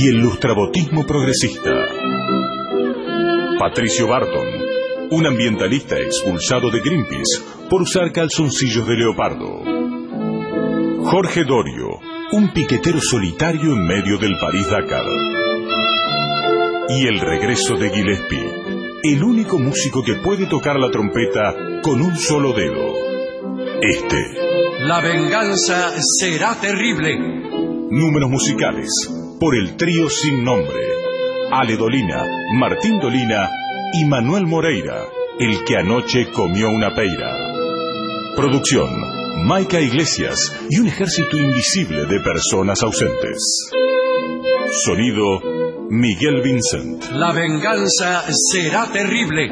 y el lustrabotismo progresista. Patricio Barton, un ambientalista expulsado de Greenpeace por usar calzoncillos de leopardo. Jorge Dorio, un piquetero solitario en medio del París-Dakar. Y el regreso de Gillespie, el único músico que puede tocar la trompeta con un solo dedo. La venganza será terrible. Números musicales por el trío sin nombre. Ale Dolina, Martín Dolina y Manuel Moreira, el que anoche comió una peira. Producción, Maica Iglesias y un ejército invisible de personas ausentes. Sonido, Miguel Vincent. La venganza será terrible.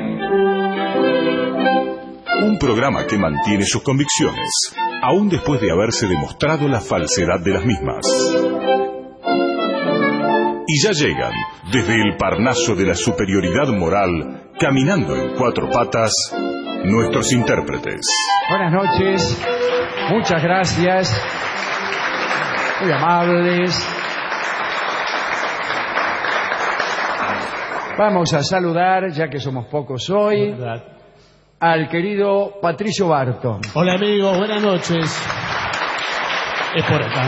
Un programa que mantiene sus convicciones, aún después de haberse demostrado la falsedad de las mismas. Y ya llegan, desde el Parnaso de la superioridad moral, caminando en cuatro patas, nuestros intérpretes. Buenas noches, muchas gracias, muy amables. Vamos a saludar, ya que somos pocos hoy, al querido Patricio Barton. Hola amigos, buenas noches. Es por acá.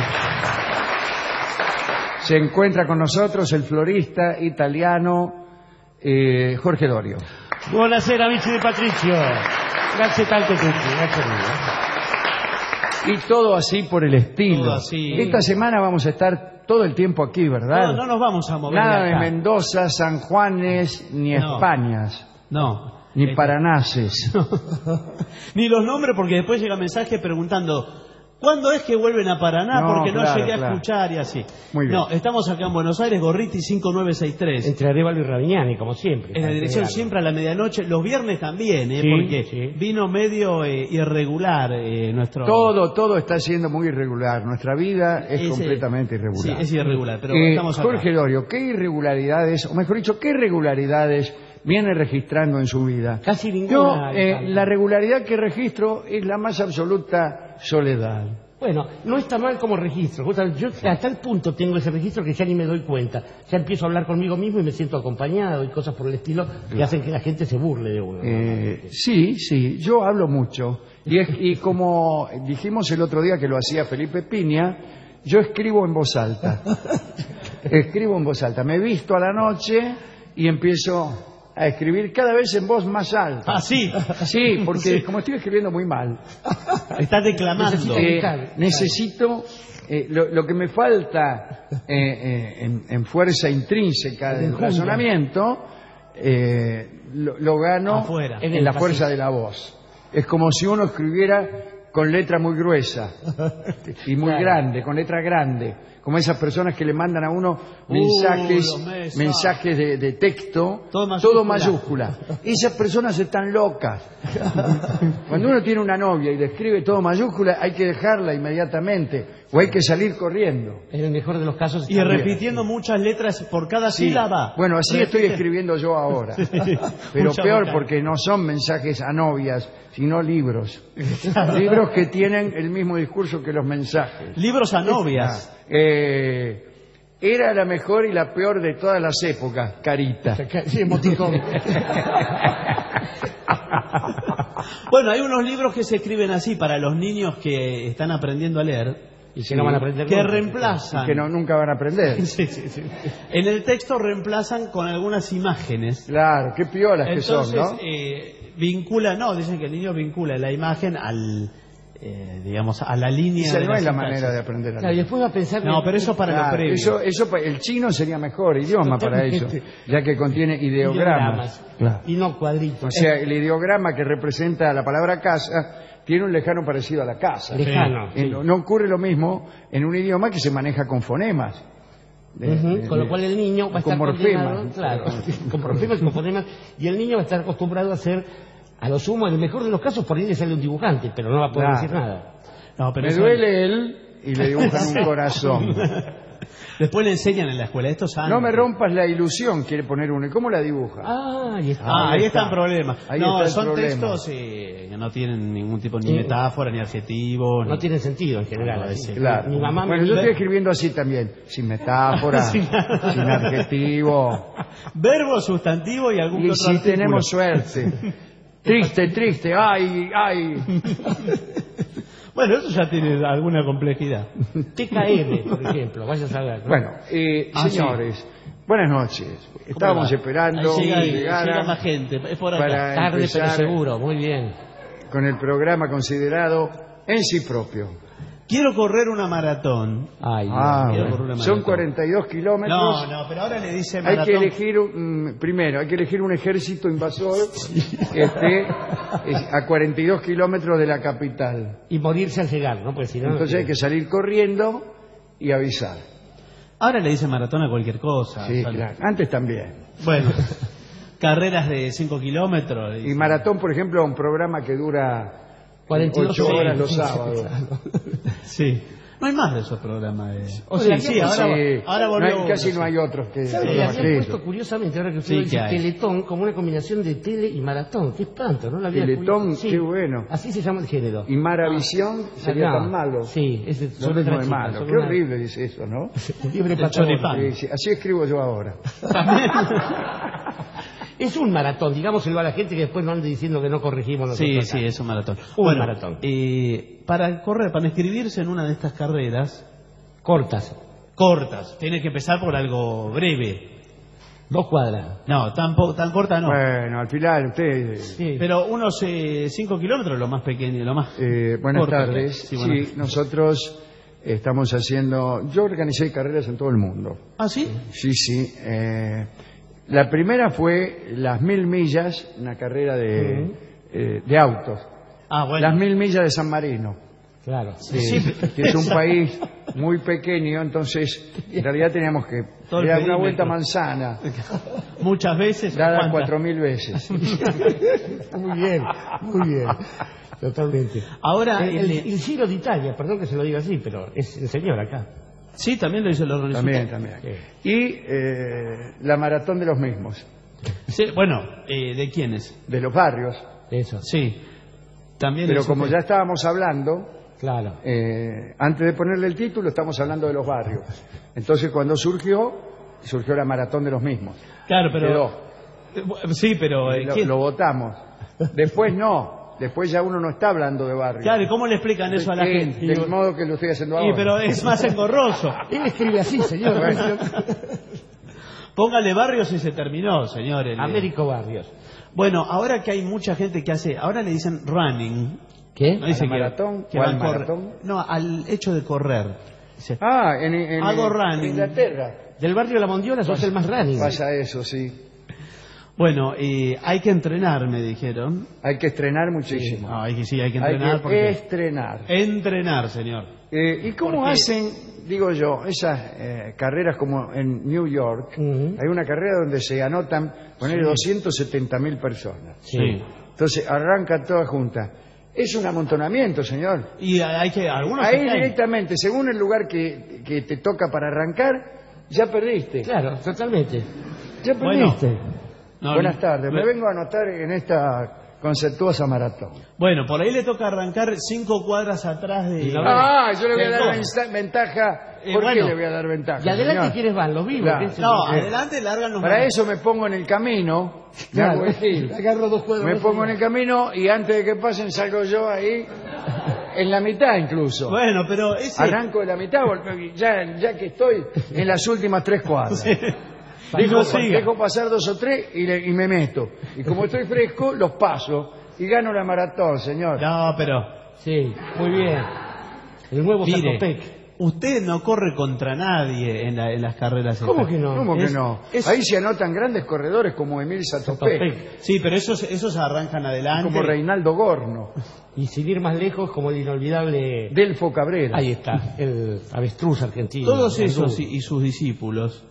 Se encuentra con nosotros el florista italiano Jorge Dorio. Buonasera amici di Patricio. Grazie tanto a tutti, grazie mille. Y todo así por el estilo. Todo así. Esta semana vamos a estar todo el tiempo aquí, ¿verdad? No nos vamos a mover. Nada de de acá. Mendoza, San Juanes, ni Españas. No. Ni Paranases. Ni los nombres, porque después llega mensaje preguntando ¿cuándo es que vuelven a Paraná? No, Porque no claro, llegué a claro. escuchar y así. Muy bien. No, estamos acá en Buenos Aires, Gorriti 5963. Entre Arévalo y Ravignani, como siempre. En la dirección siempre a la medianoche. Los viernes también, Sí, porque sí. vino medio irregular nuestro... Todo está siendo muy irregular. Nuestra vida es completamente Sí, irregular. es irregular, pero estamos acá. Jorge Dorio, ¿qué irregularidades, o mejor dicho, qué regularidades viene registrando en su vida? Casi ninguna. Yo, Alejandro. la regularidad que registro es la más absoluta soledad. Bueno, no está mal como registro. Yo a tal punto tengo ese registro que ya ni me doy cuenta. Ya empiezo a hablar conmigo mismo y me siento acompañado y cosas por el estilo que hacen que la gente se burle de uno. Sí, yo hablo mucho. Y como dijimos el otro día que lo hacía Felipe Piña, yo escribo en voz alta. Escribo en voz alta. Me visto a la noche y empiezo a escribir cada vez en voz más alta. Ah, sí. Sí, porque como estoy escribiendo muy mal, Estás declamando. necesito lo que me falta en fuerza intrínseca del razonamiento, lo gano Afuera. en la fuerza de la voz. Es como si uno escribiera con letra muy gruesa y muy grande, con letra grande, como esas personas que le mandan a uno mensajes de texto, todo mayúscula. Esas personas están locas. Cuando uno tiene una novia y le escribe todo mayúscula, hay que dejarla inmediatamente o hay que salir corriendo. En el mejor de los casos. Y repitiendo muchas letras por cada Sí. sílaba. Bueno, así Repite. estoy escribiendo yo ahora. Pero Mucha peor boca. porque no son mensajes a novias, sino libros. Libros que tienen el mismo discurso que los mensajes. Libros a novias. Era la mejor y la peor de todas las épocas, Carita. Sí, emoticón. Bueno, hay unos libros que se escriben así para los niños que están aprendiendo a leer. Y que no van a aprender Que nunca. reemplazan. Que nunca van a aprender. Sí. En el texto reemplazan con algunas imágenes. Claro, qué piolas que son, Entonces, ¿no? dicen que el niño vincula la imagen al, digamos, a la línea. Esa de no la es la sintaxis. manera de aprender a Claro, y leer. después va a pensar... No, pero eso para lo Claro, previo. eso, el chino sería mejor idioma para eso, ya que contiene ideogramas. Claro. Y no cuadritos. O sea, el ideograma que representa la palabra casa tiene un lejano parecido a la casa. Lejano. Sí. No ocurre lo mismo en un idioma que se maneja con fonemas. Con lo cual el niño va a con estar morfemas. condenado, claro, con morfemas y con fonemas, y el niño va a estar acostumbrado a hacer, a lo sumo, en el mejor de los casos, por ahí le sale un dibujante, pero no va a poder Claro. decir nada. No, pero Me eso- duele él y le dibujan un corazón. Después le enseñan en la escuela. Esto es No me rompas la ilusión, quiere poner uno. ¿Y cómo la dibuja? Ahí está. ahí está el problema. Ahí No, está el son problema. textos que no tienen ningún tipo ni metáfora, ni adjetivo. No tienen sentido en general. Así. Claro. Mi mamá Bueno, me yo estoy escribiendo así también, sin metáfora, sin adjetivo. Verbo, sustantivo y algún Y otro si artículo. tenemos suerte. Triste, triste, ay, ay. Bueno, eso ya tiene alguna complejidad. TKM, por ejemplo. Vaya a saber. ¿no? Bueno, sí. señores, buenas noches. Estábamos va? esperando Ahí que llega llegara más gente. Es por acá. para Tarde, pero empezar seguro. Muy bien. con el programa considerado en sí propio. Quiero correr una maratón. Ay, quiero correr una Son maratón. 42 kilómetros. No, pero ahora le dice Hay maratón. que elegir, primero, hay que elegir un ejército invasor que esté a 42 kilómetros de la capital. Y morirse al llegar, ¿no? Pues si no. Entonces hay que salir corriendo y avisar. Ahora le dice maratón a cualquier cosa. Sí, O sea, claro. Antes también. Bueno, carreras de 5 kilómetros. Y maratón, por ejemplo, un programa que dura 42 8 horas los sí, sábados. Sí. No hay más de esos programas. O Sí, sea, sí, ahora volvió. Casi no hay otros que... ¿Sabe que que habían eso. puesto curiosamente, ahora que usted Sí, lo dice, ¿qué hay? Teletón, como una combinación de tele y maratón? Qué espanto, ¿no? La había Teletón, descubierto. qué bueno. Así se llama el género. Y Maravisión sería No, tan malo. Sí, es Lo sobre mismo otra de chica, malo. sobre Qué una- horrible es eso, ¿no? Libre El Patagón. choripán. Sí, sí, así escribo yo ahora. Es un maratón, digámoselo a la gente que después no ande diciendo que no corregimos nosotros Sí, acá. sí, es un maratón. Un maratón. Para correr, para inscribirse en una de estas carreras Cortas, cortas, tiene que empezar por algo breve. 2 cuadras. No, tan corta no. Bueno, al final usted... Sí. Pero unos 5 kilómetros, lo más pequeño, lo más. buenas corto que hay. tardes. Sí, Sí, buenas- nosotros estamos haciendo... Yo organicé carreras en todo el mundo. ¿Ah, sí? Sí, sí. La primera fue las 1000 millas, una carrera de autos. Ah, bueno. Las 1000 millas de San Marino. Claro. Que es un país muy pequeño, entonces en realidad teníamos que Todo el dar una perímetro. vuelta manzana, Muchas veces. dada ¿cuántas? 4000 veces. Muy bien, muy bien. Totalmente. Ahora, El Giro de Italia, perdón que se lo diga así, pero es el señor acá. sí, también lo hizo el organizador. También. Y la maratón de los mismos, Sí, bueno, ¿de quiénes? de los barrios. Eso, Sí. También Pero hizo como usted. ya estábamos hablando, claro. antes de ponerle el título, estamos hablando de los barrios. Entonces cuando surgió la maratón de los mismos. Claro, pero. Quedó. Sí, pero. ¿quién? Lo votamos. Después no. Después ya uno no está hablando de barrios. Claro, ¿y cómo le explican eso a la gente? Del modo que lo estoy haciendo Sí, ahora. pero es más engorroso. Él escribe así, señor. Póngale barrios y se terminó, señores. Américo Barrios. Bueno, ahora que hay mucha gente que hace. Ahora le dicen running. ¿Qué? No dice ¿A la maratón? que ¿O va al a correr. maratón? No, al hecho de correr. Dice, En Hago running. Inglaterra Del barrio La Mondiola sos el más running. pasa eso, sí. bueno, hay que entrenar, me dijeron. Hay que estrenar muchísimo. No, hay que Hay entrenar. que porque... estrenar. Entrenar, señor. ¿Y cómo Porque- hacen, digo yo, esas carreras como en New York? Ujú. Hay una carrera donde se anotan, poner 270.000 personas. Sí. Entonces arranca toda junta. Es un amontonamiento, señor. Y hay que. Algunos Ahí se caen. directamente, según el lugar que te toca para arrancar, ya perdiste. Claro, totalmente. Ya Bueno. perdiste. No, Buenas no. tardes, me vengo a anotar en esta conceptuosa maratón. Bueno, por ahí le toca arrancar 5 cuadras atrás de. Yo le voy a dar Entonces, ventaja. ¿Por bueno. qué le voy a dar ventaja? Y adelante, señor? ¿quiénes van? Los vivos. Claro. ¿qué es No, eso? adelante largan los Para manos. eso me pongo en el camino, me Claro. hago el gil. Agarro 2 cuadros. Me más pongo en y- el camino y antes de que pasen salgo yo ahí, en la mitad incluso. Bueno, pero ese. Arranco de la mitad, ya que estoy en las últimas 3 cuadras. Digo, siga. Dejo pasar 2 o 3 y me meto. Y como estoy fresco, los paso y gano la maratón, señor. No, pero. Sí, muy bien. El nuevo Mire, Zacatepec. usted no corre contra nadie en las carreras. ¿Cómo estas. que no? ¿Cómo que Es- no? es- Ahí se anotan grandes corredores como Emil Satopek, Zacatepec. Sí, pero esos arrancan adelante. como Reinaldo Gorno, Y sin ir más lejos, como el inolvidable... Delfo Cabrera. Ahí está, el avestruz argentino. Todos el esos duro. y sus discípulos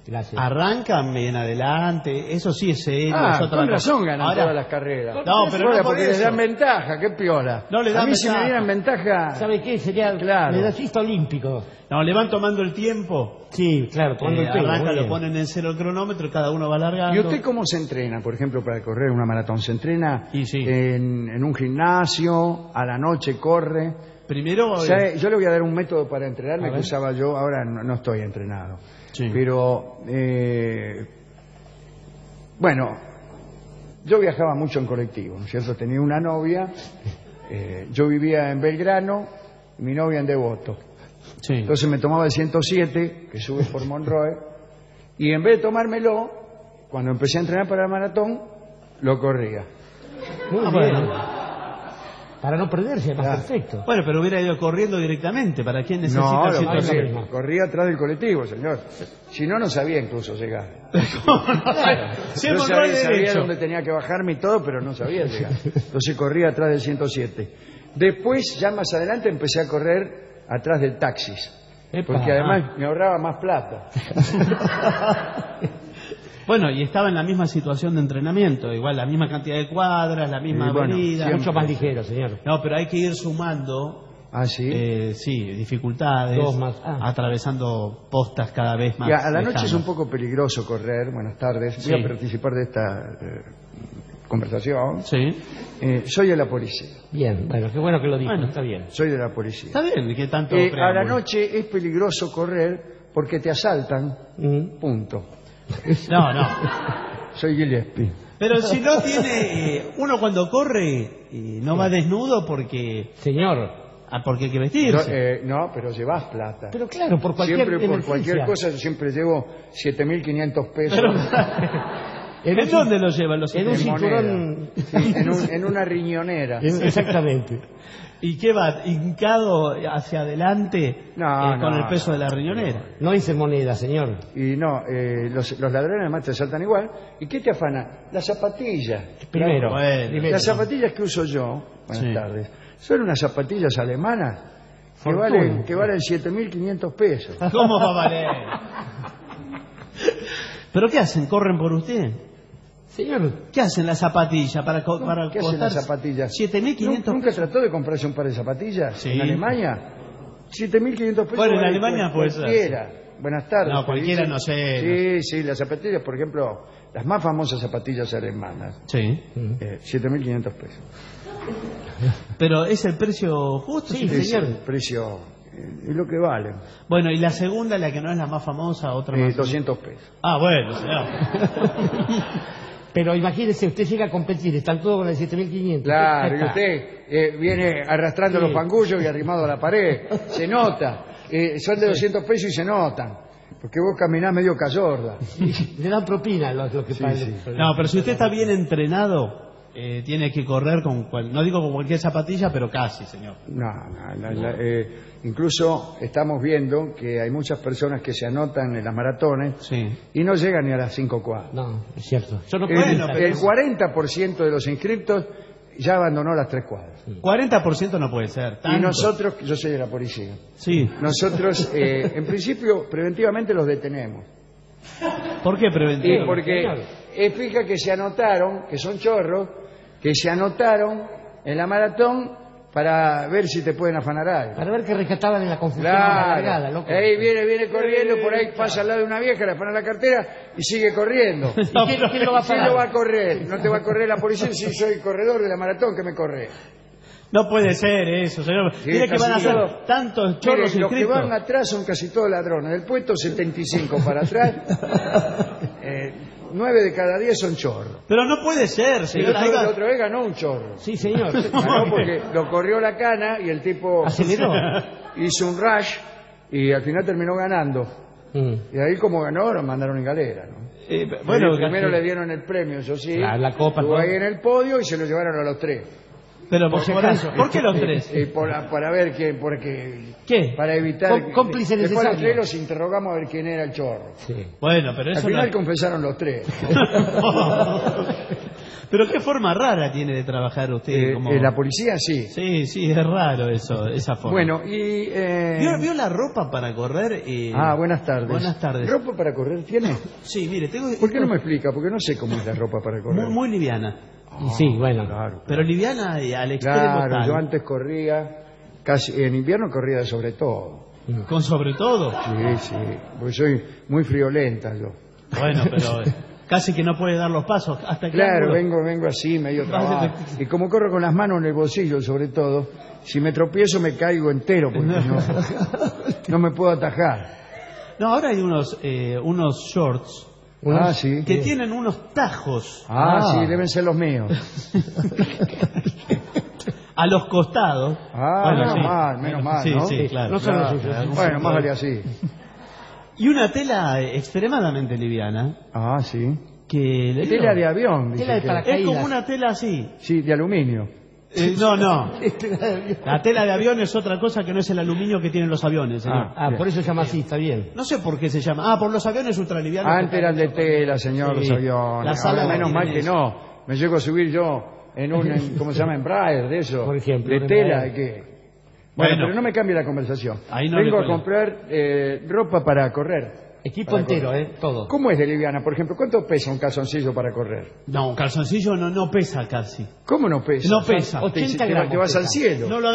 Gracias. Arrancan bien adelante, eso sí es serio. es otra con cosa. razón ganan Ahora, todas las carreras. No, pero no por porque les eso. dan ventaja, qué piola. No le A dan mí si me ventaja. dieran ventaja... ¿Sabe qué? Sería Claro. medallista olímpico. No, le van tomando el tiempo. Sí, claro, tomando el pelo. Arranca, muy lo bien. ponen en cero el cronómetro, cada uno va alargando. ¿Y usted cómo se entrena, por ejemplo, para correr una maratón? ¿Se entrena Y sí. en un gimnasio, a la noche corre? Primero... ¿Sabe? Yo le voy a dar un método para entrenarme A que ver. usaba yo, ahora no estoy entrenado. Sí. Pero, bueno, yo viajaba mucho en colectivo, ¿no es cierto? Tenía una novia, yo vivía en Belgrano, y mi novia en Devoto. Sí. Entonces me tomaba el 107, que sube por Monroe, y en vez de tomármelo, cuando empecé a entrenar para el maratón, lo corría. Muy bien. bueno. Para no perderse, además, Claro. perfecto. Bueno, pero hubiera ido corriendo directamente. ¿Para quién necesita No, el lo 107? corría, mismo. corría atrás del colectivo, señor. Si no, no sabía incluso llegar. Sí, Yo Monroe sabía derecho. dónde tenía que bajarme y todo, pero no sabía llegar. Entonces corría atrás del 107. Después, ya más adelante, empecé a correr atrás del taxis. Epa. Porque además me ahorraba más plata. Bueno, y estaba en la misma situación de entrenamiento, igual la misma cantidad de cuadras, la misma Y bueno, avenida. siempre. Mucho más ligero, señor. No, pero hay que ir sumando, Ah, sí. sí, dificultades, Dos más. atravesando postas cada vez más Y a la noche lejanas. es un poco peligroso correr. Buenas tardes. Voy Sí. a participar de esta conversación. Sí. Soy de la policía. Bien, bueno, qué bueno que lo dijo, Bueno. está bien. Soy de la policía. Está bien, que tanto A la preámbulo. noche es peligroso correr porque te asaltan. Punto. No, no. Soy Gillespie. Pero si no tiene, uno cuando corre no va desnudo porque hay que vestirse. No, pero llevas plata. Pero claro, por cualquier Siempre, por emergencia. cualquier cosa, yo siempre llevo 7.500 pesos ¿En dónde lo llevan los en un en cinturón. moneda. Sí, en una riñonera. Exactamente. ¿Y qué va? ¿Hincado hacia adelante No, con no, el peso no. de la riñonera? No hice moneda, señor. Y no, los ladrones además te asaltan igual. ¿Y qué te afana? Las zapatillas. Primero. Bueno. primero. Las zapatillas que uso yo, buenas Sí. tardes, son unas zapatillas alemanas que Fortuna. valen 7.500 pesos. ¿Cómo va a valer? ¿Pero qué hacen? ¿Corren por usted? Señor, ¿Qué hacen las zapatillas para ¿Qué hacen las zapatillas? 7.500 ¿Nunca trató de comprarse un par de zapatillas Sí. en Alemania? 7.500 pesos. Bueno, en vale Alemania puede ser, cualquiera. Buenas tardes. No, te cualquiera dicen. no sé. Sí, las zapatillas, por ejemplo, las más famosas zapatillas alemanas. Sí. 7.500 pesos. Pero es el precio justo. Sí, sí. Es señor. el precio, es lo que vale. Bueno, y la segunda, la que no es la más famosa, otra más. 200 pesos. Ah, bueno, señor. pero imagínese, usted llega a competir, están todos con el 7.500. Claro, Ya y está. usted viene arrastrando Sí. los pangullos y arrimado a la pared. Se nota. Son de 200 pesos y se notan. Porque vos caminás medio cayorda. Le dan propina lo que Sí, paga. sí. No, pero si usted está bien entrenado, tiene que correr con, no digo con cualquier zapatilla, pero casi, señor. No, incluso estamos viendo que hay muchas personas que se anotan en las maratones Sí. y no llegan ni a las 5 cuadras. No, es cierto. Yo no El, puedo Bueno, pensar. el 40% de los inscriptos ya abandonó las 3 cuadras. 40% no puede ser. Y tanto. nosotros, yo soy de la policía, Sí. nosotros en principio preventivamente los detenemos. ¿Por qué Y preventivo? porque fija que se anotaron, que son chorros, que se anotaron en la maratón para ver si te pueden afanar algo. Para ver que rescataban en la confusión de la largada, Claro. loco. Ahí viene corriendo, por ahí pasa al lado de una vieja, le afana la cartera y sigue corriendo. ¿Y quién lo va a ¿Quién parar? lo va a correr? No te va a correr la policía si soy corredor de la maratón que me corre. No puede ser eso, señor. Sí, Mire que van a casi ser todo. tantos chorros Mire, los que inscritos. van atrás son casi todos ladrones. Del puesto 75 para atrás, 9 de cada 10 son chorros. Pero no puede ser, El señor. Ahí otro, va- la otra vez ganó un chorro. Sí, señor. Ganó porque lo corrió la cana y el tipo Aceleró. hizo un rush y al final terminó ganando. Mm. Y ahí como ganó lo mandaron en galera, ¿no? bueno, Primero le dieron el premio, eso sí. La copa, Estuvo todo. ahí en el podio y se lo llevaron a los 3. pero por si por acaso. eso. ¿Por qué los tres? Para ver quién, porque ¿Qué? para evitar Cómplice después los necesario. 3 los interrogamos a ver quién era el chorro. Sí. Bueno, pero Al eso final no... confesaron los 3. Pero qué forma rara tiene de trabajar usted. La policía, sí. Sí, es raro eso, esa forma. Bueno, y... ¿Vio la ropa para correr? Buenas tardes. Buenas tardes. ¿Ropa para correr tiene? Sí, mire, tengo... ¿Por qué no me explica? Porque no sé cómo es la ropa para correr. Muy liviana. Sí, bueno. Claro. Pero liviana al extremo Claro, tal. yo antes corría, casi en invierno corría de sobre todo. ¿Con sobre todo? Sí, porque soy muy friolenta yo. Bueno, pero casi que no puede dar los pasos hasta que... Claro, vengo así, medio trabado. Y como corro con las manos en el bolsillo, sobre todo, si me tropiezo me caigo entero, porque no me puedo atajar. No, ahora hay unos shorts Sí. que tienen unos tajos Sí, deben ser los míos. a los costados. Menos mal, sí, ¿no? Sí, claro. No son los suyos. Bueno, más vale así. Y una tela extremadamente liviana. Sí. Que Tela de avión, dice Tela de que- paracaídas. es como una tela así. Sí, de aluminio. No. La tela de avión es otra cosa que no es el aluminio que tienen los aviones, señor. Por eso se llama así, está bien. No sé por qué se llama. Por los aviones ultralivianos. Antes eran de tela, señor, Sí. los aviones. La sala Ahora menos tiene mal que eso. no. Me llego a subir yo en un, ¿cómo se llama? Embraer, de eso. Por ejemplo, de un tela, Embraer. que... Bueno. Bueno, pero no me cambie la conversación. Ahí no Vengo le a comprar ropa para correr. Equipo Para entero, correr. todo. ¿Cómo es de liviana? Por ejemplo, ¿cuánto pesa un calzoncillo para correr? No, un calzoncillo no pesa casi. ¿Cómo no pesa? No pesa. 80 te gramos vas al pesa. cielo. No lo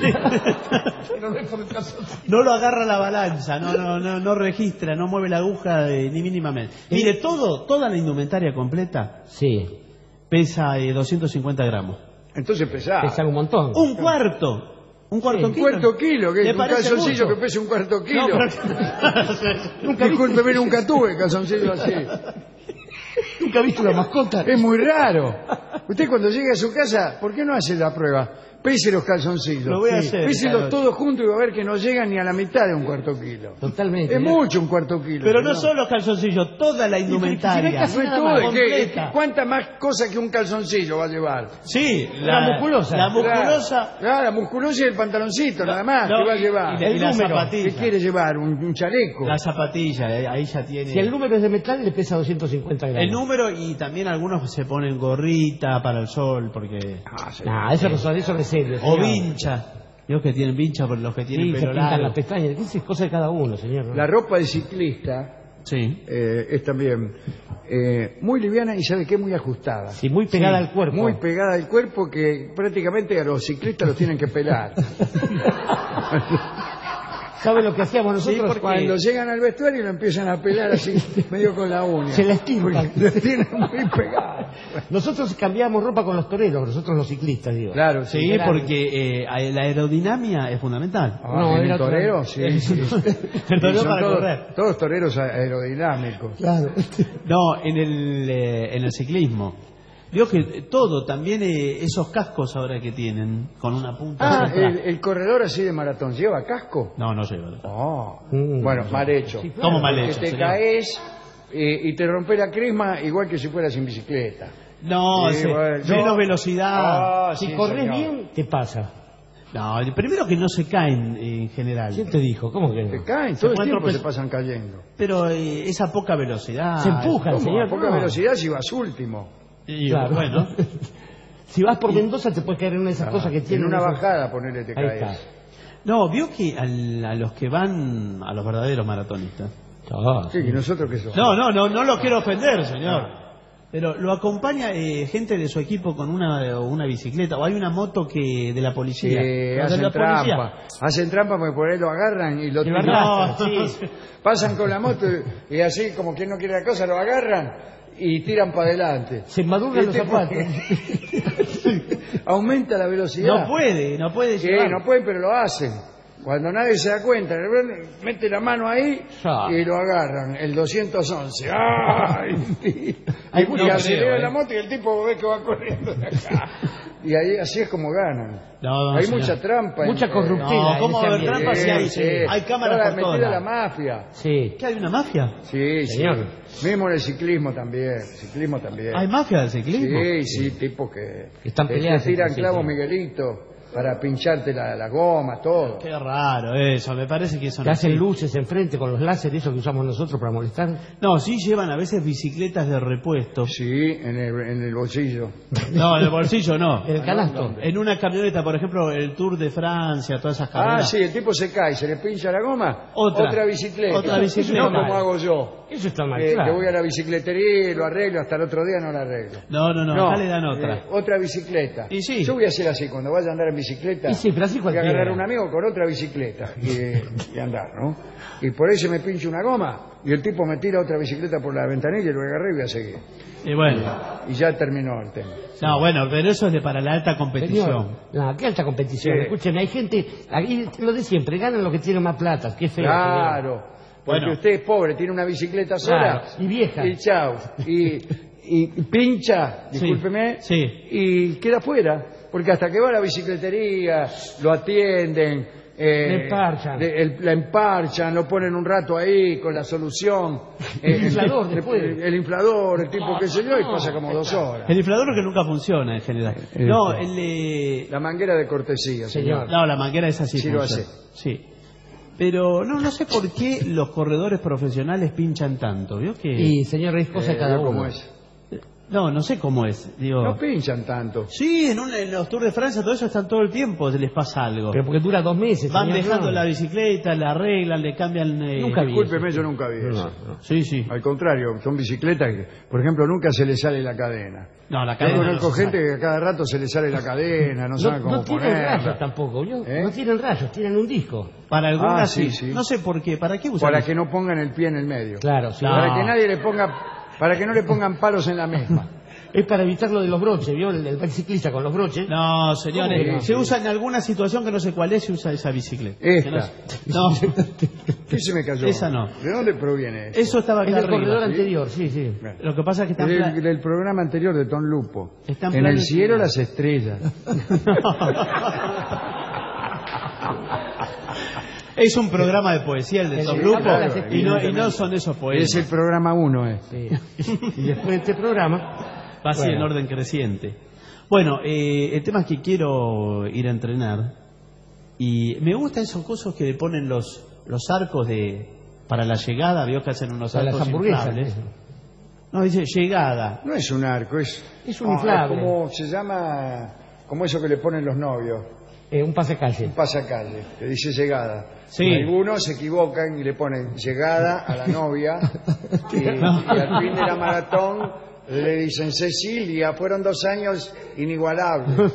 no lo agarra la balanza, no registra, no mueve la aguja ni mínimamente. Mire, toda la indumentaria completa Sí. pesa 250 gramos. Entonces pesa. Pesa un montón. Un cuarto. Un cuarto Un kilo. cuarto kilo, que ¿Le es un parece calzoncillo mucho? que pesa un cuarto kilo. No, pero... Discúlpeme, nunca tuve calzoncillo así. ¿Nunca ha visto una mascota? Es muy raro. Usted cuando llegue a su casa, ¿por qué no hace la prueba? Pese los calzoncillos. Lo voy a hacer, Péselos claro. todos juntos y va a ver que no llegan ni a la mitad de un cuarto kilo. Totalmente. Es mucho un cuarto kilo. Pero no señor. solo los calzoncillos, toda la indumentaria. casi No es nada todo, más, es que completa. ¿cuánta más cosa que un calzoncillo va a llevar? Sí, La musculosa. La musculosa. Claro, la musculosa y el pantaloncito, nada más. No, ¿Qué va a llevar? y la número. zapatilla. ¿Qué quiere llevar? ¿Un chaleco? La zapatilla, ahí ya tiene. Si el número es de metal, le pesa 250 gramos. El número, y también algunos se ponen gorrita para el sol, porque... Eso no son, eso no es serio. O señor. vincha. Los que tienen vincha, por los que tienen Sí, se pelo pintan largo. las pestañas. Esa es cosa de cada uno, señor. La ropa de ciclista Sí. es también muy liviana y sabe qué, muy ajustada. Sí, muy pegada al cuerpo. Muy pegada al cuerpo, que prácticamente a los ciclistas los tienen que pelar. ¿Sabe lo que hacíamos nosotros? porque- Cuando llegan al vestuario lo empiezan a pelar así, medio con la uña. Se la estimpan. Porque los tienen muy pegados. Nosotros cambiamos ropa con los toreros, nosotros los ciclistas, digo. Claro, Sí, Era- porque la aerodinámica es fundamental. No, ¿en era el torero? otra- Sí, sí. El torero Son para todos, correr. todos toreros aerodinámicos. Claro. No, en el ciclismo. Vio que todo, también esos cascos ahora que tienen, con una punta... hacia atrás. El corredor así de maratón, ¿lleva casco? No, no lleva. Bueno, mal hecho. Sí, ¿Cómo mal Porque hecho, te señor? caes y te rompe la crisma igual que si fueras en bicicleta. No, Sí, sí, bueno, menos velocidad. Ah, Si sí, corres señor. bien, te pasa. No, primero que no se caen en general. ¿Quién te dijo? ¿Cómo que Te no? caen, todo el pueden tiempo se tropezar. pasan cayendo. Pero esa poca velocidad... Se empujan, ¿Cómo? señor. A poca no. velocidad si vas último. Y, Claro. bueno, Si vas por Mendoza, te puedes caer en una de esas cosas que En tienen. una esos- bajada, ponele, te Ahí está. caes. no, vio que a los que van, a los verdaderos maratonistas... Ah, Sí, ¿y nosotros qué somos? No lo quiero ofender, señor. Pero lo acompaña gente de su equipo con una bicicleta, o hay una moto que de la policía. Que Los de hacen la policía. trampa. Hacen trampa porque por ahí lo agarran y lo Y lo tiran. arrastran, sí. Pasan con la moto y así como quien no quiere la cosa, lo agarran y tiran para adelante. Se maduran los Este zapatos. Aumenta la velocidad. No puede Sí, llevar. no pueden, pero lo hacen. Cuando nadie se da cuenta, de repente mete la mano ahí Ya. y lo agarran, el 211. ¡Ay! Hay Y mucho acelera creo, la moto y el tipo ve que va corriendo de acá. Y ahí así es como ganan. No, hay señor. mucha trampa. Mucha corruptela. No, ¿cómo en va a ese haber ambiente. trampa si hay cámaras Ahora por todos metida la lados? mafia. Sí. ¿Qué hay una mafia? Sí, Señor. sí. Mismo en el ciclismo también. ¿Hay mafia del ciclismo? Sí, sí, tipo que Están te peleadas tiran entre sí, clavo sí. Miguelito. para pincharte las gomas, todo. Qué raro eso, me parece que eso Que no hacen existe. luces enfrente con los láseres, eso que usamos nosotros para molestar. No, sí llevan a veces bicicletas de repuesto. Sí, en el bolsillo. No, en el bolsillo no. En el canasto. En una camioneta, por ejemplo, el Tour de Francia, todas esas carreras. Ah, sí, el tipo se cae, se le pincha la goma, Otra bicicleta. Otra bicicleta. No como hago yo, Eso está mal, que claro. voy a la bicicletería y lo arreglo, hasta el otro día no lo arreglo. No, acá le dan otra. Otra bicicleta. Y sí. Yo voy a hacer así, cuando vaya a andar en bicicleta, Y sí, pero así voy a cualquiera. agarrar a un amigo con otra bicicleta y andar, ¿no? Y por ahí se me pincha una goma y el tipo me tira otra bicicleta por la ventanilla y lo agarré y voy a seguir. Y bueno, Y ya terminó el tema. no, bueno, pero eso es de para la alta competición. Señor, no, qué alta competición. Sí. Escúcheme, hay gente, ahí, lo de siempre, ganan los que tienen más plata. Qué feo. señor. Claro, porque Bueno. usted es pobre, tiene una bicicleta sola Claro, y vieja. y chao. Y pincha, discúlpeme, Sí. y queda fuera. Porque hasta que va a la bicicletería, lo atienden, Le emparchan. la emparchan, lo ponen un rato ahí con la solución. El inflador después. El inflador, el tipo qué sé yo, y pasa como 2 horas. El inflador que nunca funciona en general. No, La manguera de cortesía, señor. no, la manguera es así. Sí lo funciona. hace. Sí. Pero no sé por qué los corredores profesionales pinchan tanto. ¿Vio que? Y, señor, es cosa de cada uno. ¿Cómo es? No sé cómo es. Digo. No pinchan tanto. Sí, en los Tours de Francia todo eso están todo el tiempo, se les pasa algo. Pero porque dura 2 meses. Van señor, dejando no. la bicicleta, la arreglan, le cambian. Nunca vi Discúlpeme, eso. yo nunca vi eso. Sí, sí. Al contrario, son bicicletas que, por ejemplo, nunca se le sale la cadena. No, la Yo cadena. no conozco se gente sabe. que a cada rato se le sale la cadena, no saben cómo No tienen rayos ponerla. tampoco, ¿yo? ¿Eh? No tienen rayos, tienen un disco. Para algunas Ah, sí. sí. No sé por qué. ¿Para qué usan Para eso? que no pongan el pie en el medio. Claro, sí. Para No. que nadie le ponga, para que no le pongan palos en la misma. Es para evitar lo de los broches, ¿vio? El ciclista con los broches. No, señores, ¿Cómo que no? se usa en alguna situación que no sé cuál es, se usa esa bicicleta. Esta. No, ¿Qué se me cayó? Esa no. ¿De dónde proviene eso? eso estaba Es acá del arriba. corredor anterior, sí, sí. Lo que pasa es que está en plan- Del programa anterior de Tom Lupo. Está en En plan el de- cielo las estrellas. Es un programa de poesía el de El Tom de Lupo Claro, y no son esos poemas. Es el programa 1, Sí. Y después de este programa... Va así Bueno. en orden creciente. Bueno, el tema es que quiero ir a entrenar y me gustan esos cosos que le ponen los arcos para la llegada, vio que hacen unos Para las arcos hamburguesas. inflables. No, dice llegada. No es un arco, es un inflable. como se llama, como eso que le ponen los novios, Un pasacalle. un pasacalle, que dice llegada. Sí. Algunos se equivocan y le ponen llegada a la novia y No. al fin de la maratón le dicen Cecilia, fueron 2 años inigualables.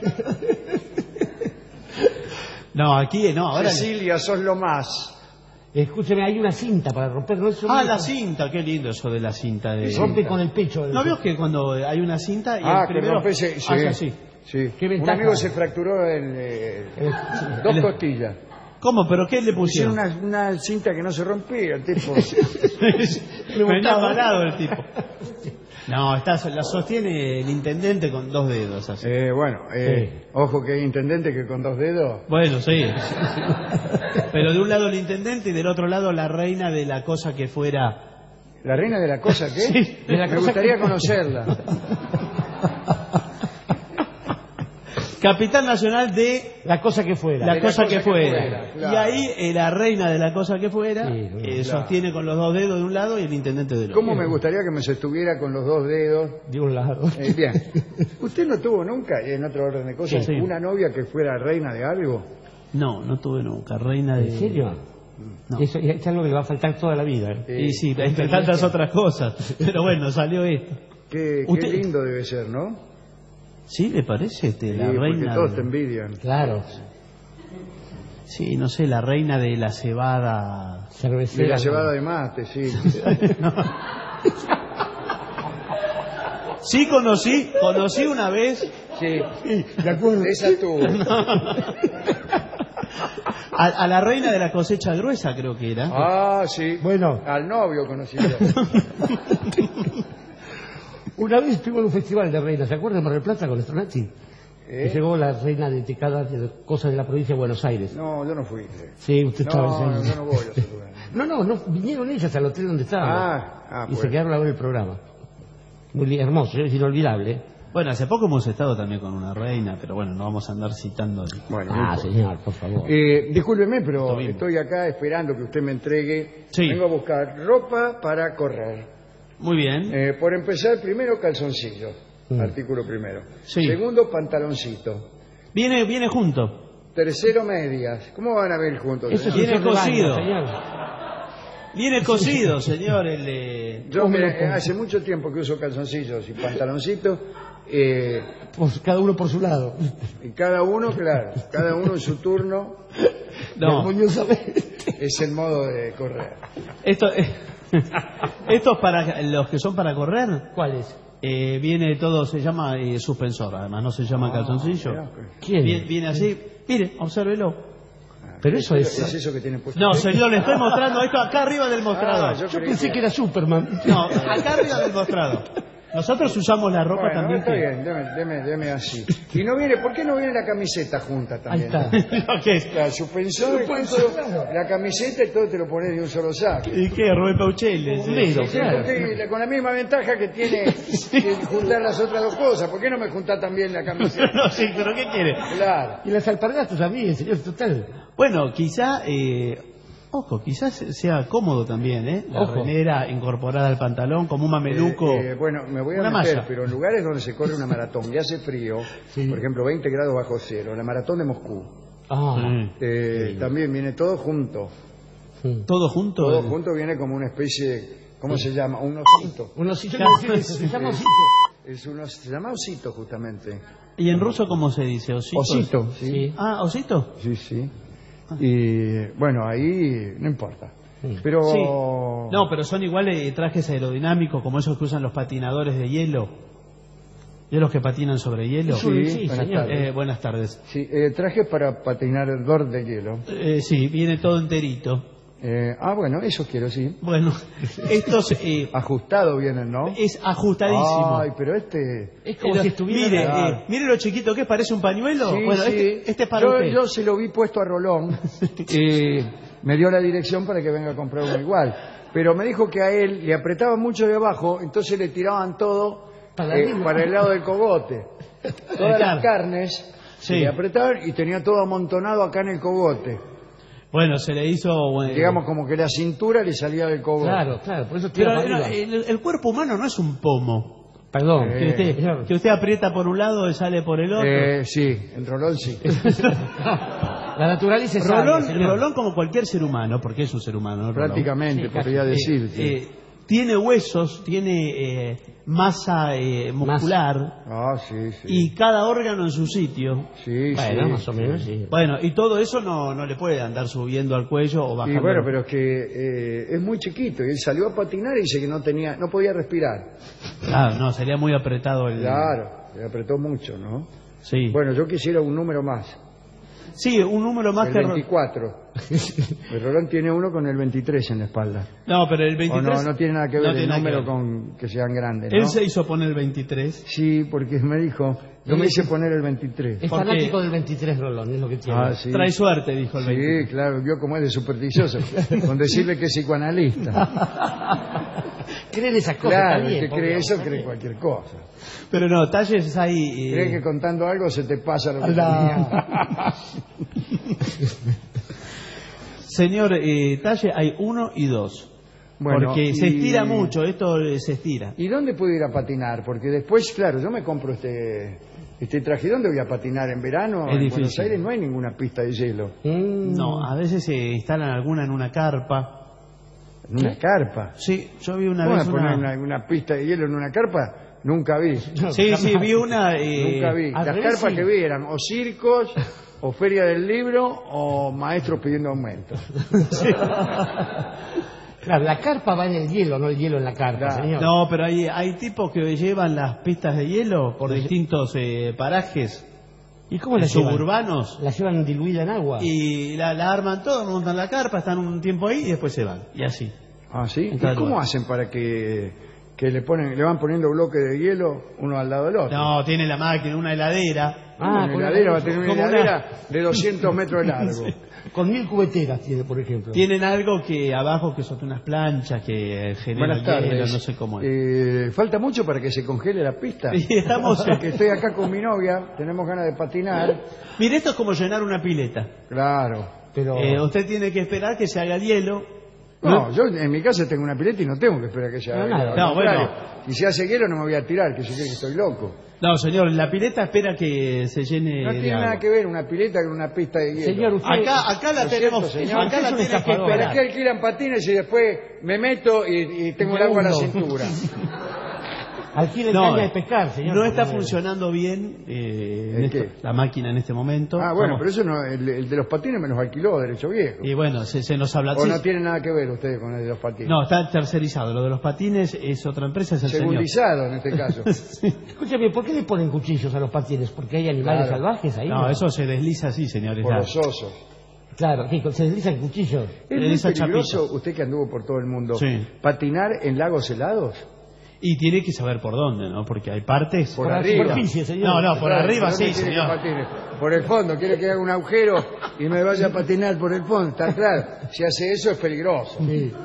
No, aquí no, ahora... Cecilia, sos lo más. Escúcheme, hay una cinta para romper. No es Ah, la cinta, qué lindo eso de la cinta. Rompe con el pecho. ¿No veo que cuando hay una cinta y Ah, el que primero rompese, sí, hace así? sí. ¿Qué Un ventaja? amigo se fracturó 2 costillas. ¿Cómo? ¿Pero qué le Pusieron pusieron? una cinta que no se rompía, el tipo. Venía parado el tipo. No, la sostiene el intendente con 2 dedos así. Ojo que hay intendente que con 2 dedos. Bueno, sí. Pero de un lado el intendente y del otro lado la reina de la cosa que fuera. ¿La reina de la cosa qué? Sí, de la Me cosa gustaría que- conocerla. Capitán nacional de La cosa que fuera. la de cosa que fuera. claro. Y ahí la reina de la cosa que fuera Sí, claro. sostiene con los 2 dedos de un lado y el intendente del otro. ¿Cómo me gustaría que me sostuviera con los 2 dedos? De un lado. Bien. ¿Usted no tuvo nunca, en otro orden de cosas, Sí. una novia que fuera reina de algo? No tuve nunca. Reina de... ¿En serio? No. Eso es algo que le va a faltar toda la vida. Y sí, entre tantas otras cosas. Pero bueno, salió esto. Qué Usted- lindo debe ser, ¿no? ¿Sí le parece la Sí, porque reina? todos te envidian. Claro. Sí, no sé, la reina de la cebada. De Cervecera. la cebada de mate, sí. Sí, conocí una vez Sí, ¿De acuerdo? esa tú. a la reina de la cosecha gruesa, creo que era. Ah, sí. Bueno. Al novio conocí yo. Una vez estuvo en un festival de reinas, ¿se acuerdan de Mar del Plata con Stronacci? Que llegó la reina de cada cosa de la provincia de Buenos Aires. No, yo no fui. Sí, usted estaba No, en yo no voy a ese lugar. No, vinieron ellas al hotel donde estábamos. Ah, y se bueno. quedaron a ver el programa. Muy hermoso, es inolvidable. Bueno, hace poco hemos estado también con una reina, pero bueno, no vamos a andar citando. Bueno, señor, por favor. discúlpeme, pero estoy acá esperando que usted me entregue. Sí. Vengo a buscar ropa para correr. Muy bien. Por empezar, primero calzoncillo, artículo primero. Sí. Segundo, pantaloncito. Viene junto. Tercero, medias. ¿Cómo van a ver juntos? Eso es Viene un short de cosido. baño, señor. Viene cosido, señor. El, Yo mire, hace mucho tiempo que uso calzoncillos y pantaloncitos. Pues cada uno por su lado. Y cada uno, claro, cada uno en su turno. No, Armoniosamente. Es el modo de correr. esto es para los que son para correr. ¿Cuál es? Viene todo, se llama suspensor, además no se llama calzoncillo. Mirá, ¿Quién? Viene así. Mire, obsérvelo. Pero eso ¿Es es... eso que tiene puesto? No, señor, le estoy mostrando esto acá arriba del mostrador. yo Yo creí pensé que era Superman. No, acá arriba del mostrador. Nosotros usamos la ropa Bueno, también. está bien, deme así. Y no viene, ¿por qué no viene la camiseta junta Ahí también? está. ¿Qué es? Claro, suspensor, la camiseta y todo te lo pones de un solo saco. ¿Y qué? Rubén Pauchel. Negro, Sí, claro. usted, con la misma ventaja que tiene que juntar las otras dos cosas. ¿Por qué no me juntás también la camiseta? No, sí, pero ¿qué quiere? Claro. Y las alpargatas también, señor, total. Bueno, quizá, ojo, quizás sea cómodo también, ¿eh? La Ojo. remera incorporada al pantalón, como un mameluco. Bueno, me voy a Una meter, malla. pero en lugares donde se corre una maratón y hace frío, por ejemplo 20 grados bajo cero, la maratón de Moscú, también viene todo junto. Todo junto. Todo junto viene como una especie, ¿cómo se llama? Un osito. Uno sí, se llama osito. Se llama osito justamente. ¿Y en ruso cómo se dice? ¿Osito? Osito, sí. Sí. Ah, ¿osito? Sí, sí. Y bueno, ahí no importa. Pero Sí. No, pero son iguales trajes aerodinámicos como esos que usan los patinadores de hielo. ¿Y los que patinan sobre hielo? Sí, buenas señor. tardes. Buenas tardes. Sí, traje para patinador de hielo. Sí, viene todo enterito. Bueno, eso quiero, sí. Bueno, estos Ajustado vienen, ¿no? es ajustadísimo. Ay, pero este... Es como si estuviera... Mire, Claro. mire lo chiquito que es, parece un pañuelo. Sí, bueno, sí. este es para usted. Yo se lo vi puesto a Rolón y me dio la dirección para que venga a comprar uno igual. Pero me dijo que a él le apretaban mucho de abajo, entonces le tiraban todo Para arriba. para el lado del cogote. Todas las carnes Sí. le apretaban y tenía todo amontonado acá en el cogote. Bueno, se le hizo... Digamos como que la cintura le salía del cogote. Claro, claro, por eso tira pero para arriba. el cuerpo humano no es un pomo. Perdón. Que usted aprieta por un lado y sale por el otro. Sí, en Rolón sí. La naturaleza es sabia, señor. Rolón como cualquier ser humano, porque es un ser humano, ¿no, Rolón? Prácticamente, Sí, podría decir. sí. Tiene huesos, tiene masa muscular Sí, sí. y cada órgano en su sitio. Sí, Bueno, sí. más o menos, sí. Bueno, y todo eso no le puede andar subiendo al cuello o Y bajando. bueno, pero es que es muy chiquito y él salió a patinar y dice que no podía respirar. Claro, no, sería muy apretado el... Claro, le apretó mucho, ¿no? Sí. Bueno, yo quisiera un número más, Sí, un número más el que... 24. El Rolón tiene uno con el 23 en la espalda. No, pero el O 23... no tiene nada que no ver tiene el nada que número ver. con que sean grandes, ¿no? Él se hizo poner el 23. Sí, porque me dijo, yo me hice poner el 23. Es ¿Por qué? fanático del 23, Rolón, es lo que tiene. Sí. Trae suerte, dijo el 23. Sí, claro, vio cómo es de supersticioso, con decirle que es psicoanalista. Creen esas cosas Claro, el también. que pobre cree eso hombre. cree cualquier cosa. Pero no, talles hay... Cree que contando algo se te pasa lo que Anda. tenía. Señor, talle hay 1 y 2. Bueno, porque se y- estira mucho, esto se estira. ¿Y dónde puedo ir a patinar? Porque después, claro, yo me compro este traje. ¿Dónde voy a patinar? ¿En verano? Es En difícil. Buenos Aires no hay ninguna pista de hielo. No, a veces se instalan alguna en una carpa. En una carpa. Sí, yo vi una ¿Cómo vez van a poner una... una pista de hielo en una carpa? Nunca vi. Sí, sí, vi una... Nunca vi. al Las revés, carpas sí. que vi eran o circos, o feria del libro, o maestros pidiendo aumento. Claro, la carpa va en el hielo, no el hielo en la carpa, Claro. señor. No, pero hay tipos que llevan las pistas de hielo por distintos parajes ¿Y cómo la llevan? suburbanos La llevan diluida en agua. y la arman todo, montan la carpa, están un tiempo ahí y después se van. Y así. ¿Ah, sí? En ¿Y cada cómo lugar. hacen para que le van poniendo bloques de hielo uno al lado del otro? No, tiene la máquina, una heladera. Una con heladera va a tener una como heladera de 200 metros de largo. Con 1000 cubeteras tiene, por ejemplo. Tienen algo que abajo que son unas planchas que generan Buenas tardes. hielo, no sé cómo es. ¿Falta mucho para que se congele la pista? Y estamos... Que estoy acá con mi novia, tenemos ganas de patinar. Mire, esto es como llenar una pileta. Claro. Pero Usted tiene que esperar que se haga el hielo. No, yo en mi casa tengo una pileta y no tengo que esperar a que ella No, haga. nada. Al No, contrario, bueno. Y si hace hielo no me voy a tirar, que se cree que estoy loco. No, señor, la pileta espera que se llene No de tiene agua. nada que ver una pileta con una pista de hielo. señor, usted... Acá la Lo tenemos, siento, señor. acá la Usted es un tiene que estafador. ¿Para esperar. qué alquilan patines y después me meto y tengo el agua a la Segundo. cintura? Alquile No, caña de pescar, señor. no está funcionando bien qué? la máquina en este momento. Ah, bueno, Vamos. pero eso no, el de los patines me los alquiló derecho viejo. Y bueno, se nos habla O así. no tiene nada que ver ustedes con el de los patines. No, está tercerizado. Lo de los patines es otra empresa, es el señor. Segundizado en este caso. Escúchame, ¿por qué le ponen cuchillos a los patines? ¿Porque hay animales Claro. salvajes ahí? No, eso se desliza así, señores. Por ya. los osos. Claro, ¿qué? ¿Se deslizan cuchillos? ¿Es muy Esa peligroso, chapita. usted que anduvo por todo el mundo, Sí. patinar en lagos helados? Y tiene que saber por dónde, ¿no? Porque hay partes... Por la arriba. superficie, señor. No, por Claro, arriba ¿por dónde sí, quiere que señor. patine? Por el fondo, quiere que haga un agujero y me vaya a patinar por el fondo, está claro. Si hace eso es peligroso.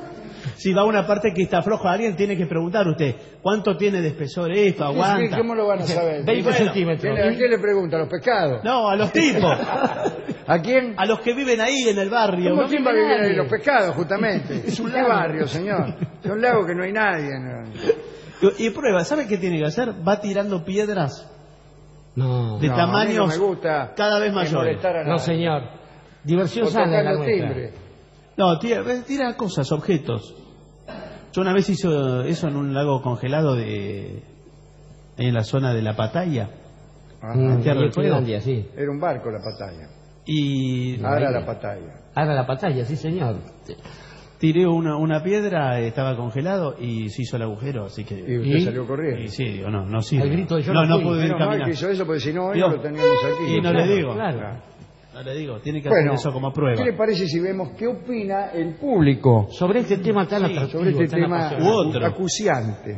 Si va a una parte que está floja, alguien tiene que preguntar usted, ¿cuánto tiene de espesor esto? ¿Aguanta? ¿Cómo lo van a saber? 20 Bueno, centímetros. ¿a quién le pregunta? ¿A los pescados? No, a los tipos. ¿A quién? A los que viven ahí en el barrio. ¿Cómo ¿no? quién va a vivir ahí? nadie. Los pescados, justamente. ¿En qué barrio, señor? Es un lago que no hay nadie. ¿no? Y prueba, ¿sabe qué tiene que hacer? Va tirando piedras No, de No, a mí tamaños no me gusta cada vez mayores. molestar a no, nadie. señor. Diversión O sana es la tocando nuestra. timbre. No, tira cosas, objetos. Yo una vez hice eso en un lago congelado ahí en la zona de la Pataya. Ajá. ¿Qué Y recuerdo? en Finlandia, sí. Era un barco la patalla. Y Ahora la patalla. Ahora la batalla, sí, señor. tiré una piedra, estaba congelado y se hizo el agujero, así que... Y usted ¿Y? salió corriendo. Y sí, digo, no sirve. Al grito de yo no, no no fui. pude ir Menos mal caminar. que hizo eso, porque si no, hoy Yo- no lo teníamos aquí. Y no le digo. Claro. No le digo, tiene que Bueno, hacer eso como prueba. ¿qué le parece si vemos qué opina el público Sobre este tema tan atractivo, sobre este tan tema apasionante. U otro. acuciante?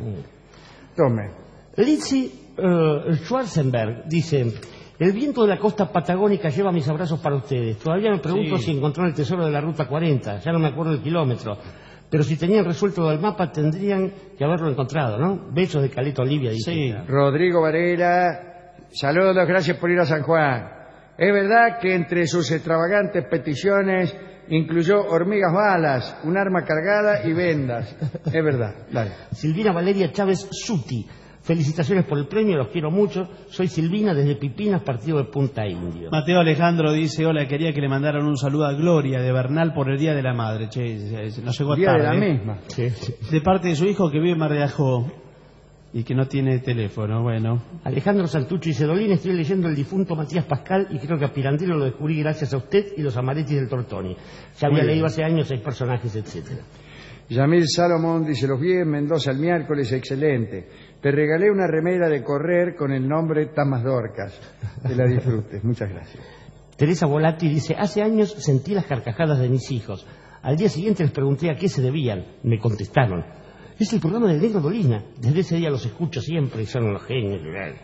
Tome. Lindsay Schwarzenberg dice: el viento de la costa patagónica lleva mis abrazos para ustedes. Todavía me pregunto Sí. si encontró el tesoro de la ruta 40. Ya no me acuerdo el kilómetro. Pero si tenían resuelto el mapa, tendrían que haberlo encontrado, ¿no? Besos de Caleta Olivia, dice. Sí. Rodrigo Varela, saludos, gracias por ir a San Juan. Es verdad que entre sus extravagantes peticiones incluyó hormigas balas, un arma cargada y vendas. Es verdad, dale. Silvina Valeria Chávez Suti. Felicitaciones por el premio, los quiero mucho. Soy Silvina desde Pipinas, partido de Punta Indio. Mateo Alejandro dice, hola, quería que le mandaran un saludo a Gloria de Bernal por el Día de la Madre. Che, nos llegó Día tarde. de la misma. De parte de su hijo que vive en Mar de Ajó y que no tiene teléfono. Bueno, Alejandro Santucci dice: Dolín, estoy leyendo el difunto Matías Pascal y creo que a Pirandello lo descubrí gracias a usted y los Amaretti del Tortoni. Ya había Muy bien. leído hace años 6 personajes, etcétera. Yamil Salomón dice, los vi en Mendoza el miércoles, excelente. Te regalé una remera de correr con el nombre Tamas Dorcas. Que la disfrutes. Muchas gracias. Teresa Volatti dice: hace años sentí las carcajadas de mis hijos. Al día siguiente les pregunté a qué se debían. Me contestaron: es el programa del Negro Dolina. Desde ese día los escucho siempre y son unos genios.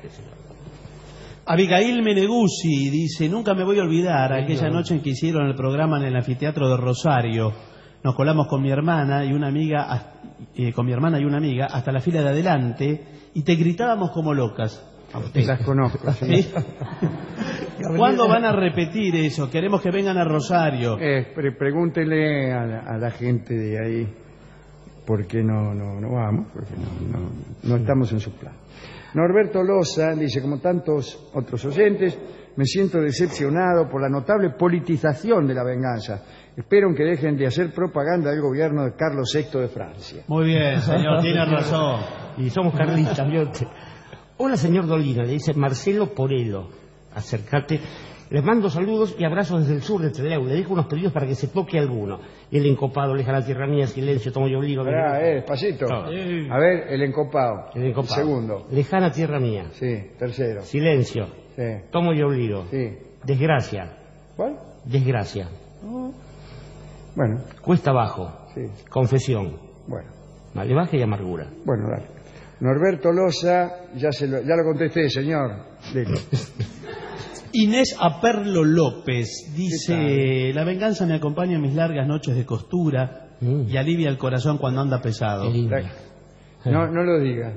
Abigail Meneguzzi dice, nunca me voy a olvidar aquella noche en que hicieron el programa en el anfiteatro de Rosario. Nos colamos con mi hermana y una amiga, hasta la fila de adelante y te gritábamos como locas. Las conozco. Sí. ¿Sí? ¿Cuándo van a repetir eso? Queremos que vengan a Rosario. Pregúntele a la gente de ahí por qué no vamos, porque no estamos en su plan. Norberto Loza dice, como tantos otros oyentes, me siento decepcionado por la notable politización de la venganza. Espero que dejen de hacer propaganda del gobierno de Carlos VI de Francia. Muy bien, señor, tiene razón. Y somos carlistas, ¿vio? Hola, señor Dolina, le dice Marcelo Porelo. Acércate. Les mando saludos y abrazos desde el sur de Trelew. Le dejo unos pedidos para que se toque alguno. El encopado, Lejana Tierra Mía, Silencio, Tomo y Obligo. Despacito. No. A ver, el encopado. El encopado. Segundo. Lejana Tierra Mía. Sí, tercero. Silencio. Sí. Tomo y Obligo. Sí. Desgracia. ¿Cuál? Desgracia. Bueno, Cuesta abajo. sí. Confesión. Bueno, Malevaje y amargura. bueno, dale. Norberto Loza, ya lo contesté, señor. Dele. Inés Aperlo López dice: la venganza me acompaña en mis largas noches de costura y alivia el corazón cuando anda pesado. No lo diga.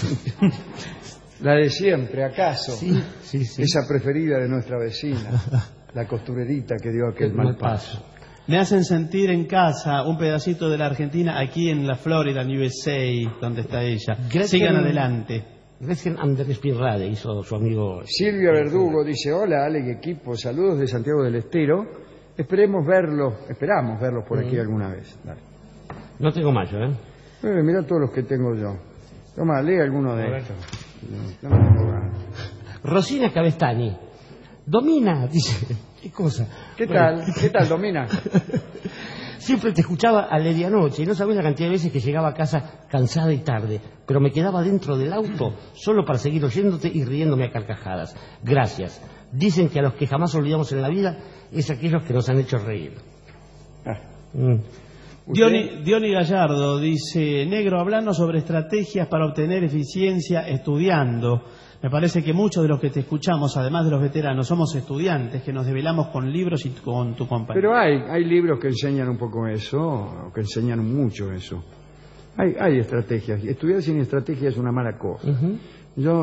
La de siempre, ¿acaso? Sí. Esa preferida de nuestra vecina, la costurerita que dio aquel mal paso. Me hacen sentir en casa un pedacito de la Argentina aquí en la Florida, en USA, donde está ella. Sigan adelante. Recién Andrés Pirrade hizo su amigo. Silvia Verdugo dice: hola, Ale y equipo, saludos de Santiago del Estero. Esperamos verlos por aquí alguna vez. Dale. No tengo mayo, Mirá todos los que tengo yo. Toma, lee alguno de estos. No me tengo ganas. Rosina Cabestani. Domina, dice. ¿Qué cosa? ¿Qué tal, Domina? Siempre te escuchaba a medianoche y no sabés la cantidad de veces que llegaba a casa cansada y tarde, pero me quedaba dentro del auto solo para seguir oyéndote y riéndome a carcajadas. Gracias. Dicen que a los que jamás olvidamos en la vida es aquellos que nos han hecho reír. Diony Gallardo dice: negro, hablando sobre estrategias para obtener eficiencia estudiando. Me parece que muchos de los que te escuchamos, además de los veteranos, somos estudiantes que nos develamos con libros y con tu compañía. Pero hay libros que enseñan un poco eso, o que enseñan mucho eso. Hay estrategias. Estudiar sin estrategia es una mala cosa. Yo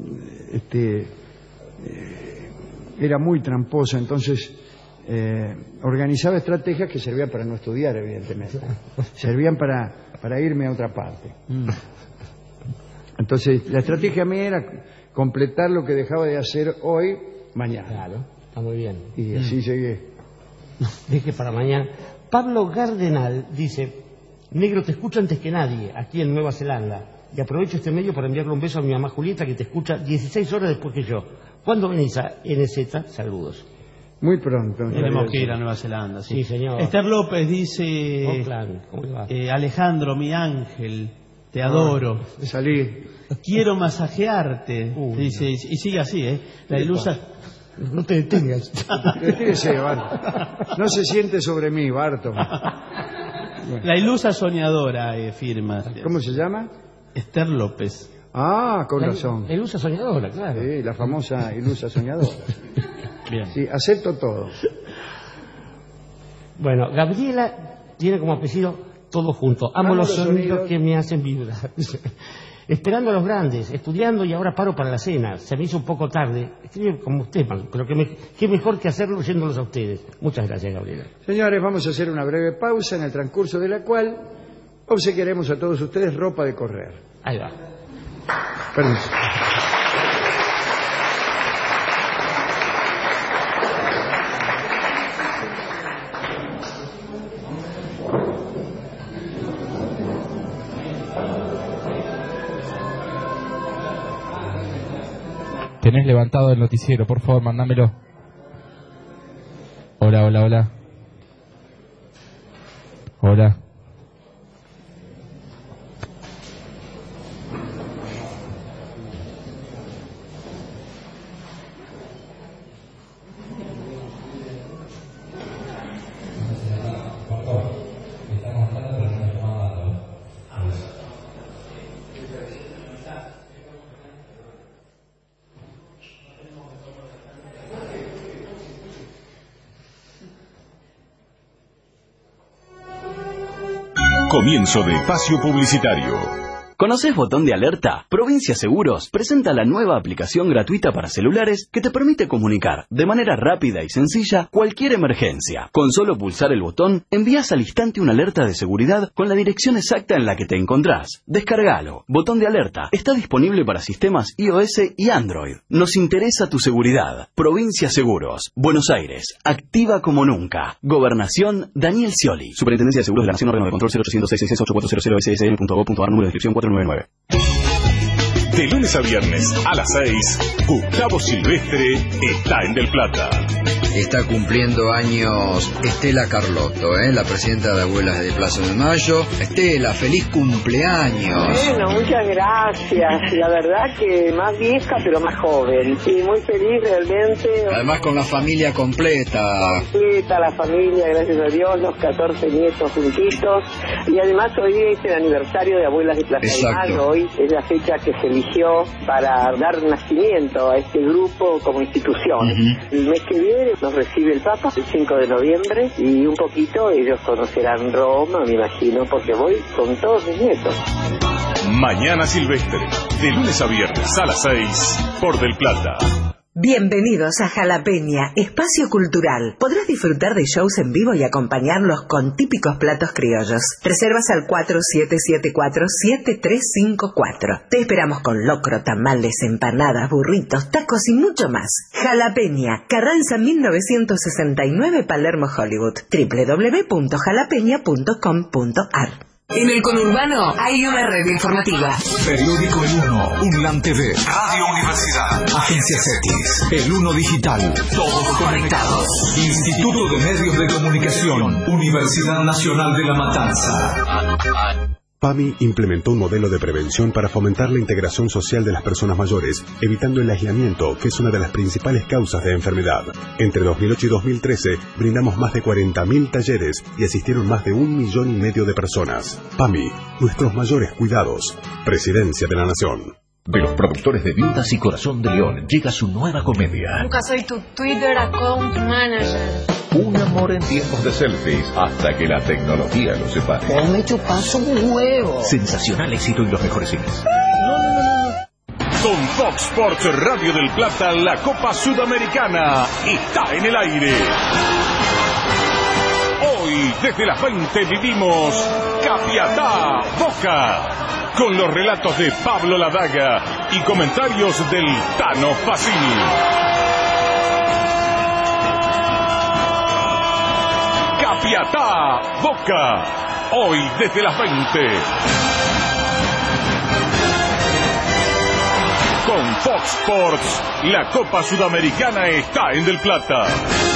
era muy tramposa, entonces organizaba estrategias que servían para no estudiar, evidentemente. Servían para irme a otra parte. Entonces, la estrategia mía era completar lo que dejaba de hacer hoy, mañana. Claro, está muy bien. Y así llegué. Deje para mañana. Pablo Gardenal dice: negro, te escucho antes que nadie, aquí en Nueva Zelanda. Y aprovecho este medio para enviarle un beso a mi mamá Julieta, que te escucha 16 horas después que yo. ¿Cuándo venís a NZ? Saludos. Muy pronto. Tenemos que ir a Nueva Zelanda. Sí, señor. Esther López dice: Oakland, ¿cómo le va? Alejandro, mi ángel, te adoro. Salí. Quiero masajearte. Dice, y sigue así, La ilusa. No te detengas. Detírese, Barto. No se siente sobre mí, Barto. Bueno. La ilusa soñadora, firma. ¿Cómo se llama? Esther López. Ah, con razón. La ilusa soñadora, claro. Sí, la famosa ilusa soñadora. Bien. Sí, acepto todo. Bueno, Gabriela tiene como apellido todo junto. Amo los sonidos que me hacen vibrar. Esperando a los grandes, estudiando y ahora paro para la cena. Se me hizo un poco tarde. Escribe como usted, pero qué mejor que hacerlo oyéndolos a ustedes. Muchas gracias, Gabriela. Señores, vamos a hacer una breve pausa en el transcurso de la cual obsequiaremos a todos ustedes ropa de correr. Ahí va. Permiso. Tenés levantado el noticiero, por favor, mándamelo. Hola. Hola. Comienzo de espacio publicitario. ¿Conocés Botón de Alerta? Provincia Seguros presenta la nueva aplicación gratuita para celulares que te permite comunicar de manera rápida y sencilla cualquier emergencia. Con solo pulsar el botón, envías al instante una alerta de seguridad con la dirección exacta en la que te encontrás. Descárgalo. Botón de Alerta está disponible para sistemas iOS y Android. Nos interesa tu seguridad. Provincia Seguros. Buenos Aires. Activa como nunca. Gobernación Daniel Scioli. Superintendencia de Seguros de la Nación. Órgano de control 0800-668-400-SSN.gov.ar. Número de inscripción 499. De lunes a viernes a las 6, Gustavo Silvestre está en Del Plata. está cumpliendo años Estela Carlotto, la presidenta de Abuelas de Plaza de Mayo. Estela, feliz cumpleaños. Bueno, muchas gracias. La verdad que más vieja pero más joven. Y muy feliz realmente. Además con la familia completa. Completa la familia, gracias a Dios, los 14 nietos juntitos. Y además hoy es el aniversario de Abuelas de Plaza de Mayo. Hoy es la fecha que se eligió para dar nacimiento a este grupo como institución. El mes que viene nos recibe el Papa, el 5 de noviembre, y un poquito ellos conocerán Roma, me imagino, porque voy con todos mis nietos. Mañana Silvestre, de lunes a viernes a las 6 por Del Plata. Bienvenidos a Jalapeña, espacio cultural. Podrás disfrutar de shows en vivo y acompañarlos con típicos platos criollos. Reservas al 4774-7354. Te esperamos con locro, tamales, empanadas, burritos, tacos y mucho más. Jalapeña, Carranza 1969, Palermo, Hollywood. www.jalapeña.com.ar. En el conurbano hay una red informativa. Periódico El Uno, Unlan TV, Radio Universidad, Agencia CETIS, El Uno Digital, todos conectados. Instituto de Medios de Comunicación, Universidad Nacional de La Matanza. PAMI implementó un modelo de prevención para fomentar la integración social de las personas mayores, evitando el aislamiento, que es una de las principales causas de enfermedad. Entre 2008 y 2013, brindamos más de 40.000 talleres y asistieron más de 1,5 millones de personas. PAMI, nuestros mayores cuidados. Presidencia de la Nación. De los productores de Viudas y Corazón de León llega su nueva comedia. Nunca soy tu Twitter account manager. Un amor en tiempos de selfies hasta que la tecnología los separe. Vos me chupás un huevo. Sensacional éxito y los mejores cines. Con Fox Sports Radio del Plata, la Copa Sudamericana está en el aire. Hoy, desde las 20, vivimos Capiatá Boca, con los relatos de Pablo Ladaga y comentarios del Tano Facini. Capiatá Boca, hoy desde las 20. Con Fox Sports, la Copa Sudamericana está en Del Plata.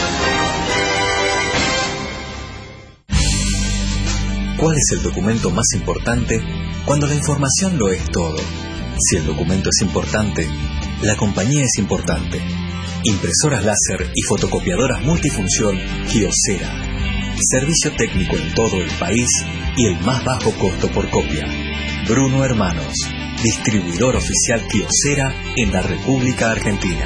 ¿Cuál es el documento más importante cuando la información lo es todo? Si el documento es importante, la compañía es importante. Impresoras láser y fotocopiadoras multifunción Kyocera. Servicio técnico en todo el país y el más bajo costo por copia. Bruno Hermanos, distribuidor oficial Kyocera en la República Argentina.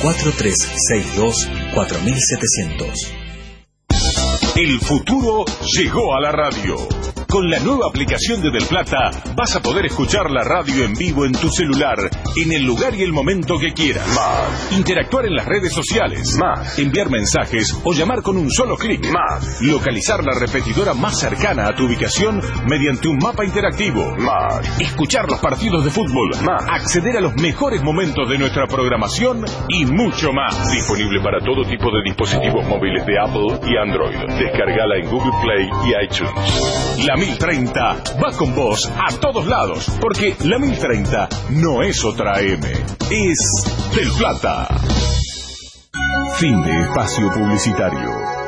4362-4700. El futuro llegó a la radio. Con la nueva aplicación de Del Plata vas a poder escuchar la radio en vivo en tu celular, en el lugar y el momento que quieras. Más. Interactuar en las redes sociales. Más. Enviar mensajes o llamar con un solo clic. Más. Localizar la repetidora más cercana a tu ubicación mediante un mapa interactivo. Más. Escuchar los partidos de fútbol. Más. Acceder a los mejores momentos de nuestra programación y mucho más. Disponible para todo tipo de dispositivos móviles de Apple y Android. Descargala en Google Play y iTunes. La 1030 va con vos a todos lados, porque la 1030 no es otra M, es Del Plata. Fin de espacio publicitario.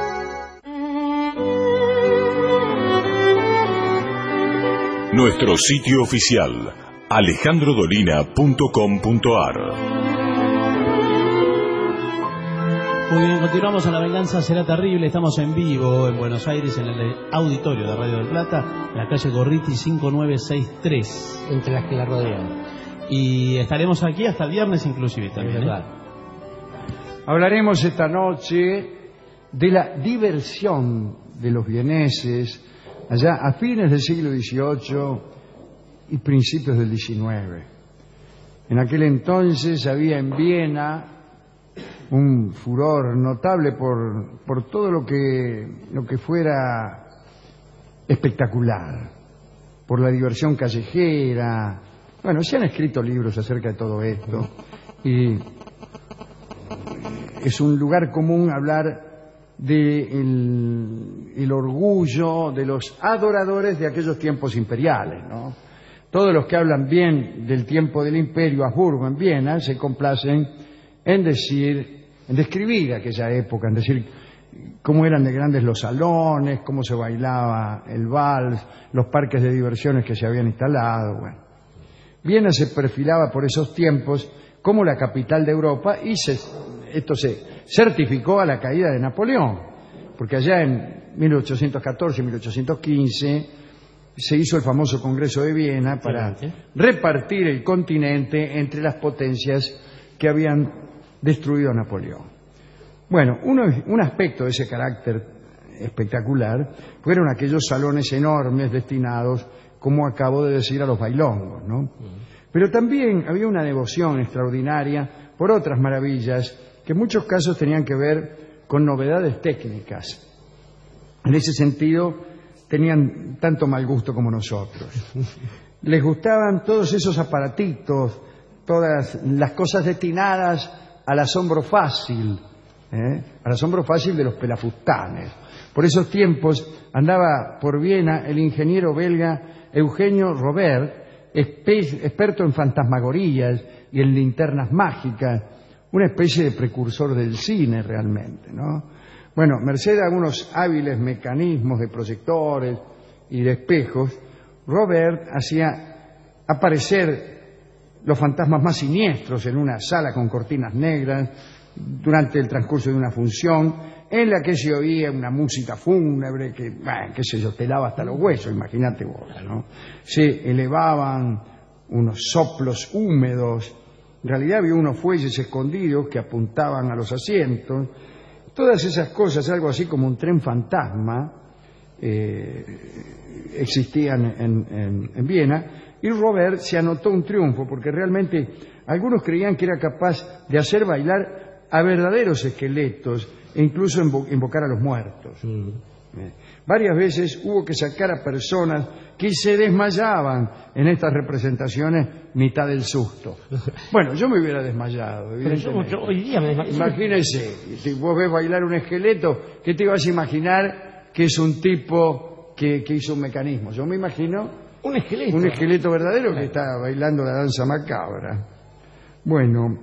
Nuestro sitio oficial, alejandrodolina.com.ar. Muy bien, continuamos en La Venganza Será Terrible. Estamos en vivo en Buenos Aires, en el auditorio de Radio del Plata, en la calle Gorriti 5963. Entre las que la rodean. Y estaremos aquí hasta el viernes inclusive también. Hablaremos esta noche de la diversión de los vieneses allá a fines del siglo XVIII y principios del XIX. En aquel entonces había en Viena un furor notable por todo lo que fuera espectacular, por la diversión callejera. Bueno, se han escrito libros acerca de todo esto y es un lugar común hablar del orgullo de los adoradores de aquellos tiempos imperiales, ¿no? Todos los que hablan bien del tiempo del Imperio Habsburgo en Viena se complacen en decir describir aquella época, en decir cómo eran de grandes los salones, cómo se bailaba el vals, los parques de diversiones que se habían instalado. Bueno, Viena se perfilaba por esos tiempos como la capital de Europa y esto se certificó a la caída de Napoleón, porque allá en 1814 y 1815 se hizo el famoso Congreso de Viena para repartir el continente entre las potencias que habían destruido a Napoleón. Bueno, un aspecto de ese carácter espectacular fueron aquellos salones enormes destinados, como acabo de decir, a los bailongos, ¿no? Pero también había una devoción extraordinaria por otras maravillas que en muchos casos tenían que ver con novedades técnicas. En ese sentido, tenían tanto mal gusto como nosotros. Les gustaban todos esos aparatitos, todas las cosas destinadas al asombro fácil, al asombro fácil de los pelafustanes. Por esos tiempos andaba por Viena el ingeniero belga Eugenio Robert, experto en fantasmagorías y en linternas mágicas, una especie de precursor del cine realmente, ¿no? Bueno, merced a algunos hábiles mecanismos de proyectores y de espejos, Robert hacía aparecer los fantasmas más siniestros en una sala con cortinas negras durante el transcurso de una función en la que se oía una música fúnebre que, qué sé yo, te lava hasta los huesos, imagínate vos, ¿no? Se elevaban unos soplos húmedos, en realidad había unos fuelles escondidos que apuntaban a los asientos. Todas esas cosas, algo así como un tren fantasma, existían en Viena, y Robert se anotó un triunfo, porque realmente algunos creían que era capaz de hacer bailar a verdaderos esqueletos e incluso invocar a los muertos. Varias veces hubo que sacar a personas que se desmayaban en estas representaciones mitad del susto. Bueno, yo me hubiera desmayado, evidentemente. Pero yo hoy día me desmayo. Imagínese, si vos ves bailar un esqueleto, ¿qué te ibas a imaginar que es un tipo que hizo un mecanismo? Yo me imagino un esqueleto verdadero que está bailando la danza macabra. Bueno,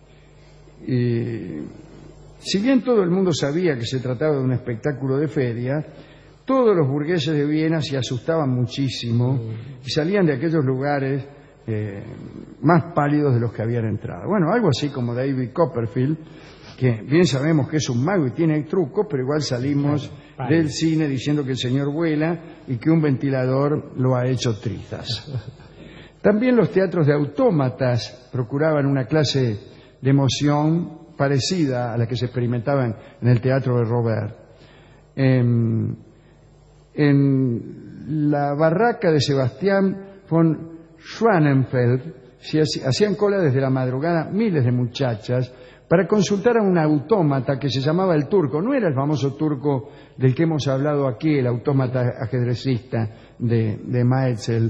si bien todo el mundo sabía que se trataba de un espectáculo de feria, todos los burgueses de Viena se asustaban muchísimo y salían de aquellos lugares más pálidos de los que habían entrado. Bueno, algo así como David Copperfield, que bien sabemos que es un mago y tiene truco, pero igual salimos del cine diciendo que el señor vuela y que un ventilador lo ha hecho trizas. También los teatros de autómatas procuraban una clase de emoción parecida a la que se experimentaba en el teatro de Robert. En la barraca de Sebastián von Schwanenfeld se hacían cola desde la madrugada miles de muchachas para consultar a un autómata que se llamaba el Turco. No era el famoso turco del que hemos hablado aquí, el autómata ajedrecista de Maetzel,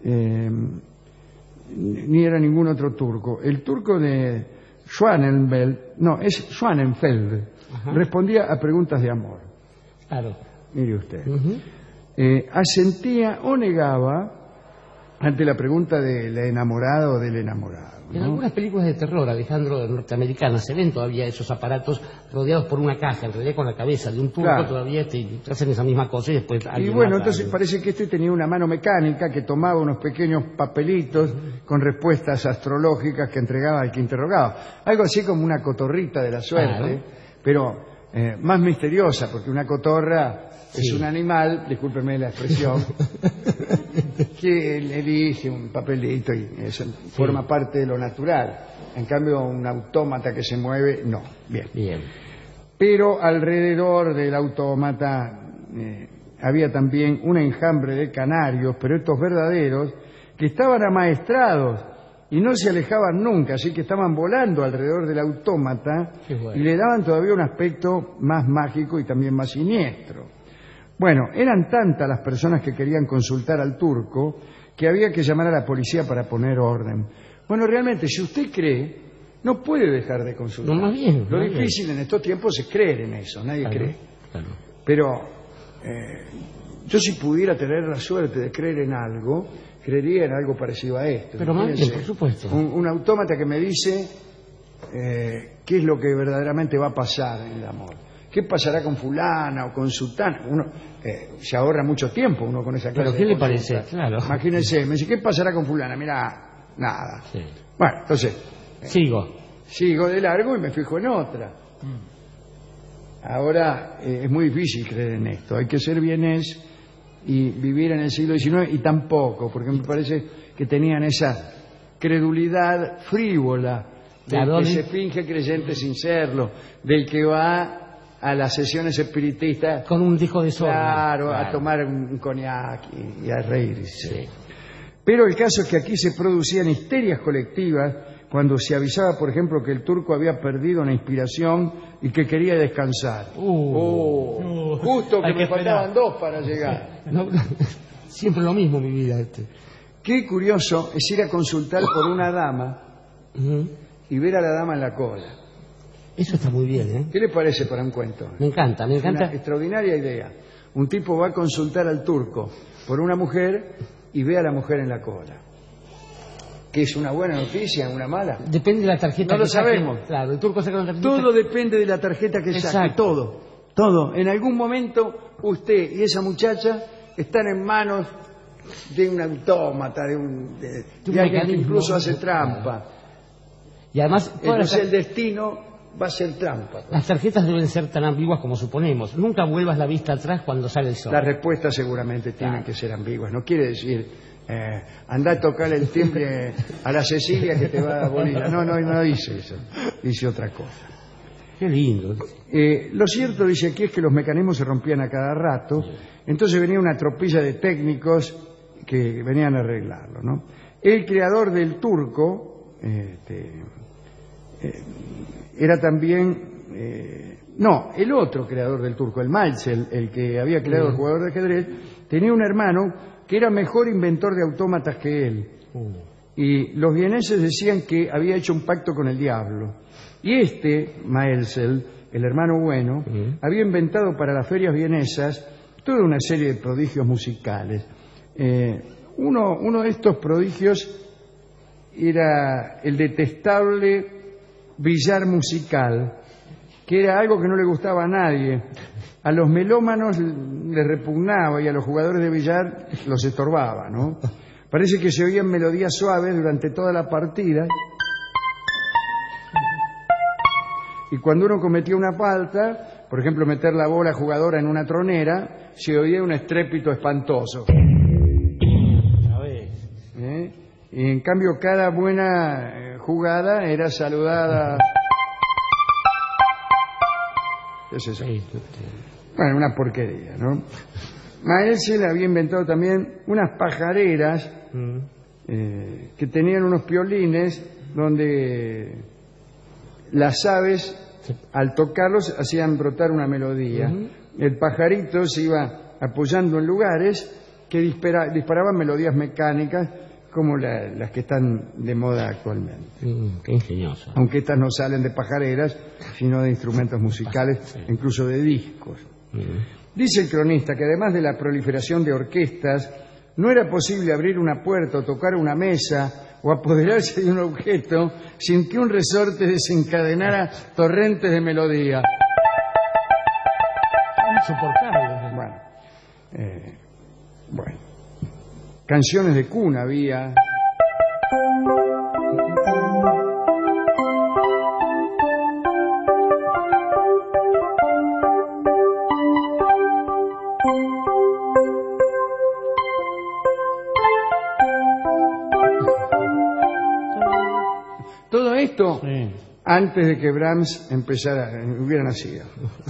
ni era ningún otro turco. El turco de Schwanenfeld respondía a preguntas de amor. Claro. Mire usted. Asentía o negaba ante la pregunta del enamorado o del enamorado, ¿no? En algunas películas de terror, Alejandro, norteamericanas, se ven todavía esos aparatos rodeados por una caja, en realidad con la cabeza de un turco. Claro. Todavía te hacen esa misma cosa y después... Y bueno, entonces parece que este tenía una mano mecánica que tomaba unos pequeños papelitos con respuestas astrológicas que entregaba al que interrogaba. Algo así como una cotorrita de la suerte, pero más misteriosa, porque una cotorra es un animal, discúlpeme la expresión, que elige un papelito y eso forma parte de lo natural. En cambio, un autómata que se mueve, no. Bien. Pero alrededor del autómata había también un enjambre de canarios, pero estos verdaderos, que estaban amaestrados y no se alejaban nunca, así que estaban volando alrededor del autómata y le daban todavía un aspecto más mágico y también más siniestro. Bueno, eran tantas las personas que querían consultar al turco que había que llamar a la policía para poner orden. Bueno, realmente, si usted cree, no puede dejar de consultar. No, más bien. Lo difícil en estos tiempos es creer en eso, nadie cree. Claro. Pero yo si pudiera tener la suerte de creer en algo, creería en algo parecido a esto. Pero más bien, por supuesto. Un autómata que me dice qué es lo que verdaderamente va a pasar en el amor. ¿Qué pasará con fulana o con sutana? Uno se ahorra mucho tiempo uno con esa clase. ¿Pero qué de le parece? Claro. Imagínense, me dice, ¿qué pasará con fulana? Mira, nada. Sí. Bueno, entonces... Sigo de largo y me fijo en otra. Ahora es muy difícil creer en esto. Hay que ser vienés y vivir en el siglo XIX, y tampoco, porque me parece que tenían esa credulidad frívola del que se finge creyente sin serlo, del que va a las sesiones espiritistas con un disco de sol. Claro, a tomar un cognac y a reírse. Sí. Pero el caso es que aquí se producían histerias colectivas cuando se avisaba, por ejemplo, que el turco había perdido la inspiración y que quería descansar. Justo que me faltaban 2 para llegar. Siempre lo mismo, mi vida. Qué curioso es ir a consultar por una dama y ver a la dama en la cola. Eso está muy bien, ¿eh? ¿Qué le parece para un cuento? Me encanta. Una extraordinaria idea. Un tipo va a consultar al turco por una mujer y ve a la mujer en la cola. ¿Que es una buena noticia, una mala? Depende de la tarjeta. No lo sabemos. Claro, el turco saca una tarjeta. Todo depende de la tarjeta que saque. Todo. En algún momento usted y esa muchacha están en manos de un autómata, de alguien que incluso hace trampa. Y además, entonces el destino va a ser trampa. Las tarjetas deben ser tan ambiguas como suponemos. Nunca vuelvas la vista atrás cuando sale el sol. Las respuestas seguramente tienen que ser ambiguas. No quiere decir, anda a tocar el timbre a la Cecilia que te va a Bolivia. No dice eso. Dice otra cosa. Qué lindo. Lo cierto, dice aquí, es que los mecanismos se rompían a cada rato. Entonces venía una tropilla de técnicos que venían a arreglarlo, ¿no? El creador del turco era también... el otro creador del turco, el Malzel, el que había creado el jugador de ajedrez, tenía un hermano que era mejor inventor de autómatas que él. Y los vieneses decían que había hecho un pacto con el diablo. Y Malzel, el hermano bueno, había inventado para las ferias vienesas toda una serie de prodigios musicales. Uno de estos prodigios era el detestable billar musical, que era algo que no le gustaba a nadie. A los melómanos les repugnaba y a los jugadores de billar los estorbaba, ¿no? Parece que se oían melodías suaves durante toda la partida, y cuando uno cometía una falta, por ejemplo meter la bola jugadora en una tronera, se oía un estrépito espantoso. Y en cambio cada buena jugada era saludada. ¿Qué es eso? Bueno, una porquería, ¿no? Malzel había inventado también unas pajareras que tenían unos piolines donde las aves, al tocarlos, hacían brotar una melodía. El pajarito se iba apoyando en lugares que disparaban melodías mecánicas como las que están de moda actualmente. Qué ingenioso. Aunque estas no salen de pajareras, sino de instrumentos musicales, incluso de discos. Dice el cronista que además de la proliferación de orquestas, no era posible abrir una puerta o tocar una mesa o apoderarse de un objeto sin que un resorte desencadenara torrentes de melodía. Insoportable. Bueno. Canciones de cuna había. Todo esto antes de que Brahms hubiera nacido.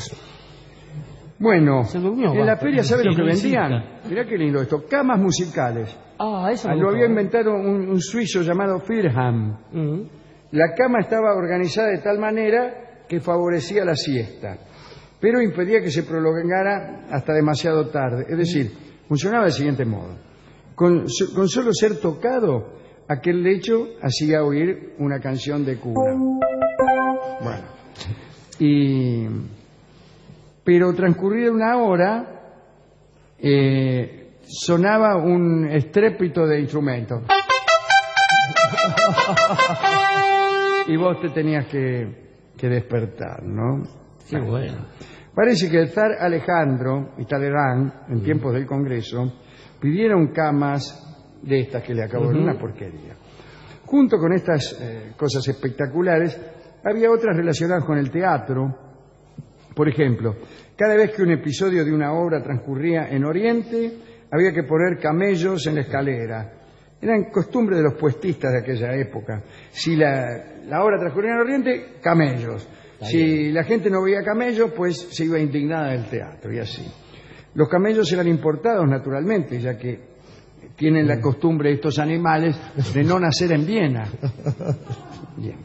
Bueno, en la feria, ¿sabe lo que vendían? Mirá qué lindo esto, camas musicales. Eso lo había inventado un suizo llamado Firham. La cama estaba organizada de tal manera que favorecía la siesta, pero impedía que se prolongara hasta demasiado tarde. Es decir, funcionaba del siguiente modo. Con solo ser tocado, aquel lecho hacía oír una canción de cuna. Bueno, pero transcurrida una hora, sonaba un estrépito de instrumento. y vos te tenías que despertar, ¿no? Qué bueno. Parece que el zar Alejandro y Talleyrand, en tiempos del Congreso, pidieron camas de estas que le acabo de una porquería. Junto con estas cosas espectaculares, había otras relacionadas con el teatro. Por ejemplo, cada vez que un episodio de una obra transcurría en Oriente, había que poner camellos en la escalera. Eran costumbre de los puestistas de aquella época. Si la obra transcurría en Oriente, camellos. Si la gente no veía camellos, pues se iba indignada del teatro, y así. Los camellos eran importados, naturalmente, ya que tienen la costumbre estos animales de no nacer en Viena. Bien.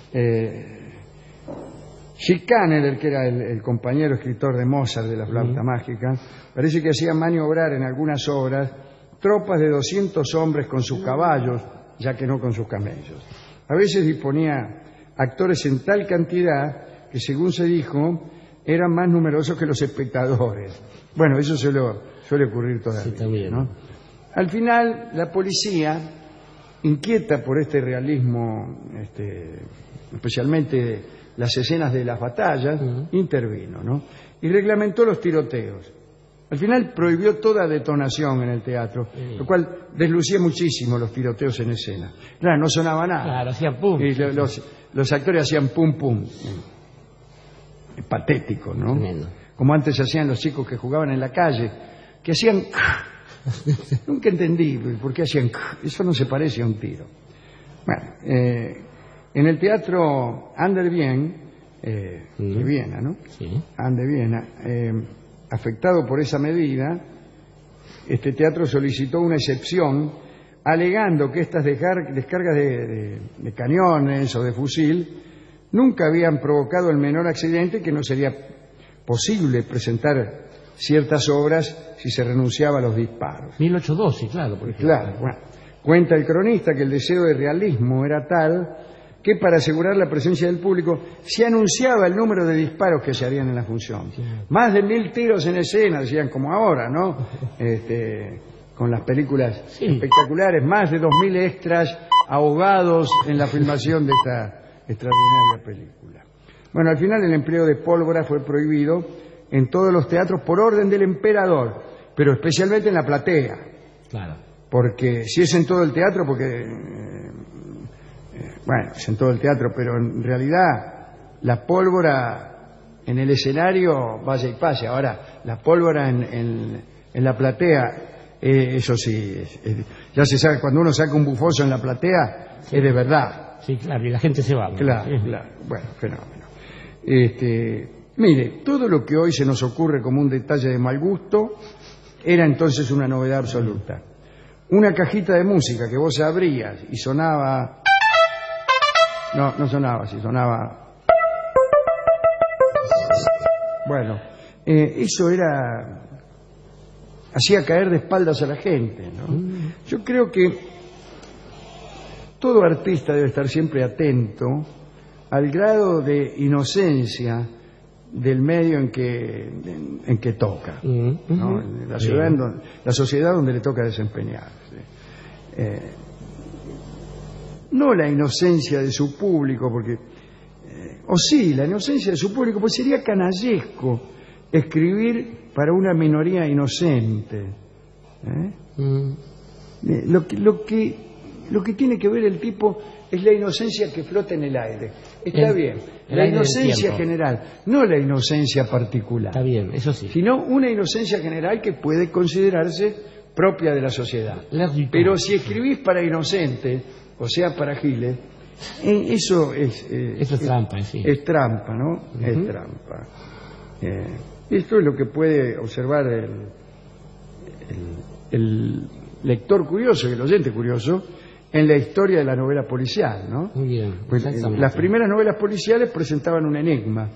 Schikaneder, que era el compañero escritor de Mozart de la flauta mágica, parece que hacía maniobrar en algunas obras tropas de 200 hombres con sus caballos, ya que no con sus camellos. A veces disponía actores en tal cantidad que, según se dijo, eran más numerosos que los espectadores. Bueno, eso suele ocurrir todavía. Sí, también, ¿no? Al final, la policía, inquieta por este realismo, especialmente las escenas de las batallas, intervino, ¿no? Y reglamentó los tiroteos. Al final prohibió toda detonación en el teatro, lo cual deslucía muchísimo los tiroteos en escena. Claro, no sonaba nada. Claro, hacían pum. Y los actores hacían pum pum. Es patético, ¿no? Tremendo. Como antes hacían los chicos que jugaban en la calle, que hacían... Nunca entendí por qué hacían... Eso no se parece a un tiro. Bueno, en el teatro Ander Wien, de Viena, ¿no? Sí. Ander Viena, afectado por esa medida, este teatro solicitó una excepción, alegando que estas descargas de cañones o de fusil nunca habían provocado el menor accidente y que no sería posible presentar ciertas obras si se renunciaba a los disparos. 1812, claro. Por ejemplo. Claro, bueno. Cuenta el cronista que el deseo de realismo era tal que para asegurar la presencia del público se anunciaba el número de disparos que se harían en la función. Sí. Más de 1000 tiros en escena, decían, como ahora, ¿no? Con las películas espectaculares, más de 2000 extras ahogados en la filmación de esta extraordinaria película. Bueno, al final el empleo de pólvora fue prohibido en todos los teatros por orden del emperador, pero especialmente en la platea. Claro. Porque si es en todo el teatro, bueno, es en todo el teatro, pero en realidad la pólvora en el escenario vaya y pase. Ahora, la pólvora en la platea, eso sí, ya se sabe, cuando uno saca un bufoso en la platea, es de verdad. Sí, claro, y la gente se va. Claro, claro. Bueno, fenómeno. Mire, todo lo que hoy se nos ocurre como un detalle de mal gusto era entonces una novedad absoluta. Una cajita de música que vos abrías y sonaba... No sonaba así, sonaba... Bueno, eso era... hacía caer de espaldas a la gente, ¿no? Yo creo que todo artista debe estar siempre atento al grado de inocencia del medio en que toca, ¿no? La sociedad donde le toca desempeñarse. No la inocencia de su público, porque o sí, la inocencia de su público, pues sería canallesco escribir para una minoría inocente. Lo que tiene que ver el tipo es la inocencia que flota en el aire. Está bien, la inocencia general, no la inocencia particular. Está bien, eso sí. Sino una inocencia general que puede considerarse propia de la sociedad. Pero si escribís para inocentes, o sea, para giles, eso es trampa, sí. Es trampa, ¿no? Es trampa. Esto es lo que puede observar el lector curioso y el oyente curioso en la historia de la novela policial, ¿no? Muy bien. Pues, las primeras novelas policiales presentaban un enigma.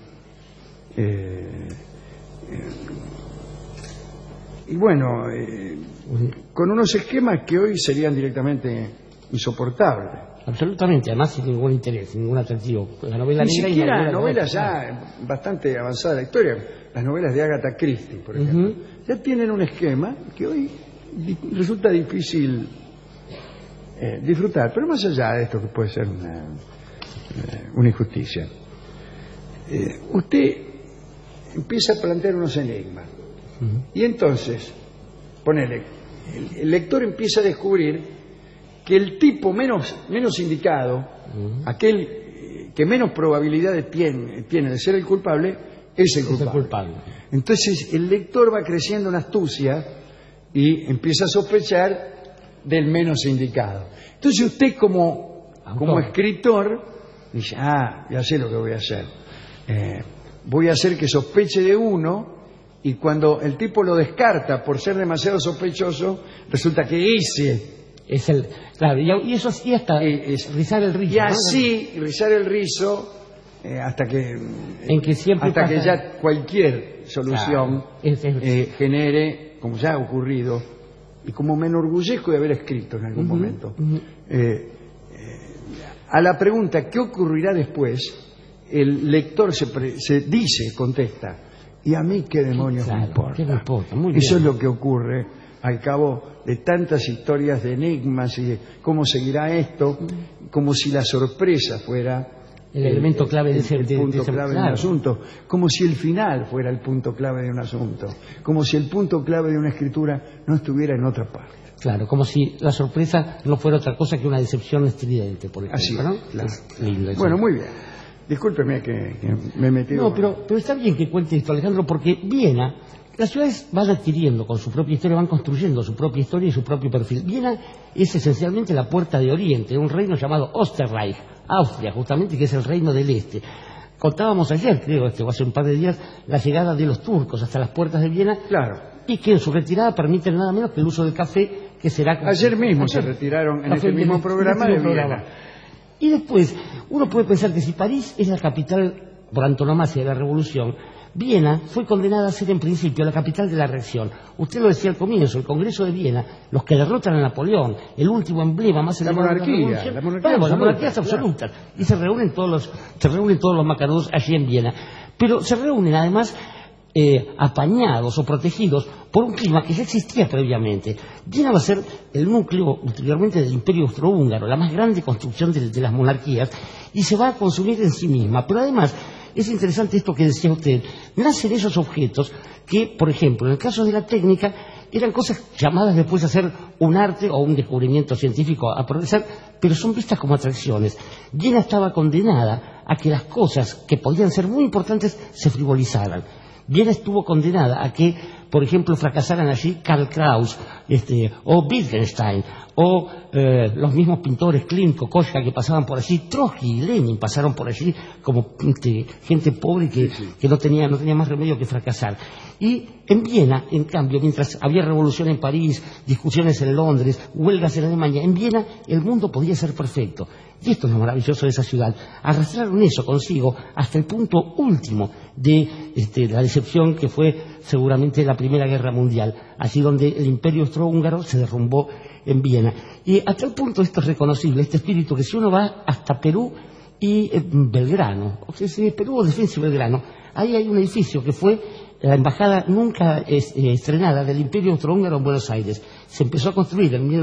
Y bueno, con unos esquemas que hoy serían directamente insoportables. Absolutamente, además sin ningún interés, sin ningún atractivo. La novela Ni negra siquiera y la novelas ya bastante avanzada de la historia, las novelas de Agatha Christie, por ejemplo, ya tienen un esquema que hoy resulta difícil disfrutar, pero más allá de esto que puede ser una injusticia. Usted empieza a plantear unos enigmas. Y entonces, ponele, el lector empieza a descubrir que el tipo menos indicado, aquel que menos probabilidades tiene de ser el culpable, es el culpable. Entonces el lector va creciendo en astucia y empieza a sospechar del menos indicado. Entonces usted como escritor dice, ya sé lo que voy a hacer. Voy a hacer que sospeche de uno, y cuando el tipo lo descarta por ser demasiado sospechoso, resulta que ese es el... Claro, y eso sí hasta rizar el rizo. Y así, rizar el rizo hasta que ya cualquier solución genere, como ya ha ocurrido, y como me enorgullezco de haber escrito en algún momento, a la pregunta ¿qué ocurrirá después? El lector contesta, ¿y a mí qué demonios me importa? ¿Qué me importa? Muy Eso bien. es lo que ocurre al cabo de tantas historias de enigmas y de cómo seguirá esto, como si la sorpresa fuera el elemento clave de un asunto, como si el final fuera el punto clave de un asunto, como si el punto clave de una escritura no estuviera en otra parte. Claro, como si la sorpresa no fuera otra cosa que una decepción estridente, por ejemplo. Así es, ¿no? claro. Es lindo eso. Bueno, muy bien. Discúlpeme que me he metido... No, pero está bien que cuente esto, Alejandro, porque Viena, las ciudades van adquiriendo con su propia historia, van construyendo su propia historia y su propio perfil. Viena es esencialmente la puerta de Oriente, un reino llamado Österreich, Austria, justamente, que es el reino del Este. Contábamos ayer, creo, o hace un par de días, la llegada de los turcos hasta las puertas de Viena. Claro. Y que en su retirada permiten nada menos que el uso del café, que será... Ayer mismo se retiraron en este mismo programa de Viena. Y después, uno puede pensar que si París es la capital por antonomasia de la revolución, Viena fue condenada a ser en principio la capital de la reacción. Usted lo decía al comienzo, el Congreso de Viena, los que derrotan a Napoleón, el último emblema más elevado de la revolución, la monarquía es absoluta. Y se reúnen todos los macanudos allí en Viena. Pero se reúnen además apañados o protegidos por un clima que ya existía previamente. Viena va a ser el núcleo ulteriormente del Imperio Austrohúngaro, la más grande construcción de las monarquías, y se va a consumir en sí misma. Pero además es interesante esto que decía usted, nacen esos objetos que, por ejemplo, en el caso de la técnica, eran cosas llamadas después a ser un arte o un descubrimiento científico a progresar, pero son vistas como atracciones. Viena estaba condenada a que las cosas que podían ser muy importantes se frivolizaran. Viena estuvo condenada a que, por ejemplo, fracasaran allí Karl Kraus o Wittgenstein o los mismos pintores Klimt, Kokoschka que pasaban por allí, Trotsky y Lenin pasaron por allí como gente pobre que no tenía más remedio que fracasar. Y en Viena, en cambio, mientras había revolución en París, discusiones en Londres, huelgas en Alemania, en Viena el mundo podía ser perfecto. Y esto es lo maravilloso de esa ciudad. Arrastraron eso consigo hasta el punto último de la decepción que fue seguramente la Primera Guerra Mundial, allí donde el Imperio Austrohúngaro se derrumbó en Viena. Y a tal punto esto es reconocible, este espíritu, que si uno va hasta Perú y Belgrano, o sea, si Perú o Defensa y Belgrano, ahí hay un edificio que fue la embajada nunca estrenada del Imperio Austrohúngaro en Buenos Aires. Se empezó a construir en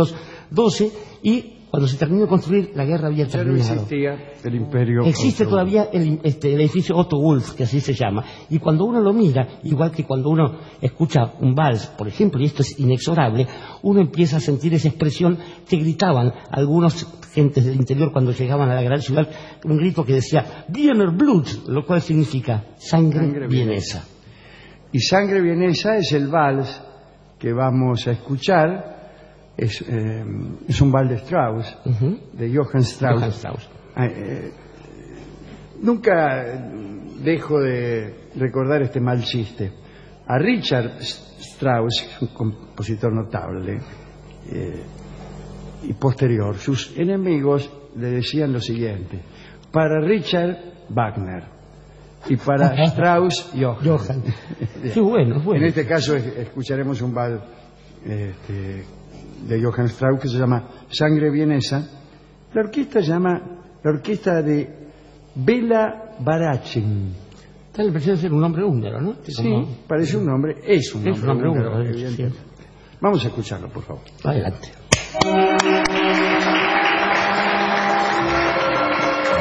1912 y cuando se terminó de construir, la guerra había terminado. Ya no existía el Imperio. Existe todavía el edificio Otto Wolff, que así se llama. Y cuando uno lo mira, igual que cuando uno escucha un vals, por ejemplo, y esto es inexorable, uno empieza a sentir esa expresión que gritaban algunos gentes del interior cuando llegaban a la gran ciudad, un grito que decía Wiener Blut, lo cual significa sangre vienesa. Y sangre vienesa es el vals que vamos a escuchar. Es un vals de Strauss, de Johann Strauss. Nunca dejo de recordar este mal chiste. A Richard Strauss, un compositor notable y posterior, sus enemigos le decían lo siguiente: para Richard, Wagner, y para Strauss, Johann. Qué bueno, bueno. En este caso escucharemos un vals de Johann Strauss que se llama Sangre Vienesa. La orquesta llama la orquesta de Bela Barachin. Está la impresión de ser un nombre húngaro, ¿no? Sí, parece un nombre, es un nombre húngaro, evidentemente. Vamos a escucharlo, por favor. Adelante.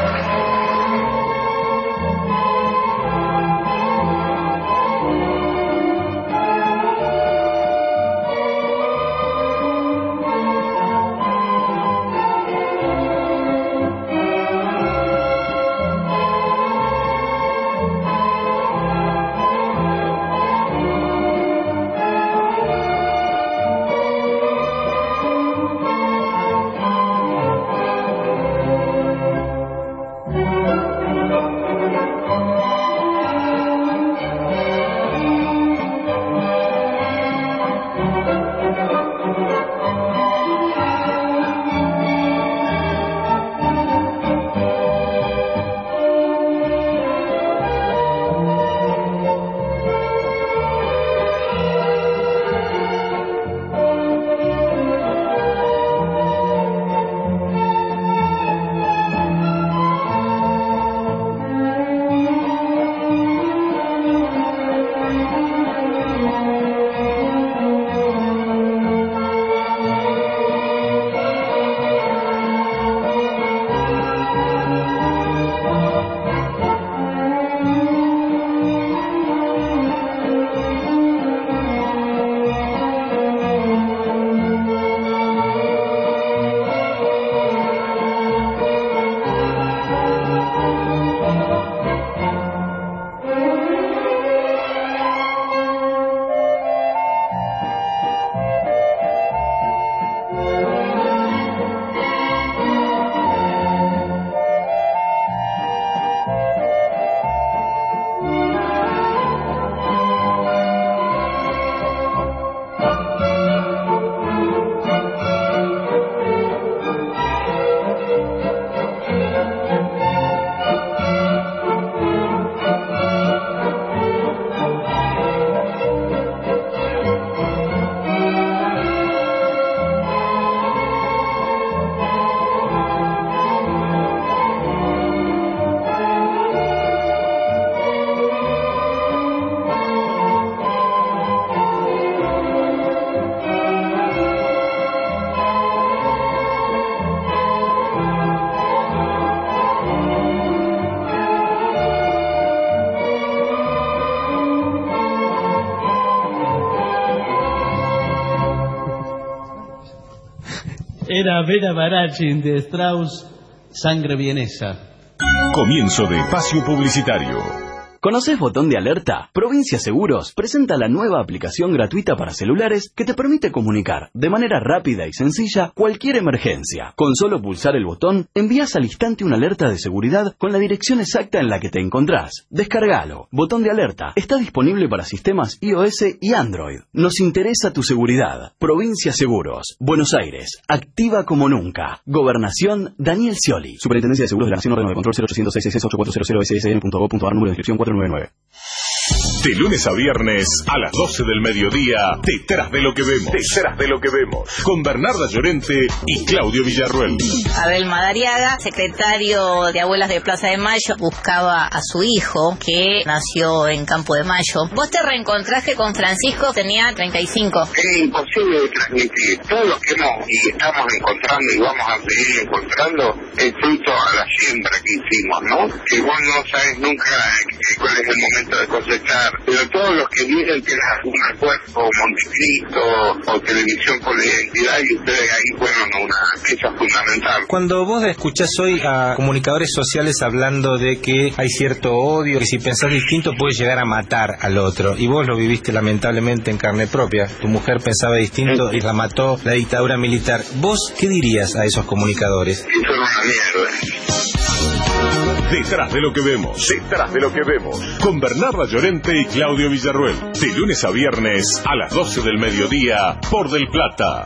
Era Vera Barachin de Strauss, Sangre Vienesa. Comienzo de espacio publicitario. ¿Conocés Botón de Alerta? Provincia Seguros presenta la nueva aplicación gratuita para celulares que te permite comunicar de manera rápida y sencilla cualquier emergencia. Con solo pulsar el botón, envías al instante una alerta de seguridad con la dirección exacta en la que te encontrás. Descargalo. Botón de Alerta está disponible para sistemas iOS y Android. Nos interesa tu seguridad. Provincia Seguros. Buenos Aires. Activa como nunca. Gobernación Daniel Scioli. Superintendencia de Seguros de la Nación. Órgano de control 0800-666-8400-ssn.gov.ar. Número de inscripción 499. De lunes a viernes a las 12 del mediodía, Detrás de lo que vemos. Detrás de lo que vemos. Con Bernarda Llorente y Claudio Villarruel. Abel Madariaga, secretario de Abuelas de Plaza de Mayo, buscaba a su hijo que nació en Campo de Mayo. Vos te reencontraste con Francisco, tenía 35. Es imposible de transmitir. Todo lo que hemos y estamos encontrando y vamos a seguir encontrando es fruto a la siembra que hicimos, ¿no? Que vos no sabes nunca cuál es el momento de cosechar, pero todos los que vienen tienen algún recuerdo, Montecristo o Televisión por la Identidad, y ustedes ahí fueron una pieza fundamental. Cuando vos escuchás hoy a comunicadores sociales hablando de que hay cierto odio, que si pensás distinto puedes llegar a matar al otro, y vos lo viviste lamentablemente en carne propia, tu mujer pensaba distinto y la mató la dictadura militar, ¿vos qué dirías a esos comunicadores? Eso es una mierda. Detrás de lo que vemos. Detrás de lo que vemos. Con Bernarda Llorente y Claudio Villarruel. De lunes a viernes a las 12 del mediodía por Del Plata.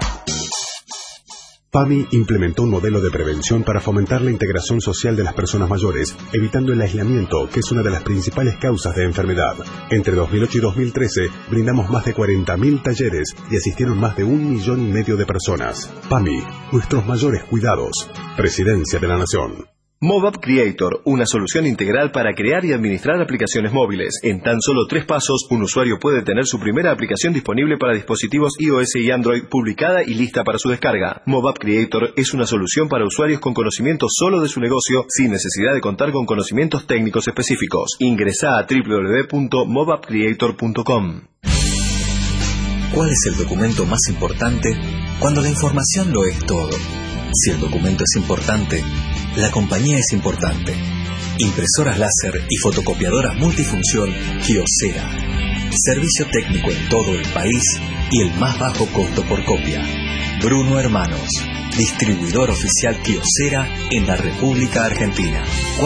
PAMI implementó un modelo de prevención para fomentar la integración social de las personas mayores, evitando el aislamiento, que es una de las principales causas de enfermedad. Entre 2008 y 2013, brindamos más de 40.000 talleres y asistieron más de 1,5 millones de personas. PAMI, nuestros mayores cuidados. Presidencia de la Nación. MobApp Creator, una solución integral para crear y administrar aplicaciones móviles. En tan solo 3 pasos, un usuario puede tener su primera aplicación disponible para dispositivos iOS y Android, publicada y lista para su descarga. MobApp Creator es una solución para usuarios con conocimiento solo de su negocio, sin necesidad de contar con conocimientos técnicos específicos. Ingresá a www.mobappcreator.com. ¿Cuál es el documento más importante cuando la información lo es todo? Si el documento es importante, la compañía es importante. Impresoras láser y fotocopiadoras multifunción Kyocera. Servicio técnico en todo el país y el más bajo costo por copia. Bruno Hermanos, distribuidor oficial Kyocera en la República Argentina.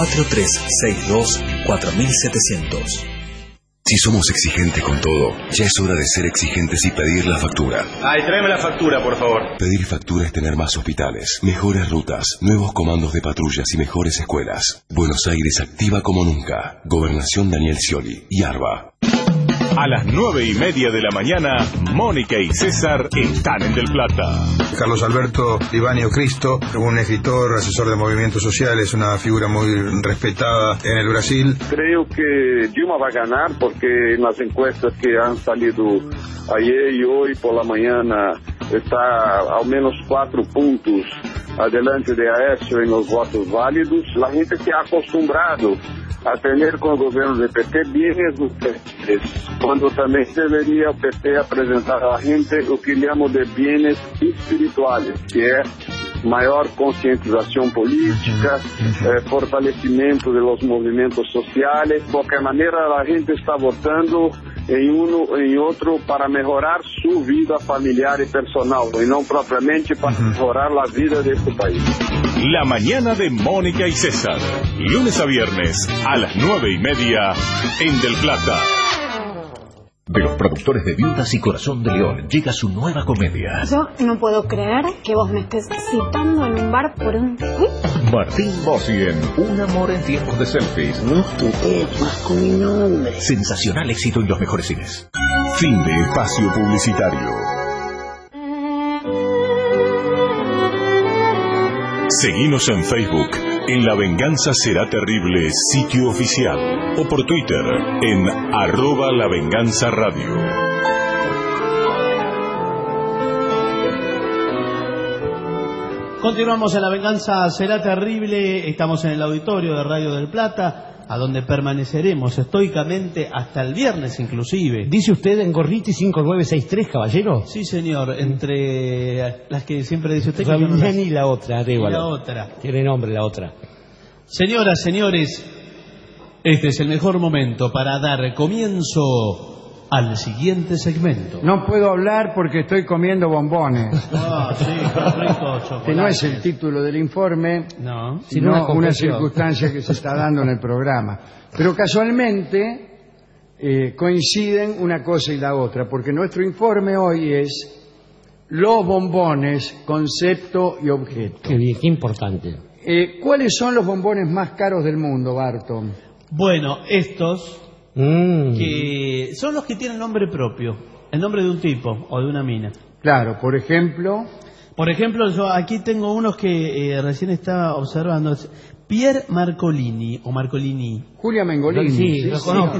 4362-4700. Si somos exigentes con todo, ya es hora de ser exigentes y pedir la factura. Ay, tráeme la factura, por favor. Pedir factura es tener más hospitales, mejores rutas, nuevos comandos de patrullas y mejores escuelas. Buenos Aires activa como nunca. Gobernación Daniel Scioli y ARBA. A las 9:30 de la mañana, Mónica y César están en Del Plata. Carlos Alberto Ibanio Cristo, un escritor, asesor de movimientos sociales, una figura muy respetada en el Brasil. Creo que Dilma va a ganar porque en las encuestas que han salido ayer y hoy por la mañana está al menos 4 puntos adelante de Aécio en los votos válidos. La gente se ha acostumbrado a tener con el gobierno de PT bienes útiles, cuando también debería el PT apresentar a la gente lo que llamo de bienes espirituales, que es mayor concientización política, fortalecimiento de los movimientos sociales. De cualquier manera, la gente está votando en uno en otro para mejorar su vida familiar y personal, y no propiamente para mejorar la vida de este país. La mañana de Mónica y César, lunes a viernes a las 9:30 en Del Plata. De los productores de Viudas y Corazón de León llega su nueva comedia. Yo no puedo creer que vos me estés citando en un bar por un tweet. Martín Bossi en Un amor en tiempos de selfies. No tuitees más con mi nombre. Sensacional éxito en los mejores cines. Fin de espacio publicitario. Seguinos en Facebook, en La Venganza Será Terrible, sitio oficial, o por Twitter, en @lavenganzaradio. Continuamos en La Venganza Será Terrible, estamos en el auditorio de Radio del Plata, a donde permaneceremos estoicamente hasta el viernes inclusive. ¿Dice usted en Gorriti 5963, caballero? Sí, señor, entre las que siempre dice usted. Ravigliani y la otra, Arevalo. Y la otra. Tiene nombre la otra. Señoras, señores, este es el mejor momento para dar comienzo al siguiente segmento. No puedo hablar porque estoy comiendo bombones. Ah, sí, qué rico chocolate. Que no es el título del informe, no, sino una circunstancia que se está dando en el programa. Pero casualmente coinciden una cosa y la otra, porque nuestro informe hoy es los bombones, concepto y objeto. Qué bien, qué importante. ¿Cuáles son los bombones más caros del mundo, Barton? Bueno, estos... que son los que tienen nombre propio, el nombre de un tipo o de una mina. Claro, por ejemplo, yo aquí tengo unos que recién estaba observando. Pier Marcolini o Marcolini. Julia Mengolini. Sí, lo conozco.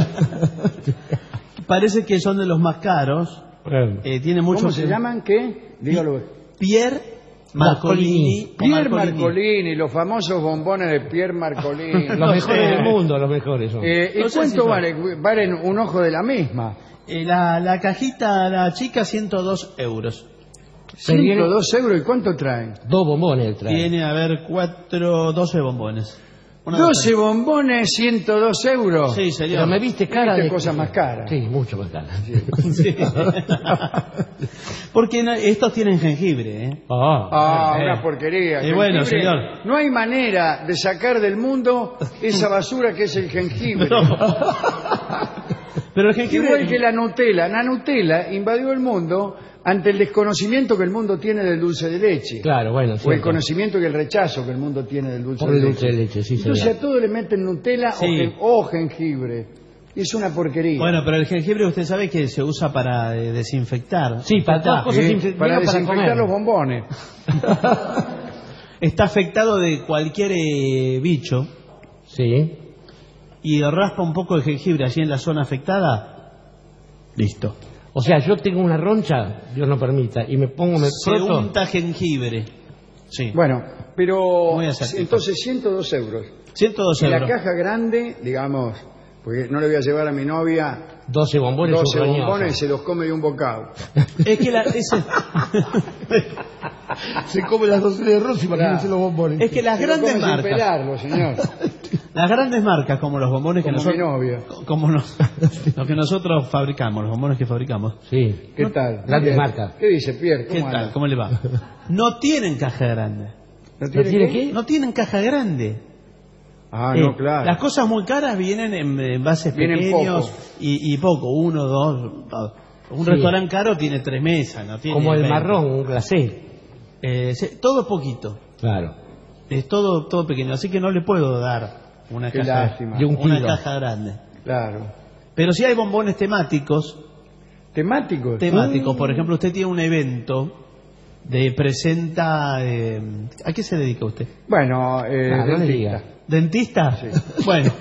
Parece que son de los más caros. Tiene mucho. ¿Cómo se llaman? ¿Qué? Dígalo. Pier Marcolini. Pierre Marcolini, los famosos bombones de Pierre Marcolini. Los mejores del mundo, los mejores son. ¿Y cuánto valen un ojo de la misma? La cajita, la chica, 102 euros. 102 euros, ¿y cuánto traen? 2 bombones traen. Tiene, a ver, 12 bombones. 12 bombones, 102 euros. Sí, señor. Pero me viste cara de cosas más caras. Sí, mucho más caras. Sí. Porque estos tienen jengibre, ¿eh? Una porquería. Y bueno, señor. No hay manera de sacar del mundo esa basura que es el jengibre. Pero el jengibre... Igual que la Nutella. La Nutella invadió el mundo ante el desconocimiento que el mundo tiene del dulce de leche. Claro, bueno. O el conocimiento y el rechazo que el mundo tiene del dulce por de el leche. Dulce de leche, sí, entonces señor. a todo le meten Nutella o jengibre. Es una porquería. Bueno, pero el jengibre usted sabe que se usa para desinfectar. Sí, para todas cosas para desinfectar los bombones. Está afectado de cualquier bicho. Sí. Y raspa un poco de jengibre allí en la zona afectada. Listo. O sea, yo tengo una roncha, Dios no permita, y me se unta jengibre. Sí. Bueno, pero entonces 102 euros. 102 euros. La caja grande, digamos, porque no le voy a llevar a mi novia 12 bombones, 12 bombones y se los come de un bocado. Es que se come las 12 de arroz y imagínense los bombones. Es que las grandes marcas. Sin pelarlo, señor. Las grandes marcas como los bombones como que nosotros, mi novia. como los que nosotros fabricamos, los bombones que fabricamos. Sí. ¿Qué tal? Grandes marcas. ¿Qué dice Pierre? ¿Qué tal? ¿Cómo le va? No tienen caja grande. ¿No tienen qué? No tienen caja grande. Ah, no, claro. Las cosas muy caras vienen en envases pequeños poco. Y poco, 1, 2. Un restaurante caro tiene 3 mesas, no tiene. Como el 20. marrón, un glacé. Todo poquito. Claro. Es todo pequeño, así que no le puedo dar una caja de un kilo. Una caja grande. Claro. Pero si hay bombones temáticos. ¿Temáticos? Temáticos. Por ejemplo, usted tiene un evento presenta... ¿A qué se dedica usted? Bueno, dentista. ¿Dentista? Sí. Bueno.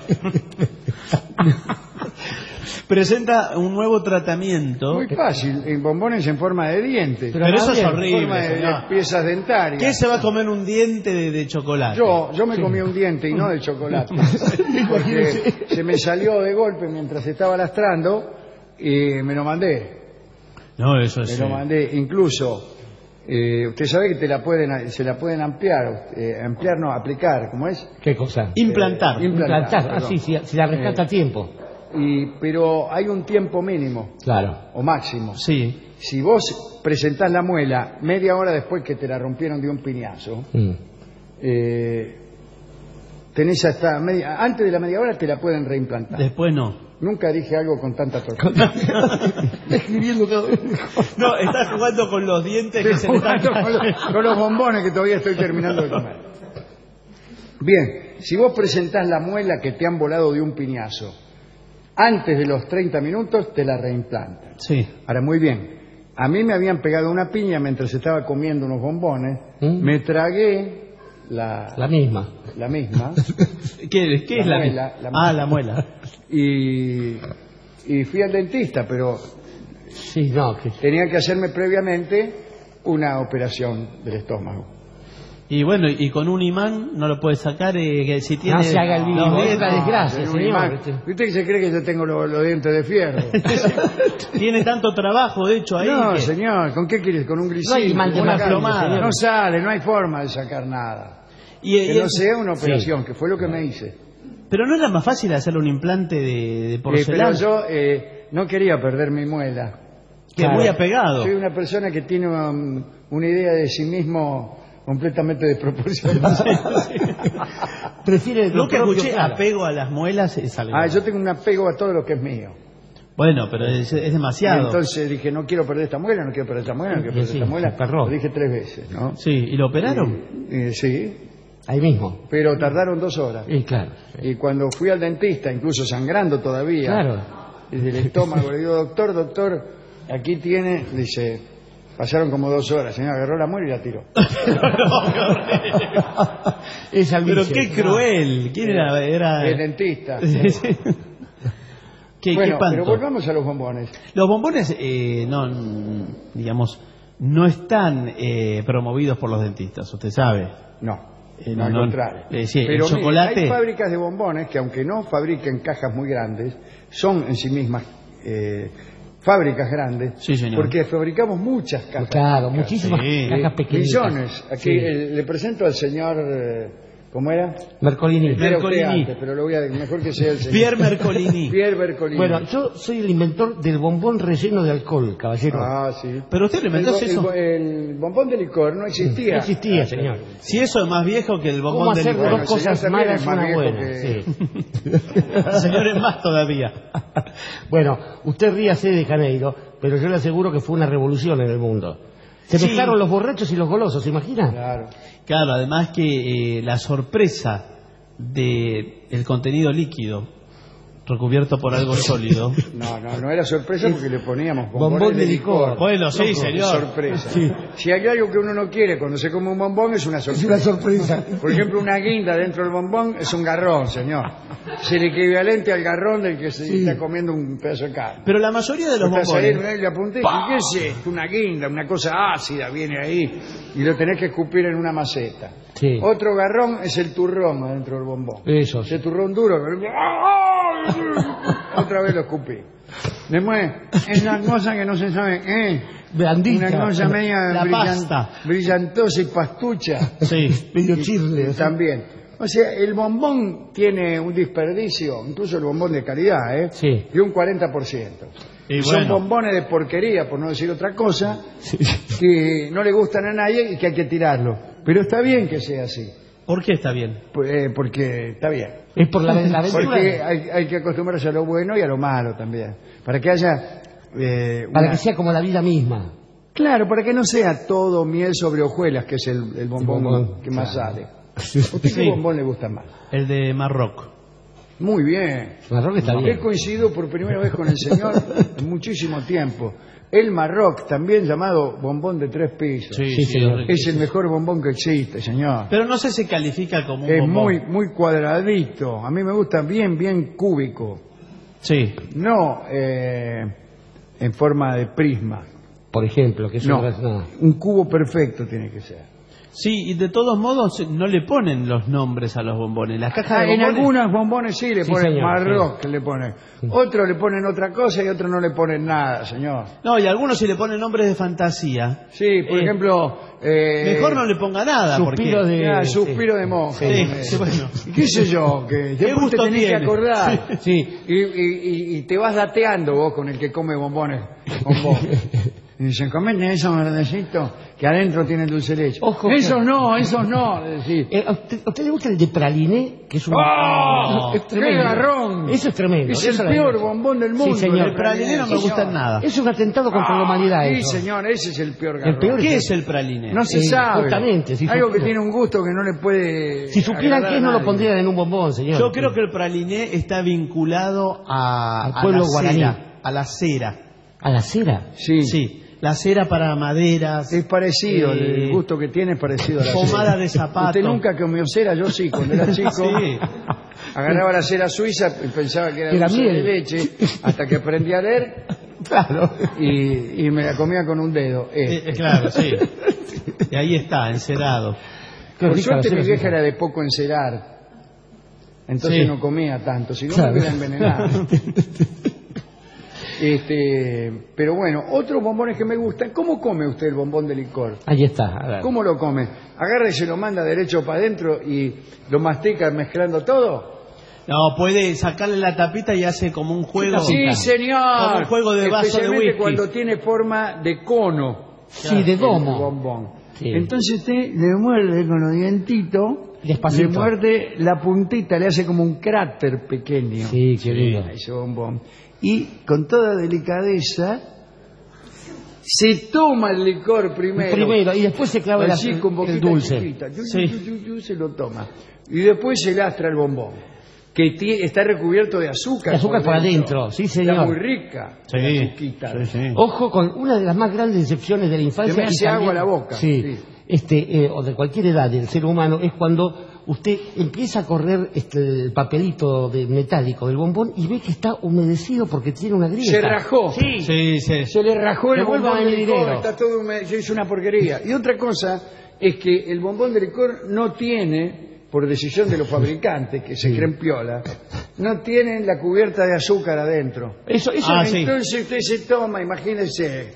Presenta un nuevo tratamiento. Muy fácil, en bombones en forma de dientes. Pero eso es horrible. En forma de piezas dentarias. ¿Qué se va a comer un diente de chocolate? Yo me comí un diente y no de chocolate. Porque se me salió de golpe mientras estaba lastrando y me lo mandé. No, eso es... Me lo mandé, incluso... usted sabe que se la pueden aplicar, ¿cómo es? ¿Qué cosa? Implantar. Así, si la rescata a tiempo. Pero hay un tiempo mínimo. Claro. O máximo. Sí. Si vos presentás la muela media hora después que te la rompieron de un piñazo, tenés hasta antes de la media hora te la pueden reimplantar. Después no. Nunca dije algo con tanta tortura. Escribiendo todo. No, estás jugando con los dientes que se le están con los bombones que todavía estoy terminando de comer. Bien, si vos presentás la muela que te han volado de un piñazo, antes de los 30 minutos te la reimplantan. Sí. Ahora, muy bien. A mí me habían pegado una piña mientras estaba comiendo unos bombones. Me tragué la misma. ¿Qué es la muela? La muela. Y fui al dentista, pero tenía que hacerme previamente una operación del estómago. Y bueno, y con un imán no lo puede sacar, que si tiene... No se haga el vivo, los es una dientes- desgracia, Un señor. imán. ¿Usted que se cree que yo tengo los dientes de fierro? Tiene tanto trabajo, de hecho, ahí. No, que- señor, ¿con qué quieres? ¿Con un No grisil? hay imán de ¿Con una marfil, plomada? señor. No sale, no hay forma de sacar nada. y Que no sea una operación, Sí. que fue lo que me hice. Pero no era más fácil hacerle un implante de porcelana. Pero yo no quería perder mi muela. Que muy apegado. Soy una persona que tiene una idea de sí mismo completamente desproporcionada. Prefiere Lo que propio, escuché, claro. apego a las muelas es algo. Yo tengo un apego a todo lo que es mío. Bueno, pero es demasiado. Entonces dije, no quiero perder esta muela, no quiero perder esta muela, no quiero perder Sí, esta muela. perró. Lo dije 3 veces, ¿no? Sí, ¿y lo operaron? Sí, Ahí mismo. pero tardaron 2 horas. Y claro. Y cuando fui al dentista, incluso sangrando todavía, Claro. desde el estómago, le digo, doctor, aquí tiene, dice, pasaron como 2 horas, señor, agarró la muela y la tiró. Es al Pero vicio. qué cruel. ¿Quién era? El dentista. Qué Bueno, espanto. pero volvamos a los bombones. Los bombones, no están promovidos por los dentistas, usted sabe. No, No, al no, contrario. sí, Pero el mire, chocolate. hay fábricas de bombones que aunque no fabriquen cajas muy grandes, son en sí mismas fábricas grandes, Sí, señor. porque fabricamos muchas cajas. Claro, chicas. muchísimas Sí. cajas pequeñas. Millones. Aquí Sí. le presento al señor, ¿cómo era? Mercolini. Era usted Mercolini. antes, pero lo voy a, mejor que sea el señor. Pierre Mercolini. Pierre Mercolini. Bueno, yo soy el inventor del bombón relleno de alcohol, caballero. Sí. Pero usted le inventó eso. El bombón de licor no existía. No existía, señor. Si eso es más viejo que el ¿Cómo bombón de hacer licor. dos el señor cosas también malas es y más una viejo buena? que- Sí. Señor, es más todavía. Bueno, usted ríase de Janeiro, pero yo le aseguro que fue una revolución en el mundo. Se Sí. mezclaron los borrachos y los golosos, ¿se imagina? Claro. Claro, además que la sorpresa de el contenido líquido recubierto por algo sólido. No era sorpresa porque le poníamos Bombón bombones de de licor. licor. Bueno, sí, No, señor. Sorpresa. Si hay algo que uno no quiere cuando se come un bombón es una Es sorpresa. una sorpresa. Por ejemplo, una guinda dentro del bombón es un garrón, señor. Es el equivalente al garrón del que se está comiendo un pedazo de carne. Pero la mayoría de los Estás ahí, bombones. le apunté, ¿y qué es esto? Una guinda, una cosa ácida viene ahí y lo tenés que escupir en una maceta. Sí. Otro garrón es el turrón adentro del bombón. Eso. Ese turrón duro. Otra vez lo escupí. Después, es una cosa que no se sabe, Blandita. una cosa media La pasta. brillantosa y pastucha. Sí. Medio chirle. También. O sea, el bombón tiene un desperdicio, incluso el bombón de calidad, Sí. de un 40%. Y Son bueno. bombones de porquería, por no decir otra cosa, que no le gustan a nadie y que hay que tirarlo. Pero está bien que sea así, ¿Por qué está bien? porque está bien. Es por la aventura. Porque hay que acostumbrarse a lo bueno y a lo malo también. Para que haya... Para que sea como la vida misma. Claro, para que no sea todo miel sobre hojuelas, que es el bombón bombón, que más claro. sale. ¿A usted qué bombón le gusta más? El de Marroc. Muy bien. Marroc está He bien. coincidido por primera vez con el señor en muchísimo tiempo. El Marroc, también llamado bombón de 3 pisos. Sí, señor. Es el mejor bombón que existe, señor. Pero no sé si califica como un Es bombón. muy cuadradito. A mí me gusta bien cúbico. Sí. No en forma de prisma. Por ejemplo, que eso No, no es nada. un cubo perfecto tiene que ser. Sí, y de todos modos no le ponen los nombres a los bombones. Las cajas de En bombones... algunos bombones sí le Sí, ponen señor, Marroc, le ponen. Otros le ponen otra cosa y otros no le ponen nada, señor. No, y algunos si le ponen nombres de fantasía. Sí, por ejemplo... Mejor no le ponga nada, Suspiro porque... de... suspiro de monje. Sí, bueno. ¿Qué sé yo? Que después te gusto tenés que tiene? acordar. Sí. Y te vas dateando vos con el que come bombones con vos. Y dicen, comete esos verdecitos que adentro tienen dulce de leche. Ojo, esos no, le decís. ¿A usted le gusta el de praliné? Que es un... ¡Oh! Es ¡Qué tremendo. garrón! Eso es tremendo. Es Eso el la peor digo. bombón del mundo. Sí, señor. El praliné no me gusta nada. Es un atentado contra la humanidad. Sí, eso. señor, ese es el peor garrón. El peor ¿Qué es el praline? No se sabe. Justamente. Si Algo que supiera- tiene un gusto que no le puede. Si supieran agradar qué, a no lo nadie. pondrían en un bombón, señor. Yo creo que el praliné está vinculado Al a pueblo la guaraní. cera, a la cera. ¿A la cera? Sí. Sí, la cera para maderas. Es parecido, Eh, el gusto que tiene es parecido a la pomada cera. de zapato. Usted nunca comió cera, yo sí, cuando era chico. Sí. Agarraba la cera suiza y pensaba que era Era dulce de miel. leche, hasta que aprendí a leer Claro. y me la comía con un dedo. Claro, sí. Y ahí está, encerado. Por suerte mi vieja era de poco encerar, entonces no comía tanto, si no me hubiera envenenado. Pero bueno, otros bombones que me gustan. ¿Cómo come usted el bombón de licor? Ahí está. A ver. ¿Cómo lo come? ¿Agarra y se lo manda derecho para adentro y lo mastica mezclando todo? No, puede sacarle la tapita y hace como un juego. Sí, señor. Como un juego de vaso de especialmente whisky. cuando tiene forma de cono. Sí, de domo. El bombón. Sí. Entonces usted le muerde con los dientitos, despacito. le muerde la puntita, le hace como un cráter pequeño. Sí, qué lindo. Ese bombón. Y con toda delicadeza se toma el licor primero. Y después se clava así, con el boquita dulce. chiquita. Se lo toma. Y después se lastra el bombón, que está recubierto de azúcar. De azúcar por adentro, sí, señor. Está muy rica. Sí. Chiquita. Ojo con una de las más grandes decepciones de la infancia. Se me hace y también, agua la boca. Sí. O de cualquier edad del ser humano, es cuando usted empieza a correr el papelito metálico del bombón y ve que está humedecido porque tiene una grieta. Se rajó. Sí. Se le rajó el Devuelvan bombón de el licor, dinero. está todo humedecido, es una porquería. Y otra cosa es que el bombón de licor no tiene, por decisión de los fabricantes, que se creen piola, no tienen la cubierta de azúcar adentro. Entonces usted se toma, imagínese,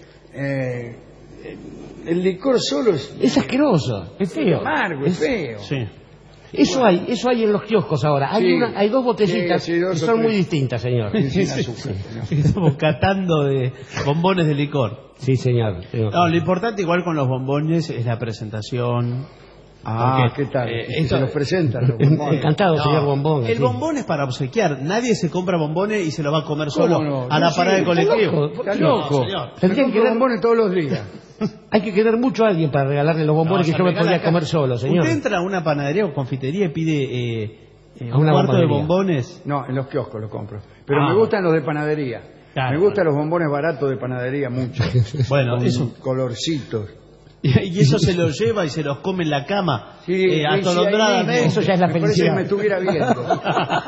el licor solo es asqueroso, es feo. Amargo, es feo. Sí. Eso hay en los kioscos ahora. Hay dos botellitas que son muy distintas, señor. Sin azúcar. Estamos catando de bombones de licor. Sí, señor. No, lo importante igual con los bombones es la presentación. ¿Qué tal? Se los presentan los bombones. Encantado, señor bombón. El bombón es para obsequiar. Nadie se compra bombones y se los va a comer solo a la parada del colectivo. Está loco. Tendrían que dar bombones todos los días. Hay que querer mucho a alguien para regalarle los bombones que yo me podría comer solo, señor. Usted entra a una panadería o confitería y pide a un una cuarto de bombonería. bombones. No, en los kioscos los compro. Pero me gustan los de panadería. Claro. Me gustan los bombones baratos de panadería mucho. Bueno, con eso. Colorcitos. Y eso se los lleva y se los come en la cama. Atolondradamente. Eso ya es la felicidad. Me estuviera viendo.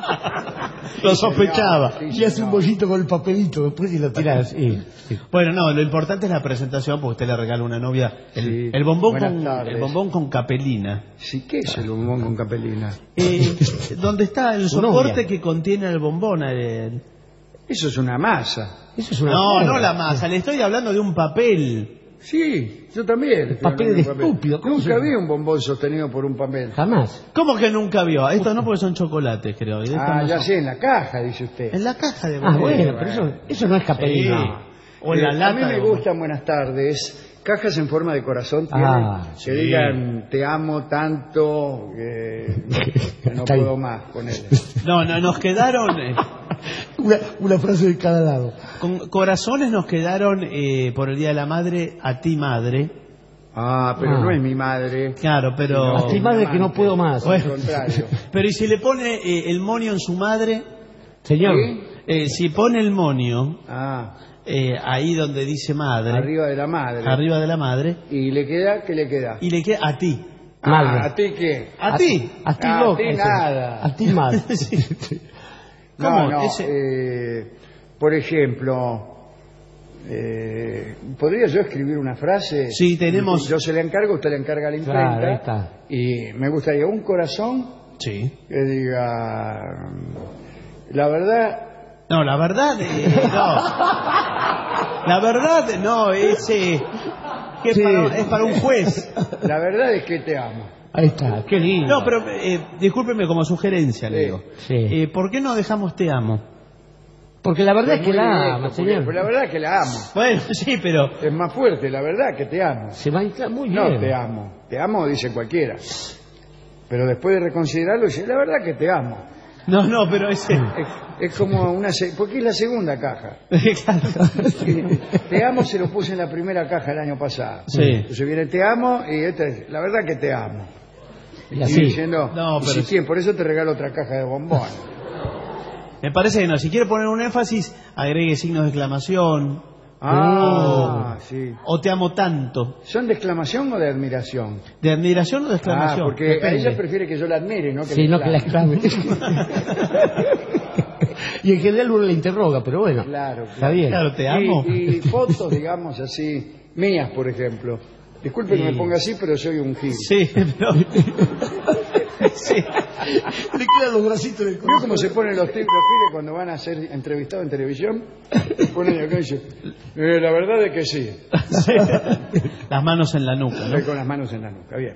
Lo sospechaba. Y hace un bollito con el papelito después y lo tiras. Bueno, no, lo importante es la presentación, porque usted le regala a una novia el bombón con capelina. Sí, ¿qué es el bombón con capelina? ¿Dónde está el soporte que contiene el bombón? Eso es una masa. No la masa, le estoy hablando de un papel. Sí, yo también. Papel de estúpido. Nunca vi un bombón sostenido por un papel. Jamás. ¿Cómo que nunca vio? Estos no, porque son chocolates, creo. Ya sé, en la caja, dice usted. En la caja de bombón. Bueno, pero eso no es capelina. Sí. O en la lata. A mí me gustan, buenas tardes, cajas en forma de corazón tienen, que digan te amo tanto que no puedo más con él. No, nos quedaron una frase de cada lado. Con corazones nos quedaron por el Día de la Madre, a ti madre. Pero no es mi madre. Claro, pero a ti madre que no puedo más. Al contrario. Pero ¿y si le pone el monio en su madre? Señor. Si pone el monio ahí donde dice madre. Arriba de la madre. Arriba de la madre. ¿Y le queda? ¿Qué le queda? Y le queda a ti. ¿A ti qué? ¿A ti? A ti loco. A ti nada. A ti madre. No. Por ejemplo, ¿podría yo escribir una frase? Sí, tenemos. Yo se la encargo, usted le encarga a la imprenta. Claro, ahí está. Y me gustaría un corazón que diga, la verdad. No, la verdad, no. La verdad, no, es para un juez. La verdad es que te amo. Ahí está, qué lindo. No, pero discúlpeme como sugerencia, le digo. Sí. ¿Por qué no dejamos te amo? Porque la verdad es que la ama, señor. Pero la verdad es que la amo. Bueno, sí, pero es más fuerte, la verdad que te amo. Se va muy bien. No, te amo. Te amo, dice cualquiera. Pero después de reconsiderarlo, dice, la verdad que te amo. No, pero es como porque es la segunda caja. Te amo se lo puse en la primera caja el año pasado. Sí. Entonces viene te amo y esta es, la verdad que te amo. Y así. Diciendo, No, pero por eso te regalo otra caja de bombón. Me parece que no. Si quiere poner un énfasis, agregue signos de exclamación. Sí. O te amo tanto. ¿Son de exclamación o de admiración? ¿De admiración o de exclamación? Porque depende. a ella prefiere que yo la admire, ¿no? Que la exclame. Y en general uno le interroga, pero bueno. Claro. Está bien. Claro, te amo. Y fotos, digamos así, mías, por ejemplo. Disculpe que me ponga así, pero soy un gil. Sí, pero... sí. Le quedan los bracitos del ¿Vio cómo se ponen los giles cuando van a ser entrevistados en televisión? Se ponen acá y dicen, la verdad es que sí. Sí. Las manos en la nuca, ¿no? Con las manos en la nuca, bien.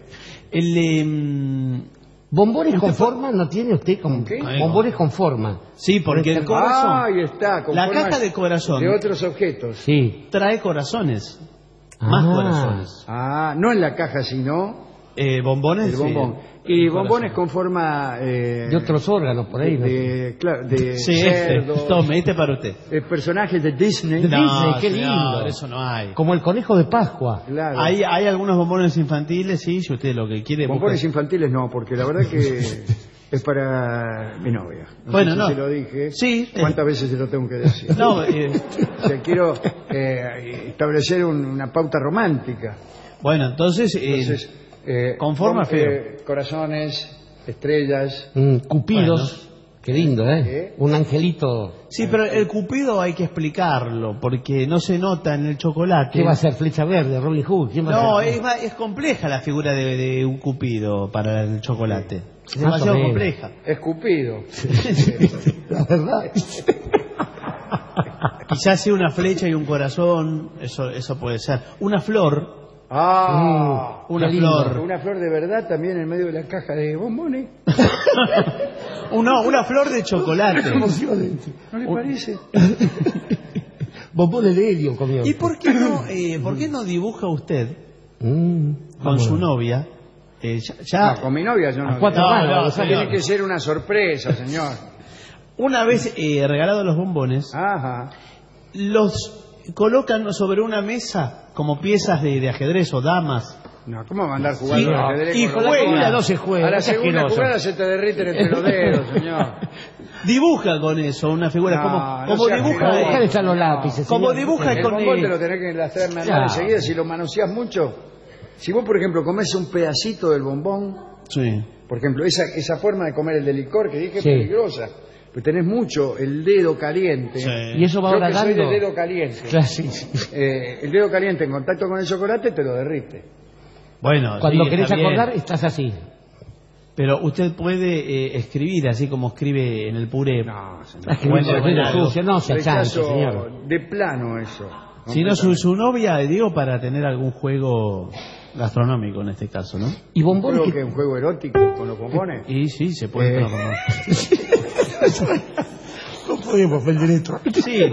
¿Bombones con forma no tiene usted? ¿Qué? Bombones con forma. Sí, porque el corazón... ahí está. Con la formas caja de corazón... de otros objetos. Sí. Trae corazones. Más corazones. No en la caja, sino... bombones. El bombón. Sí. Y bombones con forma... de otros órganos, por ahí. Claro, de sí, cerdo. Tome, para usted. Personajes de Disney. Disney, qué lindo. No, eso no hay. Como el conejo de Pascua. Claro. Hay algunos bombones infantiles, sí, si usted lo que quiere... Bombones infantiles no, porque la verdad que es para mi novia. Bueno, no sé si lo dije. Sí. ¿Cuántas veces se lo tengo que decir? No, o sea, quiero establecer una pauta romántica. Bueno, entonces con forma feo. Corazones, estrellas. Cupidos. Bueno. Qué lindo, ¿eh? Un angelito. Sí, pero el cupido hay que explicarlo, porque no se nota en el chocolate. ¿Qué va a ser? ¿Flecha verde? ¿Robin Hood? ¿Quién va a ser? Es compleja la figura de un cupido para el chocolate. Es demasiado compleja. Es Cupido. La verdad. Quizás sea una flecha y un corazón, eso puede ser. Una flor. Una flor. Una flor de verdad también en medio de la caja de bombones. Una flor de chocolate. ¿No le parece? Bombones de helio comió. ¿Y por qué no dibuja usted con su novia? No, con mi novia yo no. Tiene que ser una sorpresa, señor. Una vez regalado los bombones, los colocan sobre una mesa como piezas de ajedrez o damas. No, ¿cómo va a andar jugando al ajedrez? Y con la comida no se juega. A la segunda jugada se te derriten entre los dedos, señor. Dibuja con eso una figura como dibuja. Están los lápices. Como dibuja el con bombón te lo tenés que enlazar enseguida. Si lo manoseas mucho, si vos por ejemplo comés un pedacito del bombón, por ejemplo esa forma de comer el de licor que dije es peligrosa. Pues tenés mucho el dedo caliente. Y eso va agradando. Yo que soy de dedo caliente. Claro, el dedo caliente en contacto con el chocolate te lo derrite. Bueno, cuando querés acordar estás así. Pero usted puede escribir así como escribe en el puré. No, no se chanche, señor. De plano eso. Si no, su novia, digo, para tener algún juego gastronómico en este caso, ¿no? ¿Y bombones? ¿Creo que un juego erótico con los bombones? Y sí, se puede con los bombones. No podemos perder esto. Sí.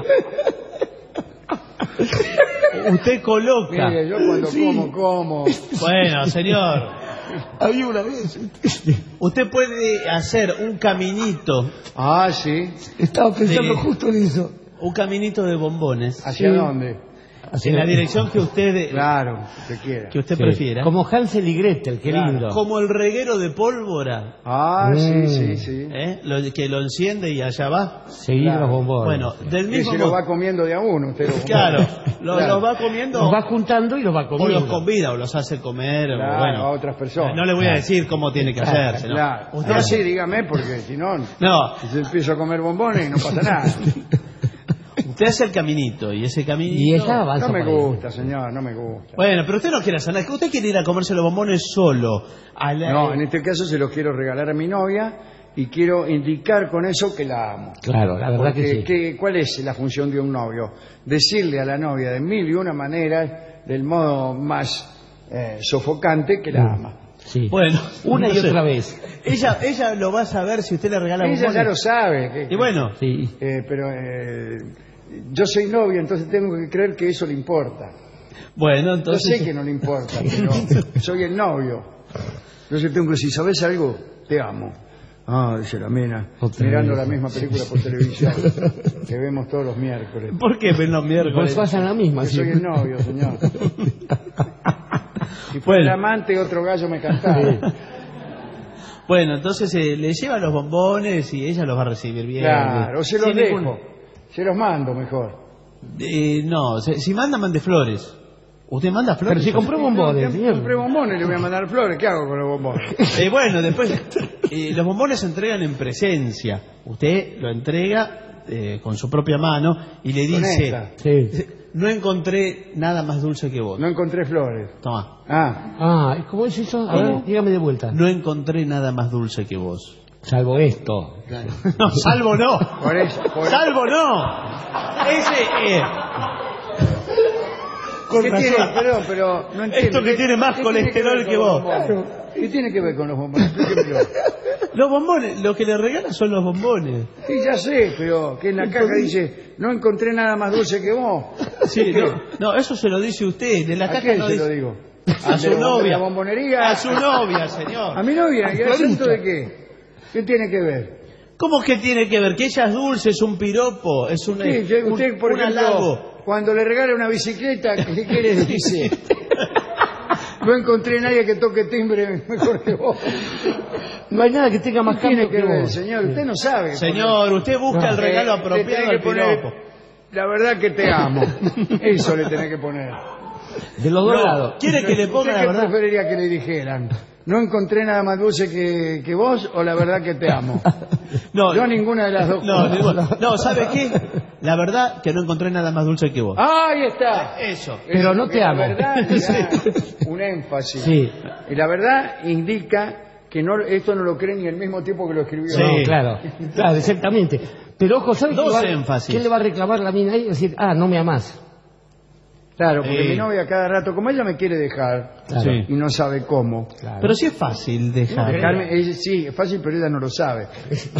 Usted coloca. Mire, yo cuando como. Bueno, señor. Había una vez. Usted puede hacer un caminito. Sí. Estaba pensando justo en eso. Un caminito de bombones. ¿Hacia dónde? En la dirección que usted que usted prefiera. Como Hansel y Gretel, qué lindo. Como el reguero de pólvora. Sí. Que lo enciende y allá va. Seguir los bombones. Bueno, del mismo se lo va comiendo de a uno. Usted los va comiendo. Los va juntando y los va comiendo. O los convida o los hace comer. A otras personas. No le voy a decir cómo tiene que hacerse. Usted así, dígame, porque si no, si empiezo a comer bombones no pasa nada. Usted hace el caminito y ese caminito... Y ella avanza. No me gusta, señor, no me gusta. Bueno, pero usted no quiere hacer nada. Usted quiere ir a comerse los bombones solo. No, en este caso se los quiero regalar a mi novia y quiero indicar con eso que la amo. Claro, la verdad que sí. ¿Cuál es la función de un novio? Decirle a la novia de mil y una maneras, del modo más sofocante, que la ama. Sí. Bueno, una y otra vez. Ella lo va a saber si usted le regala bombones. Ella ya lo sabe. Y bueno. Sí. Pero yo soy novio, entonces tengo que creer que eso le importa. Bueno, entonces... Yo sé que no le importa, pero soy el novio. Entonces tengo que decir, ¿sabes algo? Te amo. Dice la mina, mirando la misma película por televisión que vemos todos los miércoles. ¿Por qué ven los miércoles? Pues pasan la misma. Yo soy el novio, señor. Si fuera el amante, otro gallo me cantaba. Bueno, entonces le lleva los bombones y ella los va a recibir bien. Claro, se los dejo. Se los mando mejor. No, si mande flores. ¿Usted manda flores? Pero si compró bombones, señor. Compré bombones y le voy a mandar flores. ¿Qué hago con los bombones? Bueno, después los bombones se entregan en presencia. Usted lo entrega con su propia mano y le Con dice, esta. no encontré nada más dulce que vos. No encontré flores. Toma. ¿Cómo es eso? A ver, dígame de vuelta. No encontré nada más dulce que vos. Salvo esto. No, salvo no. Salvo no. Ese con ¿Qué razón. tiene? Pero no entiendo. Esto que tiene más ¿Qué colesterol tiene que ver con vos. los bombones? ¿Qué tiene que ver con los bombones? Explíquemelo. Los bombones, lo que le regalan son los bombones. Sí, ya sé, pero que en la caja dice, no encontré nada más dulce que vos. Sí, no, eso se lo dice usted. De la ¿A caja quién no se dice. lo digo? A su novia. ¿A la bombonería? A su novia, señor. ¿A mi novia? ¿Y asunto de qué? ¿Qué tiene que ver? ¿Cómo que tiene que ver? Que ella es dulce, es un piropo, es un, Sí, usted, por un ejemplo, halago. cuando le regala una bicicleta, ¿qué le dice? No encontré nadie que toque timbre mejor que vos. No hay nada que tenga más tiene cambio que ver, vos. señor. Usted no sabe. Señor, usted busca el regalo le apropiado tenés al que poner, piropo. la verdad que te amo. Eso le tenés que poner. De los dos lados. ¿Quiere que le ponga ¿Usted la qué verdad? preferiría que le dijeran? ¿No encontré nada más dulce que vos o la verdad que te amo? No, Yo ninguna de las dos. no, ¿sabe qué? La verdad que no encontré nada más dulce que vos. ¡Ahí está! Eso. Pero no te amo. La verdad le da un énfasis. Sí. Y la verdad indica que no, esto no lo cree ni el mismo tipo que lo escribió. Sí. No, claro, exactamente. Pero ojo, ¿sabes Dos qué, énfasis. qué le va a reclamar la mina ahí? Decir, no me amás. Claro, porque mi novia cada rato, como ella me quiere dejar Claro. y no sabe cómo. Claro. Pero sí es fácil dejar. Dejarme, sí, es fácil, pero ella no lo sabe.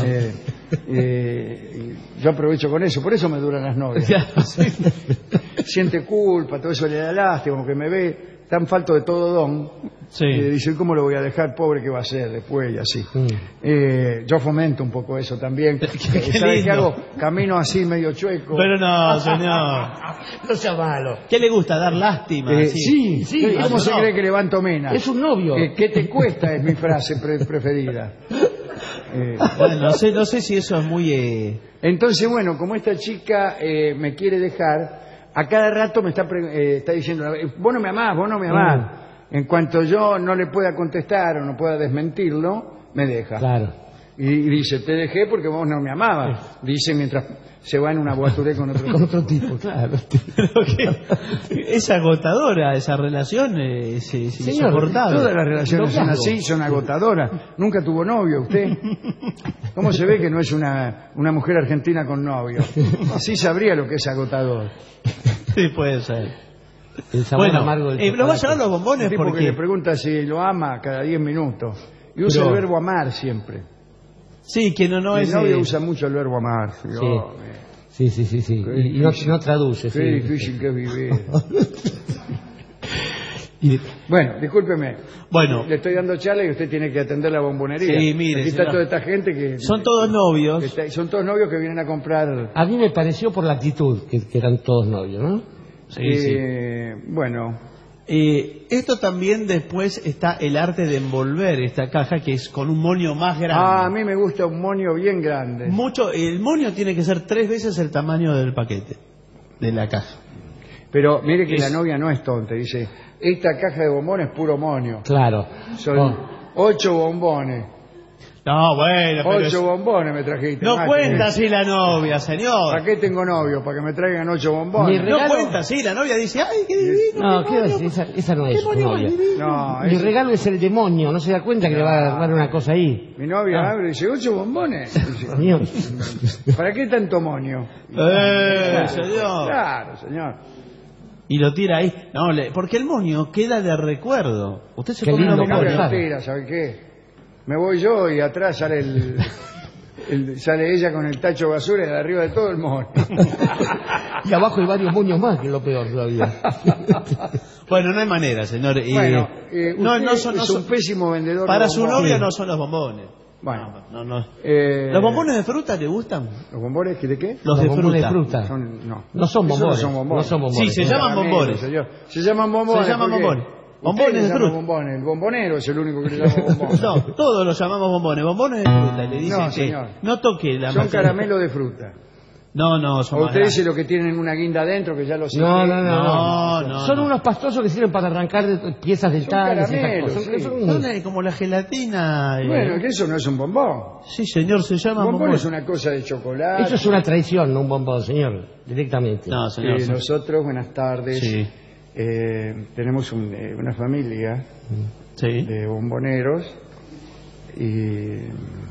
Yo aprovecho con eso, por eso me duran las novias. Siente culpa, todo eso le da lástima, como que me ve tan falto de todo don, Sí. que dice, ¿cómo lo voy a dejar? Pobre que va a ser después y así. Yo fomento un poco eso también. ¿Sabes qué lindo. hago? Camino así medio chueco. Pero no, señor. No sea malo. ¿Qué le gusta? ¿Dar lástima? Sí, sí, ¿cómo no. se cree que levanto mena? Es un novio. ¿Qué te cuesta? Es mi frase preferida. Bueno, no sé si eso es muy... Entonces, bueno, como esta chica me quiere dejar, a cada rato me está diciendo, vos no me amás, vos no me amás. En cuanto yo no le pueda contestar o no pueda desmentirlo, me deja. Claro. Y dice, te dejé porque vos no me amabas. Dice mientras se va en una guaturé con otro Con otro tipo, claro. Es agotadora esa relación, es Señor, insoportable. Todas las relaciones son así, son agotadoras. Nunca tuvo novio usted. ¿Cómo se ve que no es una mujer argentina con novio? Así sabría lo que es agotador. Sí, puede ser. El sabor Bueno, amargo del ¿nos va a chocolate. llevar los Un bombones? tipo que Porque le pregunta si lo ama cada 10 minutos. Y usa Pero- el verbo amar siempre. sí, que no El es... novio usa mucho el verbo amar. Sí. Sí. Qué Y no, difícil. no traduce. Qué sí. difícil que es vivir. Y- Bueno, discúlpeme. Bueno, Le estoy dando charla y usted tiene que atender la bombonería. Sí, mire, Aquí está señor. toda esta gente que... son todos novios. son todos novios que vienen a comprar... A mí me pareció por la actitud que eran todos novios, ¿no? Bueno, Esto también después está el arte de envolver esta caja, que es con un moño más grande. a mí me gusta un moño bien grande. El moño tiene que ser 3 veces el tamaño del paquete, de la caja. Pero mire que Es- la novia no es tonta. Dice, esta caja de bombones es puro moño. Claro. Son 8 bombones. No, bueno, pero 8 bombones me trajiste. no Mate. cuenta así la novia, señor. ¿Para qué tengo novio? ¿Para que me traigan 8 bombones? Mi No regalo- cuenta así, la novia dice, ay, qué divino. No, ¿qué va a decir? Esa no es su novia. No, Mi regalo es el demonio, no se da cuenta que le va a dar una cosa ahí. mi novia abre y dice, 8 bombones. Dice, Mío. ¿para qué tanto moño? Señor. Claro, señor. Y lo tira ahí. No, porque el moño queda de recuerdo. Usted se Qué pone lindo, una Mi novia bombones. no tira, ¿sabe qué? Me voy yo y atrás sale sale ella con el tacho de basura y de arriba de todo el moño. Y abajo hay varios moños más, que es lo peor todavía. Bueno, no hay manera, señor. Bueno, no, usted no son, no es son- un pésimo vendedor Para de su bombones. novia no son los bombones. Bueno, No, no. eh, ¿Los bombones de fruta le gustan? ¿los bombones de qué? Los de bombones fruta. No. No son Esos bombones. No son bombones. No son bombones. Sí, se llaman bombones. Señor. Se llaman bombones. Se llaman porque bombones. usted Bombones le de llama fruta. bombones. El bombonero es el único que le llama bombones. No, todos los llamamos bombones. Bombones de fruta. Y le dice No, que señor. no toque la Son masa. caramelo de fruta. No, son O más ustedes grandes. lo que tienen una guinda adentro, que ya lo sé. No. Son unos pastosos que sirven para arrancar piezas dentales. caramelos, sí. Son como la gelatina. Bueno, que eso no es un bombón. Sí, señor, se llama Un bombón bombón. es una cosa de chocolate. Eso es una traición, no un bombón, señor. Directamente. No, señor. Nosotros, buenas tardes. Sí. Tenemos una familia de bomboneros y...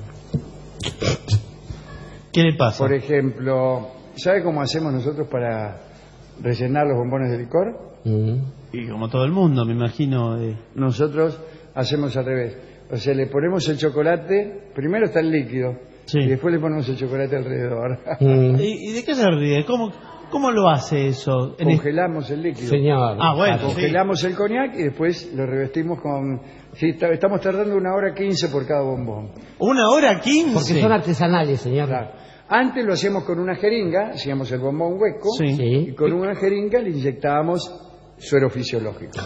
¿Qué le pasa? Por ejemplo, ¿sabe cómo hacemos nosotros para rellenar los bombones de licor? Y como todo el mundo, me imagino. Nosotros hacemos al revés. O sea, le ponemos el chocolate, primero está el líquido, y después le ponemos el chocolate alrededor. ¿Y de qué se ríe? ¿Cómo lo hace eso? Congelamos el líquido. Señor. Ah, bueno. Congelamos el coñac y después lo revestimos con... Sí, estamos tardando 1h15 por cada bombón. ¿1h15? Porque son artesanales, señor. Claro. Antes lo hacíamos con una jeringa, hacíamos el bombón hueco, y con una jeringa le inyectábamos suero fisiológico.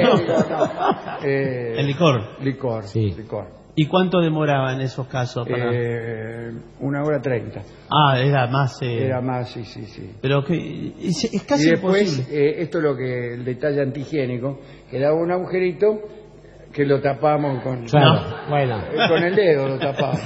El licor. Licor. ¿Y cuánto demoraba en esos casos? 1h30. Ah, era más... Era más, sí. Pero que es casi y después, imposible. esto es lo que el detalle antihigiénico, que daba un agujerito que lo tapamos con... Claro, bueno. Con el dedo lo tapamos.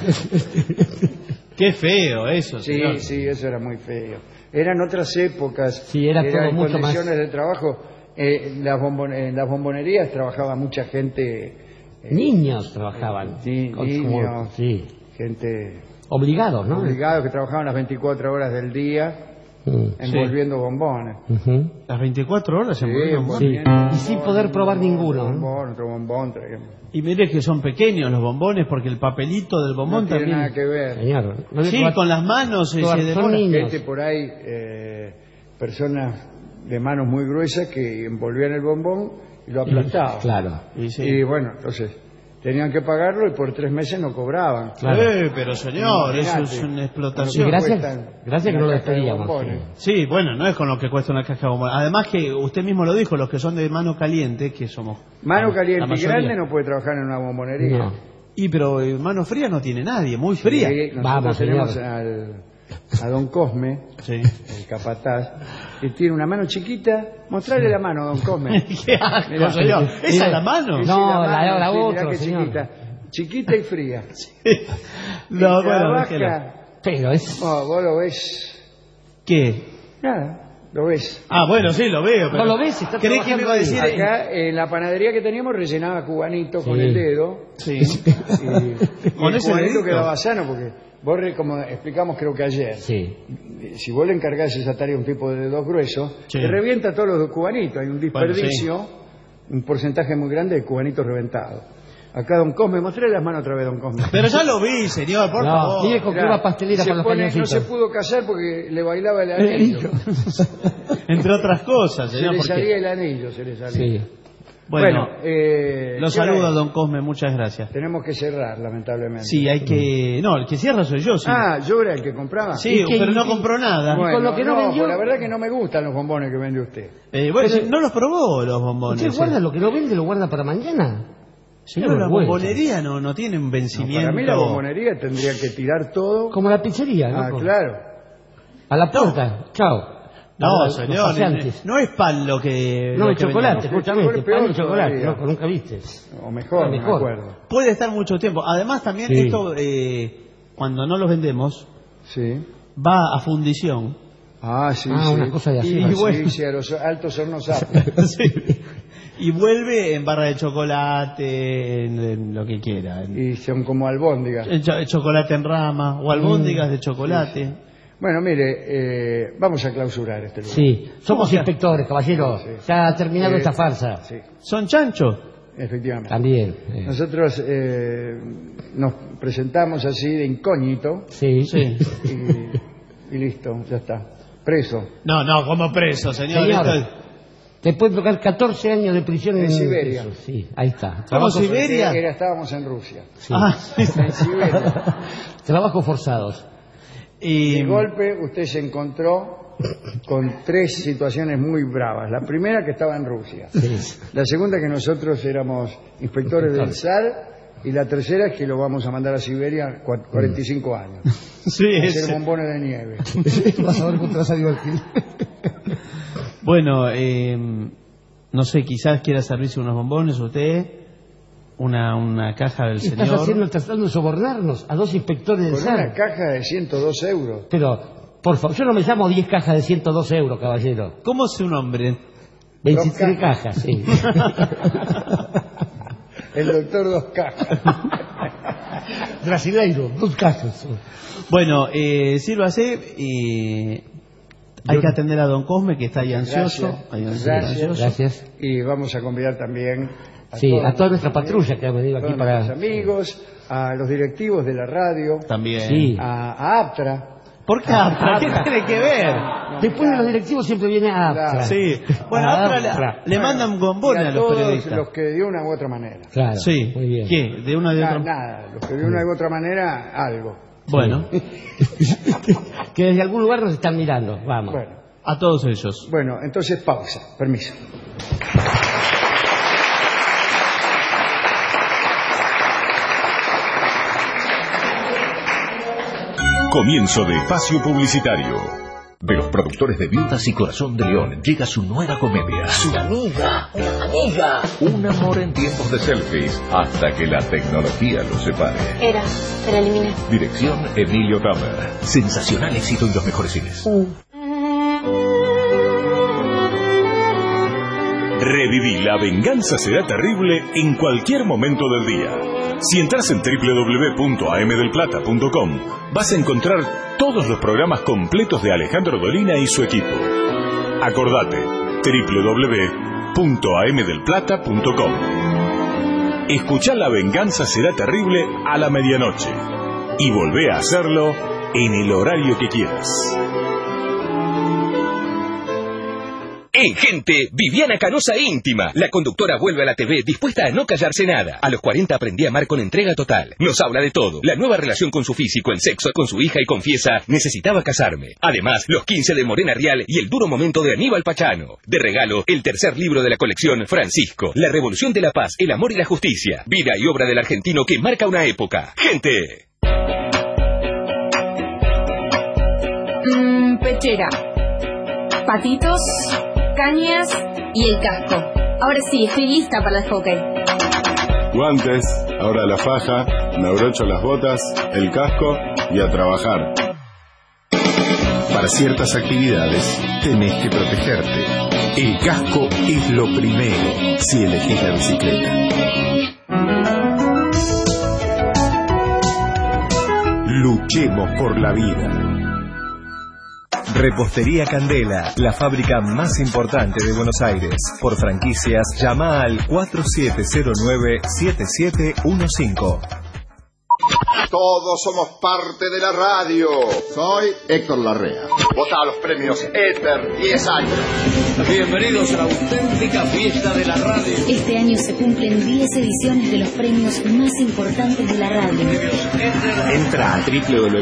Qué feo eso, señor. Sí, eso era muy feo. Eran otras épocas. Sí, era todo eran mucho más... condiciones de trabajo. En las bombonerías trabajaba mucha gente. Niños trabajaban. Niños. Gente... Obligados, ¿no? Obligados, que trabajaban las 24 horas del día envolviendo bombones. Las 24 horas envolviendo bombones. Y sin poder probar ninguno. Otro bombón traíamos. Y mire que son pequeños los bombones, porque el papelito del bombón No tiene también... nada que ver. Señor. Sí, con las manos se demora. Gente por ahí, personas de manos muy gruesas que envolvían el bombón y lo aplastaban. Claro. Y bueno, entonces tenían que pagarlo y por 3 meses no cobraban. Claro. Pero señor, eso es una explotación. Y gracias que no lo despedíamos. Sí, bueno, no es con lo que cuesta una caja de bombones. Además que usted mismo lo dijo, los que son de mano caliente, que somos... Mano la caliente y mayoría. grande no puede trabajar en una bombonería. No. Pero mano fría no tiene nadie, muy fría. Sí, nosotros tenemos a don Cosme, el capataz, que tiene una mano chiquita. Mostrarle la mano, don Cosme. ¿Qué asco, señor? ¿Esa es la mano? No, la mirá otra, que señor. chiquita y fría. No, Y la bueno, vaca, pero es... vos lo ves. ¿Qué? Nada, lo ves. Ah, bueno, sí, lo veo. Pero... No lo ves, está ¿Cree que me va a decir? Acá en la panadería que teníamos rellenaba cubanito con el dedo. Sí. Y Con el ese cubanito dedito. quedaba sano porque vos, como explicamos creo que ayer, si vos le encargás esa tarea a un tipo de dedos gruesos, te revienta todos los cubanitos. Hay un desperdicio, un porcentaje muy grande de cubanitos reventados. Acá don Cosme, mostré las manos otra vez, don Cosme. Pero ya lo vi, señor, por favor. Dile con que iba pastelera con los No cañoncitos. se pudo casar porque le bailaba el anillo. Entre otras cosas, Se señor. le porque- salía el anillo, se le salía. Bueno, ¿qué lo saludo, hora es? don Cosme, muchas gracias. Tenemos que cerrar, lamentablemente. Sí, hay que... No, el que cierra soy yo, sí. Ah, yo era el que compraba. Sí, pero no compró nada. Bueno, con lo que no vendió- pues la verdad que no me gustan los bombones que vende usted. Bueno, no los probó los bombones. ¿Usted guarda lo que no vende, lo guarda para mañana? Señor, la vergüenza. bombonería no tiene un vencimiento. Para mí la bombonería tendría que tirar todo. Como la pizzería, ¿no? Ah, claro. A la puerta, chao. No, Los señor, paseantes. no es pan lo que... No, lo el que chocolate, vendemos. justamente, peor pan y chocolate, todavía. loco, nunca viste. O mejor, no me acuerdo. Puede estar mucho tiempo. Además, también Sí. esto, cuando no los vendemos, Sí. va a fundición. Ah, sí, Ah, sí. una cosa de Y acero. bueno. Sí, a los altos hornos aptos. Sí. Y vuelve en barra de chocolate, en lo que quiera. Y son como albóndigas. Chocolate en rama o albóndigas de chocolate. Sí. Bueno, mire, vamos a clausurar este lugar. Sí, somos inspectores, caballero. Sí. Ya ha terminado esta farsa. Sí, ¿Son chanchos? efectivamente. También. Nosotros nos presentamos así de incógnito Sí. y listo, ya está. Preso. No, como preso, señor. Señor, Esto- te puede tocar 14 años de prisión En Siberia. Sí, ahí está. ¿Cómo Trabajo, Siberia? Estábamos en Rusia. sí. Ah, En Siberia. Trabajos forzados. De golpe usted se encontró con 3 situaciones muy bravas. La primera, que estaba en Rusia. Sí. La segunda, que nosotros éramos inspectores del SAR Y la tercera es que lo vamos a mandar a Siberia 45 años. Sí, a hacer bombones de nieve. Vas a ver cuánto vas a divertir. Bueno, no sé, quizás quiera servirse unos bombones usted, una caja del señor. Estás tratando de sobornarnos a 2 inspectores del Con SAR. una caja de 102 euros. Pero, por favor, yo no me llamo 10 cajas de 102 euros, caballero. ¿Cómo es su nombre? 23 cajas, sí. El doctor 2 cajas. Brasileiro, 2 cajas. Bueno, sírvase. Hay que atender a don Cosme, que está ahí ansioso. Gracias. Y vamos a convidar también a toda nuestra patrulla que ha venido aquí para... A los amigos, a los directivos de la radio. También. Sí. A APTRA. ¿Por qué APTRA? ¿Qué tiene que ver? Después de los directivos siempre viene APTRA. Claro. Sí. Bueno, APTRA le mandan bombones a los periodistas. Los que de una u otra manera. Claro. Sí. Muy bien. ¿Qué? ¿De una de otra? Nada. Los que de una u otra manera, algo. Bueno. Que desde algún lugar nos están mirando. Vamos. Bueno. A todos ellos. Bueno, entonces pausa. Permiso. Comienzo de espacio publicitario. De los productores de Viudas y Corazón de León llega su nueva comedia. Su amiga, una amiga. Un amor en tiempos de selfies hasta que la tecnología los separe. Era, te la eliminé. Dirección Emilio Dahmer. Sensacional éxito en los mejores cines. Reviví La venganza será terrible en cualquier momento del día. Si entras en www.amdelplata.com vas a encontrar todos los programas completos de Alejandro Dolina y su equipo. Acordate, www.amdelplata.com. Escuchá La venganza será terrible a la medianoche y volvé a hacerlo en el horario que quieras. En Gente, Viviana Canosa íntima. La conductora vuelve a la TV dispuesta a no callarse nada. A los 40 aprendí a amar con entrega total. Nos habla de todo. La nueva relación con su físico, el sexo, con su hija y confiesa, necesitaba casarme. Además, los 15 de Morena Rial y el duro momento de Aníbal Pachano. De regalo, el tercer libro de la colección, Francisco. La revolución de la paz, el amor y la justicia. Vida y obra del argentino que marca una época. Gente. Pechera. Patitos. Cañas y el casco. Ahora sí, estoy lista para el hockey. Guantes, ahora la faja, me abrocho las botas, el casco y a trabajar. Para ciertas actividades tenés que protegerte. El casco es lo primero si elegís la bicicleta. Luchemos por la vida. Repostería Candela, la fábrica más importante de Buenos Aires. Por franquicias, llama al 4709-7715. Todos somos parte de la radio. Soy Héctor Larrea. Vota a los premios Éter 10 años. Bienvenidos a la auténtica fiesta de la radio. Este año se cumplen 10 ediciones de los premios más importantes de la radio. Entra a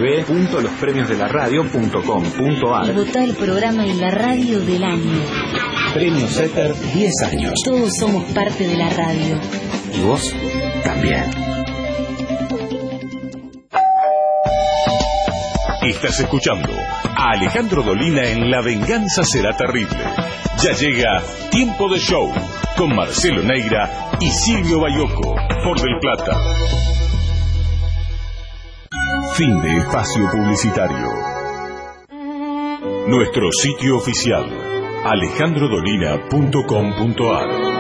www.lospremiosdelaradio.com.ar y vota el programa en la radio del año. Premios Éter 10 años. Todos somos parte de la radio. Y vos también. Estás escuchando a Alejandro Dolina en La venganza será terrible. Ya llega Tiempo de Show con Marcelo Neira y Silvio Bayoco por Del Plata. Fin de espacio publicitario. Nuestro sitio oficial alejandrodolina.com.ar.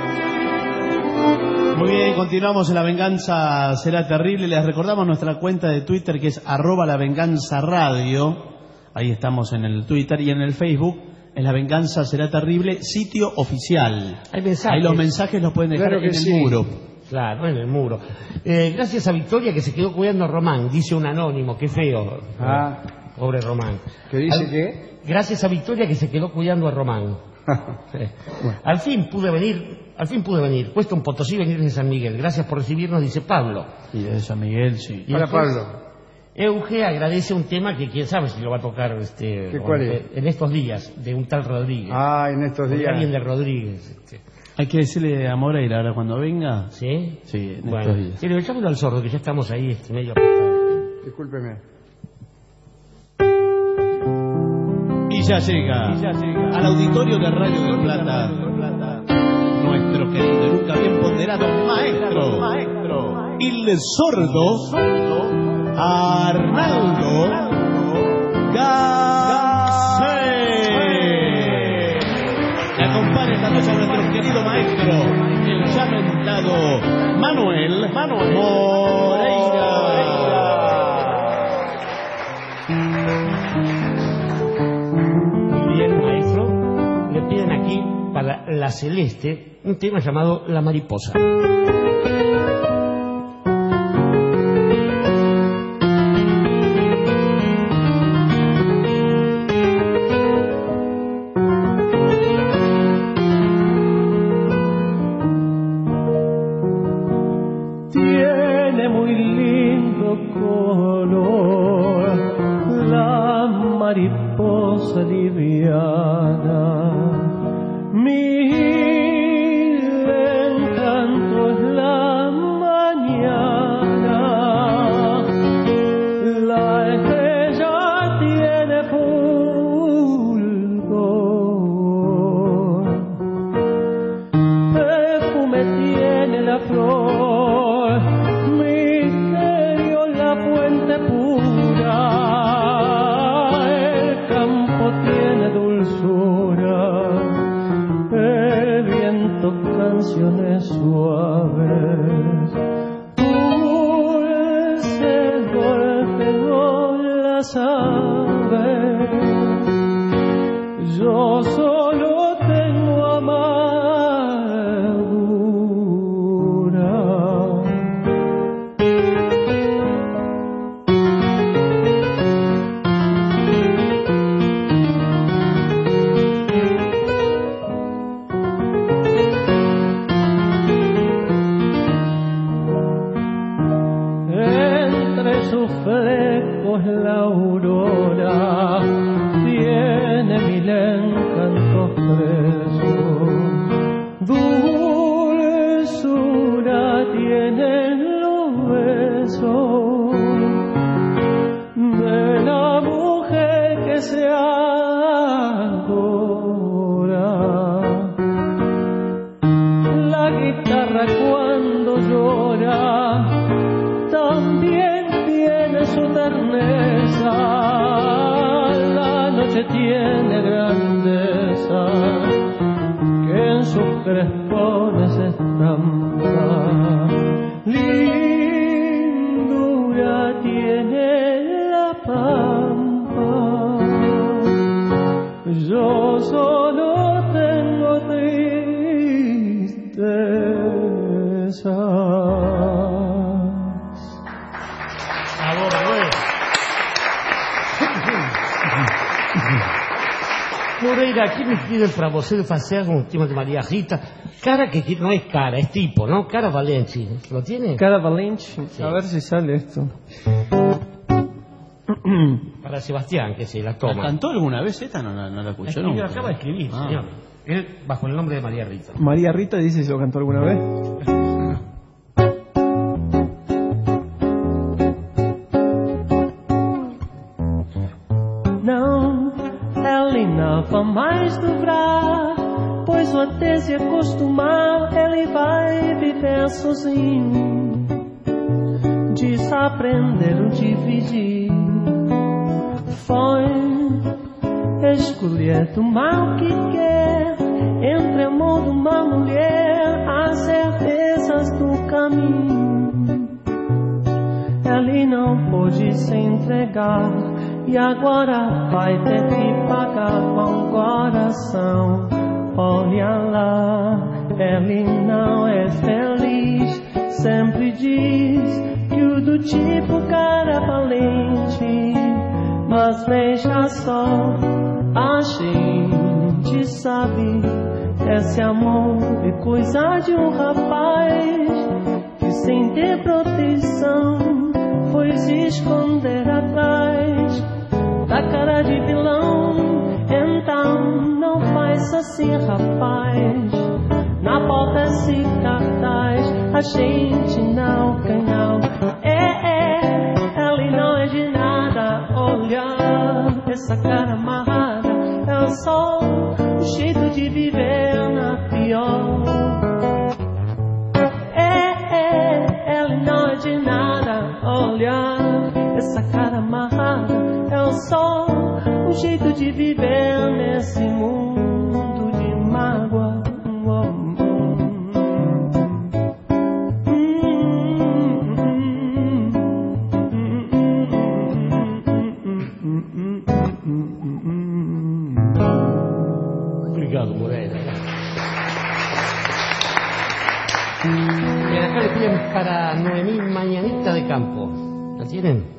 Muy bien, continuamos en La venganza será terrible. Les recordamos nuestra cuenta de Twitter, que es @lavenganzaradio. Ahí estamos en el Twitter, y en el Facebook es La venganza será terrible, sitio oficial. Hay mensajes. Ahí los mensajes los pueden dejar en el muro. Claro, en el muro. Gracias a Victoria, que se quedó cuidando a Román, dice un anónimo. Qué feo. Pobre Román. ¿Qué dice qué? Gracias a Victoria, que se quedó cuidando a Román. Al fin pude venir. Cuesta un Potosí venir de San Miguel. Gracias por recibirnos, dice Pablo. Y de San Miguel, sí. Y hola, Pablo. Euge agradece un tema que quién sabe si lo va a tocar ¿Cuál es? en estos días, de un tal Rodríguez. En estos días. Alguien de Rodríguez. Hay que decirle a Moreira ahora cuando venga. ¿Sí? Sí, en Bueno, estos días. pero llámelo al sordo, que ya estamos ahí medio... Discúlpeme. Y ya llega al auditorio de Radio del Plata nuestro querido y nunca bien ponderado maestro, el sordo Arnaldo Gacé. Le acompaña esta noche a nuestro querido maestro, el ya mentado Manuel Moreira. Le piden aquí para La Celeste un tema llamado La Mariposa. Tiene muy lindo color la mariposa liviana. Mi encanto es la mañana, la estrella tiene fulgor, perfume tiene la flor, misterio la fuente pura, el campo tiene dulzura, el viento canciones suaves, dulce golpe las aves. Yo solo tengo amargura. Entre sus flecos la aurora tiene mil encantos presos, dulzura tienen los besos de la mujer que se adora. La guitarra cuando llora también tiene su terneza, la noche tiene grandeza que en sus crespones estampa, lindura tiene la pampa. Yo solo tengo tristeza. Moreira, aquí me piden para você fazer un tema de María Rita. Cara que no es cara, es tipo, ¿no? Cara Valente. ¿Lo tiene? Cara Valente. Sí. A ver si sale esto. Para Sebastián, que se la toma. ¿La cantó alguna vez esta? No la escuché Escribió, nunca. acaba de escribir, señor. Él bajo el nombre de María Rita. María Rita dice si lo cantó alguna vez. Não, ele não vai mais durar, pois até se acostumar, ele vai viver sozinho, desaprender o dividir. Foi escolher tomar o que quer, entre amor de uma mulher, as certezas do caminho. Ele não pôde se entregar e agora vai ter que pagar com o coração. Olha lá, ele não é feliz, sempre diz que o do tipo cara valente. Mas veja só, a gente sabe que esse amor é coisa de um rapaz que sem ter proteção foi se esconder atrás da cara de vilão. Então não faz assim, rapaz, na porta esse cartaz, a gente não canhão. Ela não é de nada, olha essa cara amarrada, é o sol, o jeito de viver na pior. Ela não é de nada, olha essa cara amarrada, é o sol, o jeito de viver nesse mundo de mágoa. Obrigado, Moreira. Y acá le piden para Noemí Mañanita de Campo. ¿La tienen?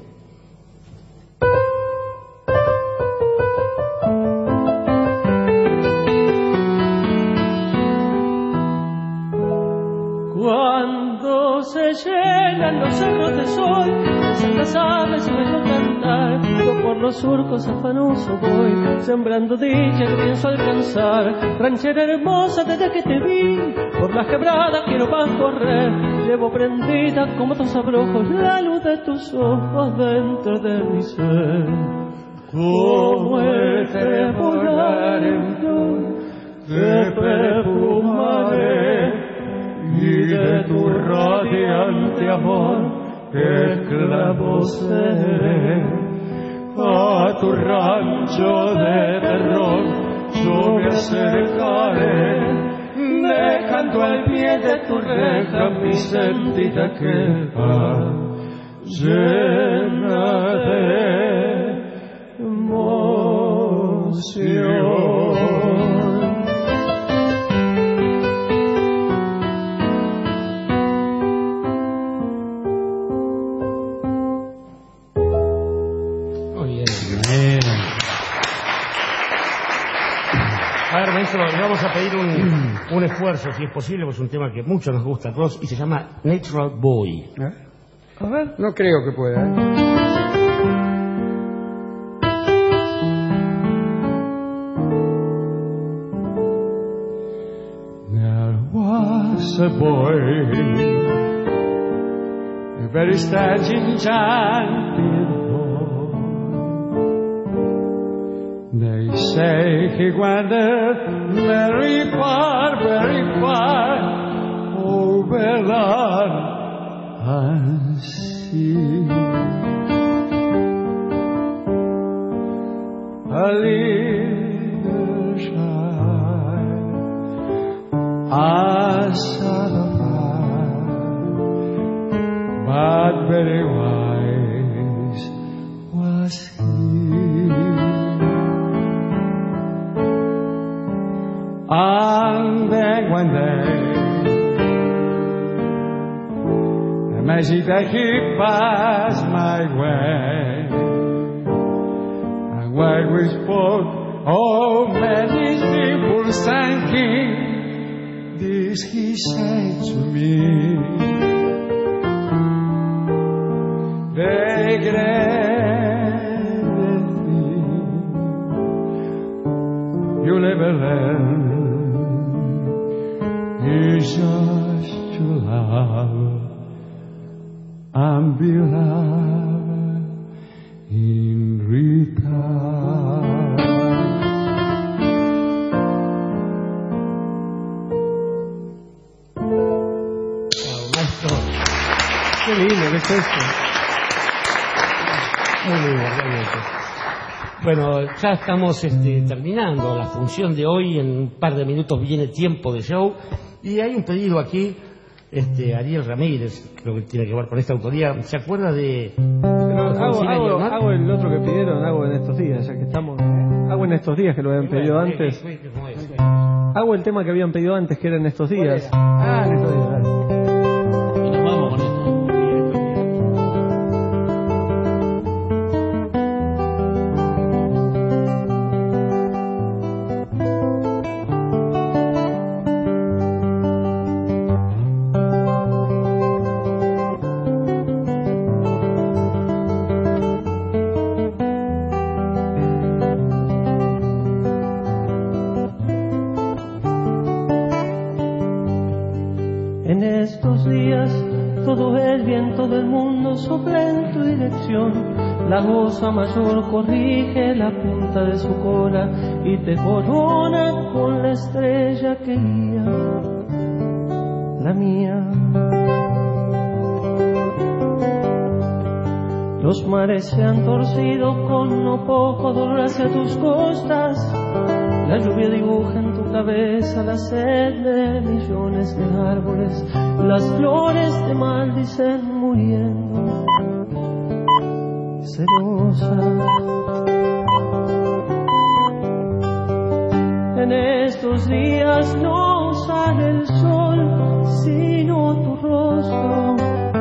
Cuando se llenan los cerros de sol, pasan las aves y oigo cantar. Yo por los surcos afanoso voy, sembrando dicha que pienso alcanzar. Ranchera hermosa desde que te vi, por las quebradas quiero más correr. Llevo prendida como tus abrojos la luz de tus ojos dentro de mi ser. Como el temporal en flor, te perfumaré, y de tu radiante amor esclavo seré. A tu rancho de terror yo me acercaré, dejando al pie de tu reja mi sentida queja llena de emoción. A ver, maestro, le vamos a pedir un esfuerzo, si es posible, pues es un tema que mucho nos gusta a todos, y se llama Natural Boy. A ver, no creo que pueda. There was a boy, a very strange and beautiful. They say he wandered very far over land and sea. A little shy, as of but very wise was he. And then one day, imagine that he passed my way, and while we spoke, oh many people thanking, this he said to me. They granted me, you'll never learn. It's just to love and be loved in return. Maestro, qué lindo que es esto. Muy lindo, realmente. Bueno, ya estamos terminando la función de hoy. En un par de minutos viene tiempo de show. Y hay un pedido aquí, Ariel Ramírez, creo que tiene que ver con esta autoría. ¿Se acuerda de...? Hago el otro que pidieron, hago en estos días, ya que estamos... Hago en estos días que lo habían pedido antes. Hago el tema que habían pedido antes, que era en estos días. En estos días, dale. Y nos vamos con esto. todo el viento del mundo sopla en tu dirección. La osa mayor corrige la punta de su cola y te corona con la estrella que guía la mía. Los mares se han torcido con no poco dolor hacia tus costas. La lluvia dibuja en tu cabeza la sed de millones de árboles. Las flores te maldicen muriendo celosa. En estos días no sale el sol sino tu rostro,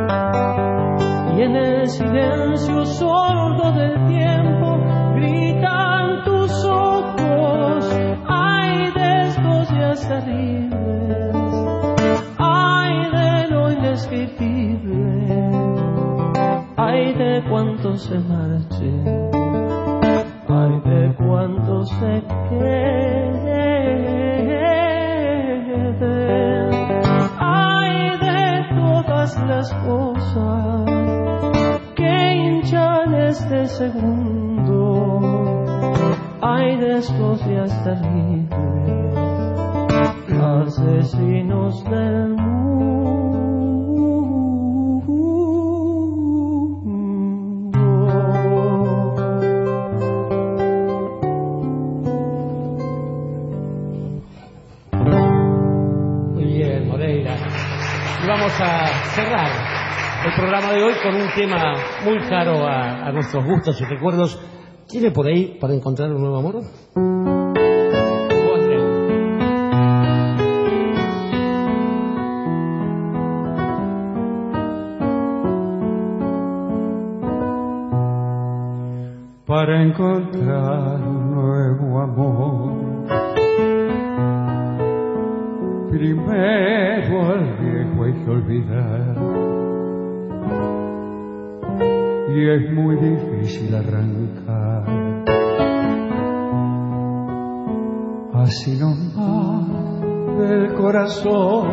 y en el silencio sordo del tiempo gritan tus ojos. Ay de estos días terribles, ay de lo indescriptible, ay de cuántos se marchen, ay de cuántos se queden, ay de todas las cosas que hinchan este segundo, ay de estos días terribles, asesinos del mundo. Muy bien, Moreira. Y vamos a cerrar el programa de hoy con un tema muy caro a nuestros gustos y recuerdos. ¿Tiene por ahí para encontrar un nuevo amor? Para encontrar un nuevo amor, primero al viejo hay que olvidar, y es muy difícil arrancar así nomás del corazón.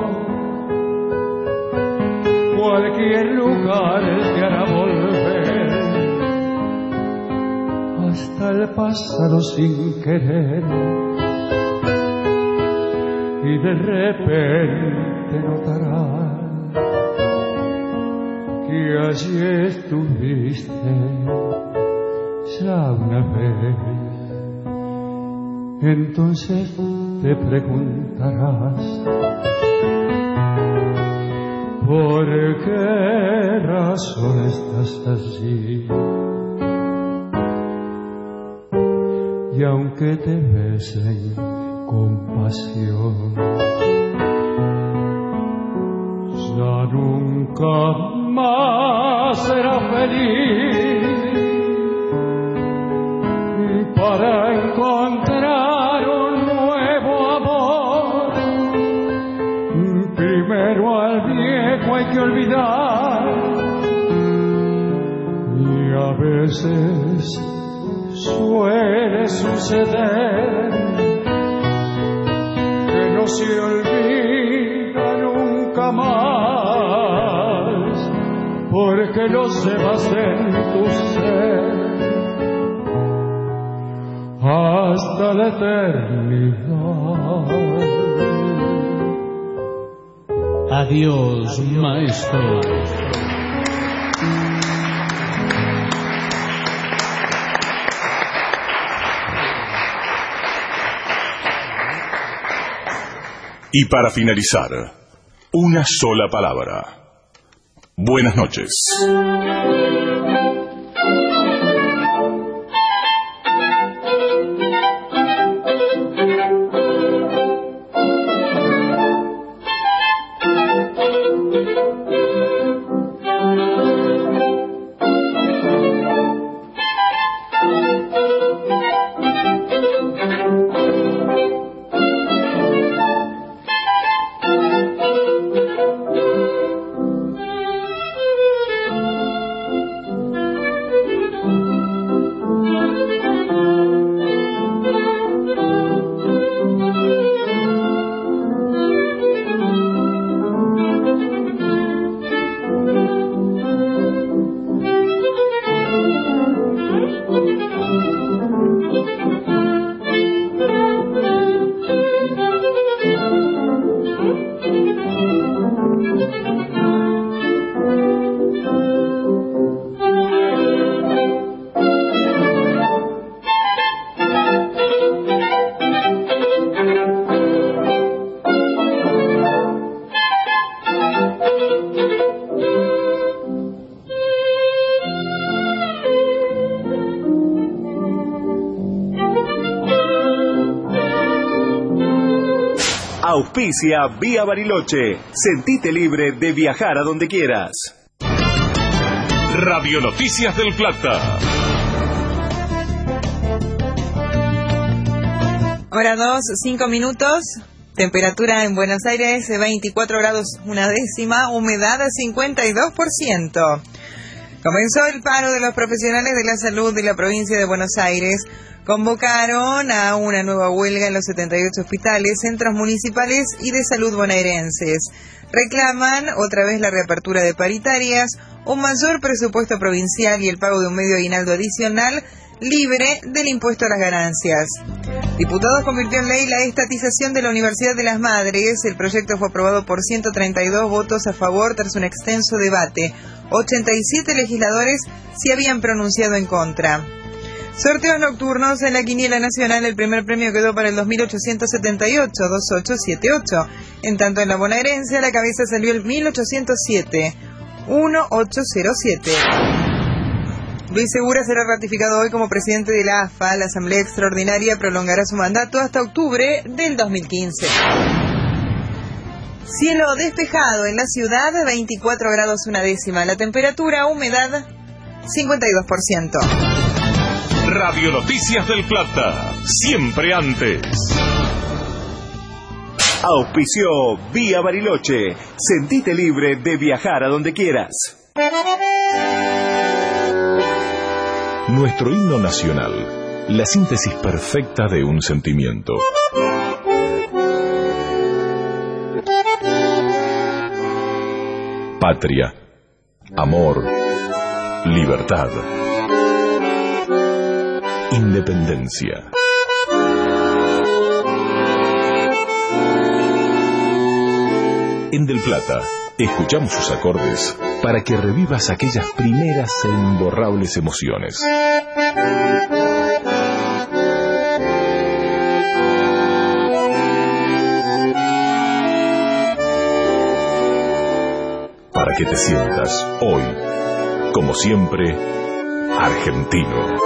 Cualquier lugar te hará volver hasta el pasado sin querer, y de repente notarás que allí estuviste ya una vez. Entonces te preguntarás ¿por qué razón estás así? Y aunque te besen con pasión, ya nunca más será feliz. Y para encontrar un nuevo amor, primero al viejo hay que olvidar, y a veces suele suceder que no se olvida nunca más, porque lo llevas en tu ser hasta la eternidad. Adiós, maestro. Y para finalizar, una sola palabra. Buenas noches. Auspicia Vía Bariloche. Sentite libre de viajar a donde quieras. Radio Noticias del Plata. Hora 2, 5 minutos. Temperatura en Buenos Aires 24 grados 1/10, humedad 52%. Comenzó el paro de los profesionales de la salud de la provincia de Buenos Aires. Convocaron a una nueva huelga en los 78 hospitales, centros municipales y de salud bonaerenses. Reclaman otra vez la reapertura de paritarias, un mayor presupuesto provincial y el pago de un medio aguinaldo adicional libre del impuesto a las ganancias. Diputados convirtió en ley la estatización de la Universidad de las Madres. El proyecto fue aprobado por 132 votos a favor tras un extenso debate. 87 legisladores se habían pronunciado en contra. Sorteos nocturnos en la quiniela nacional. El primer premio quedó para el 2878, 2878. En tanto, en la bonaerense a la cabeza salió el 1807, 1807. Luis Segura será ratificado hoy como presidente de la AFA. La Asamblea Extraordinaria prolongará su mandato hasta octubre del 2015. Cielo despejado en la ciudad, 24 grados 1/10. La temperatura, humedad, 52%. Radio Noticias del Plata. Siempre antes. Auspició Vía Bariloche. Sentite libre de viajar a donde quieras. Nuestro himno nacional, la síntesis perfecta de un sentimiento. Patria, amor, libertad, independencia. En Del Plata, escuchamos sus acordes para que revivas aquellas primeras e imborrables emociones. Para que te sientas hoy, como siempre, argentino.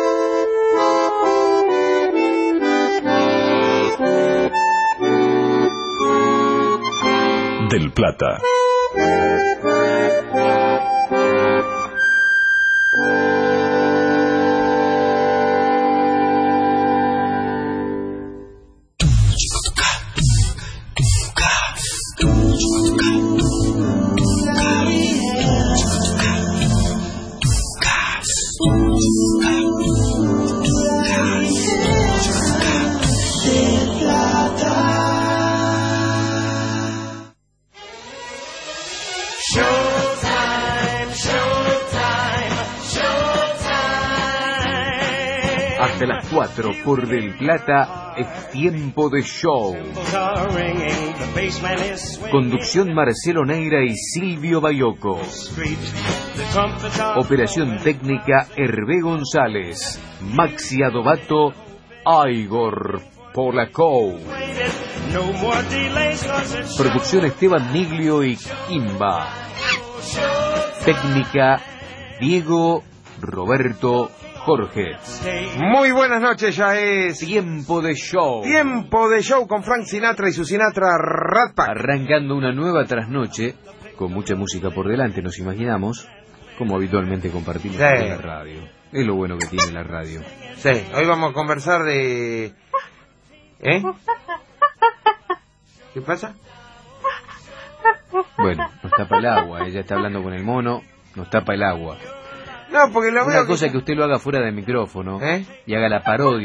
Del Plata. Hasta las 4 por Del Plata es tiempo de show. Conducción Marcelo Neira y Silvio Bayoco. Operación técnica Hervé González. Maxi Adobato, Igor Polakov. Producción Esteban Miglio y Kimba. Técnica Diego Roberto Jorge. Muy buenas noches, ya es Tiempo de Show. Tiempo de Show con Frank Sinatra y su Sinatra Rat Pack. Arrancando una nueva trasnoche, con mucha música por delante, nos imaginamos, como habitualmente compartimos en la radio. Es lo bueno que tiene la radio. Sí, hoy vamos a conversar de... ¿Eh? ¿Qué pasa? Bueno, nos tapa el agua, ella está hablando con el mono, nos tapa el agua. No, porque lo veo. Una cosa es que usted lo haga fuera del micrófono y haga la parodia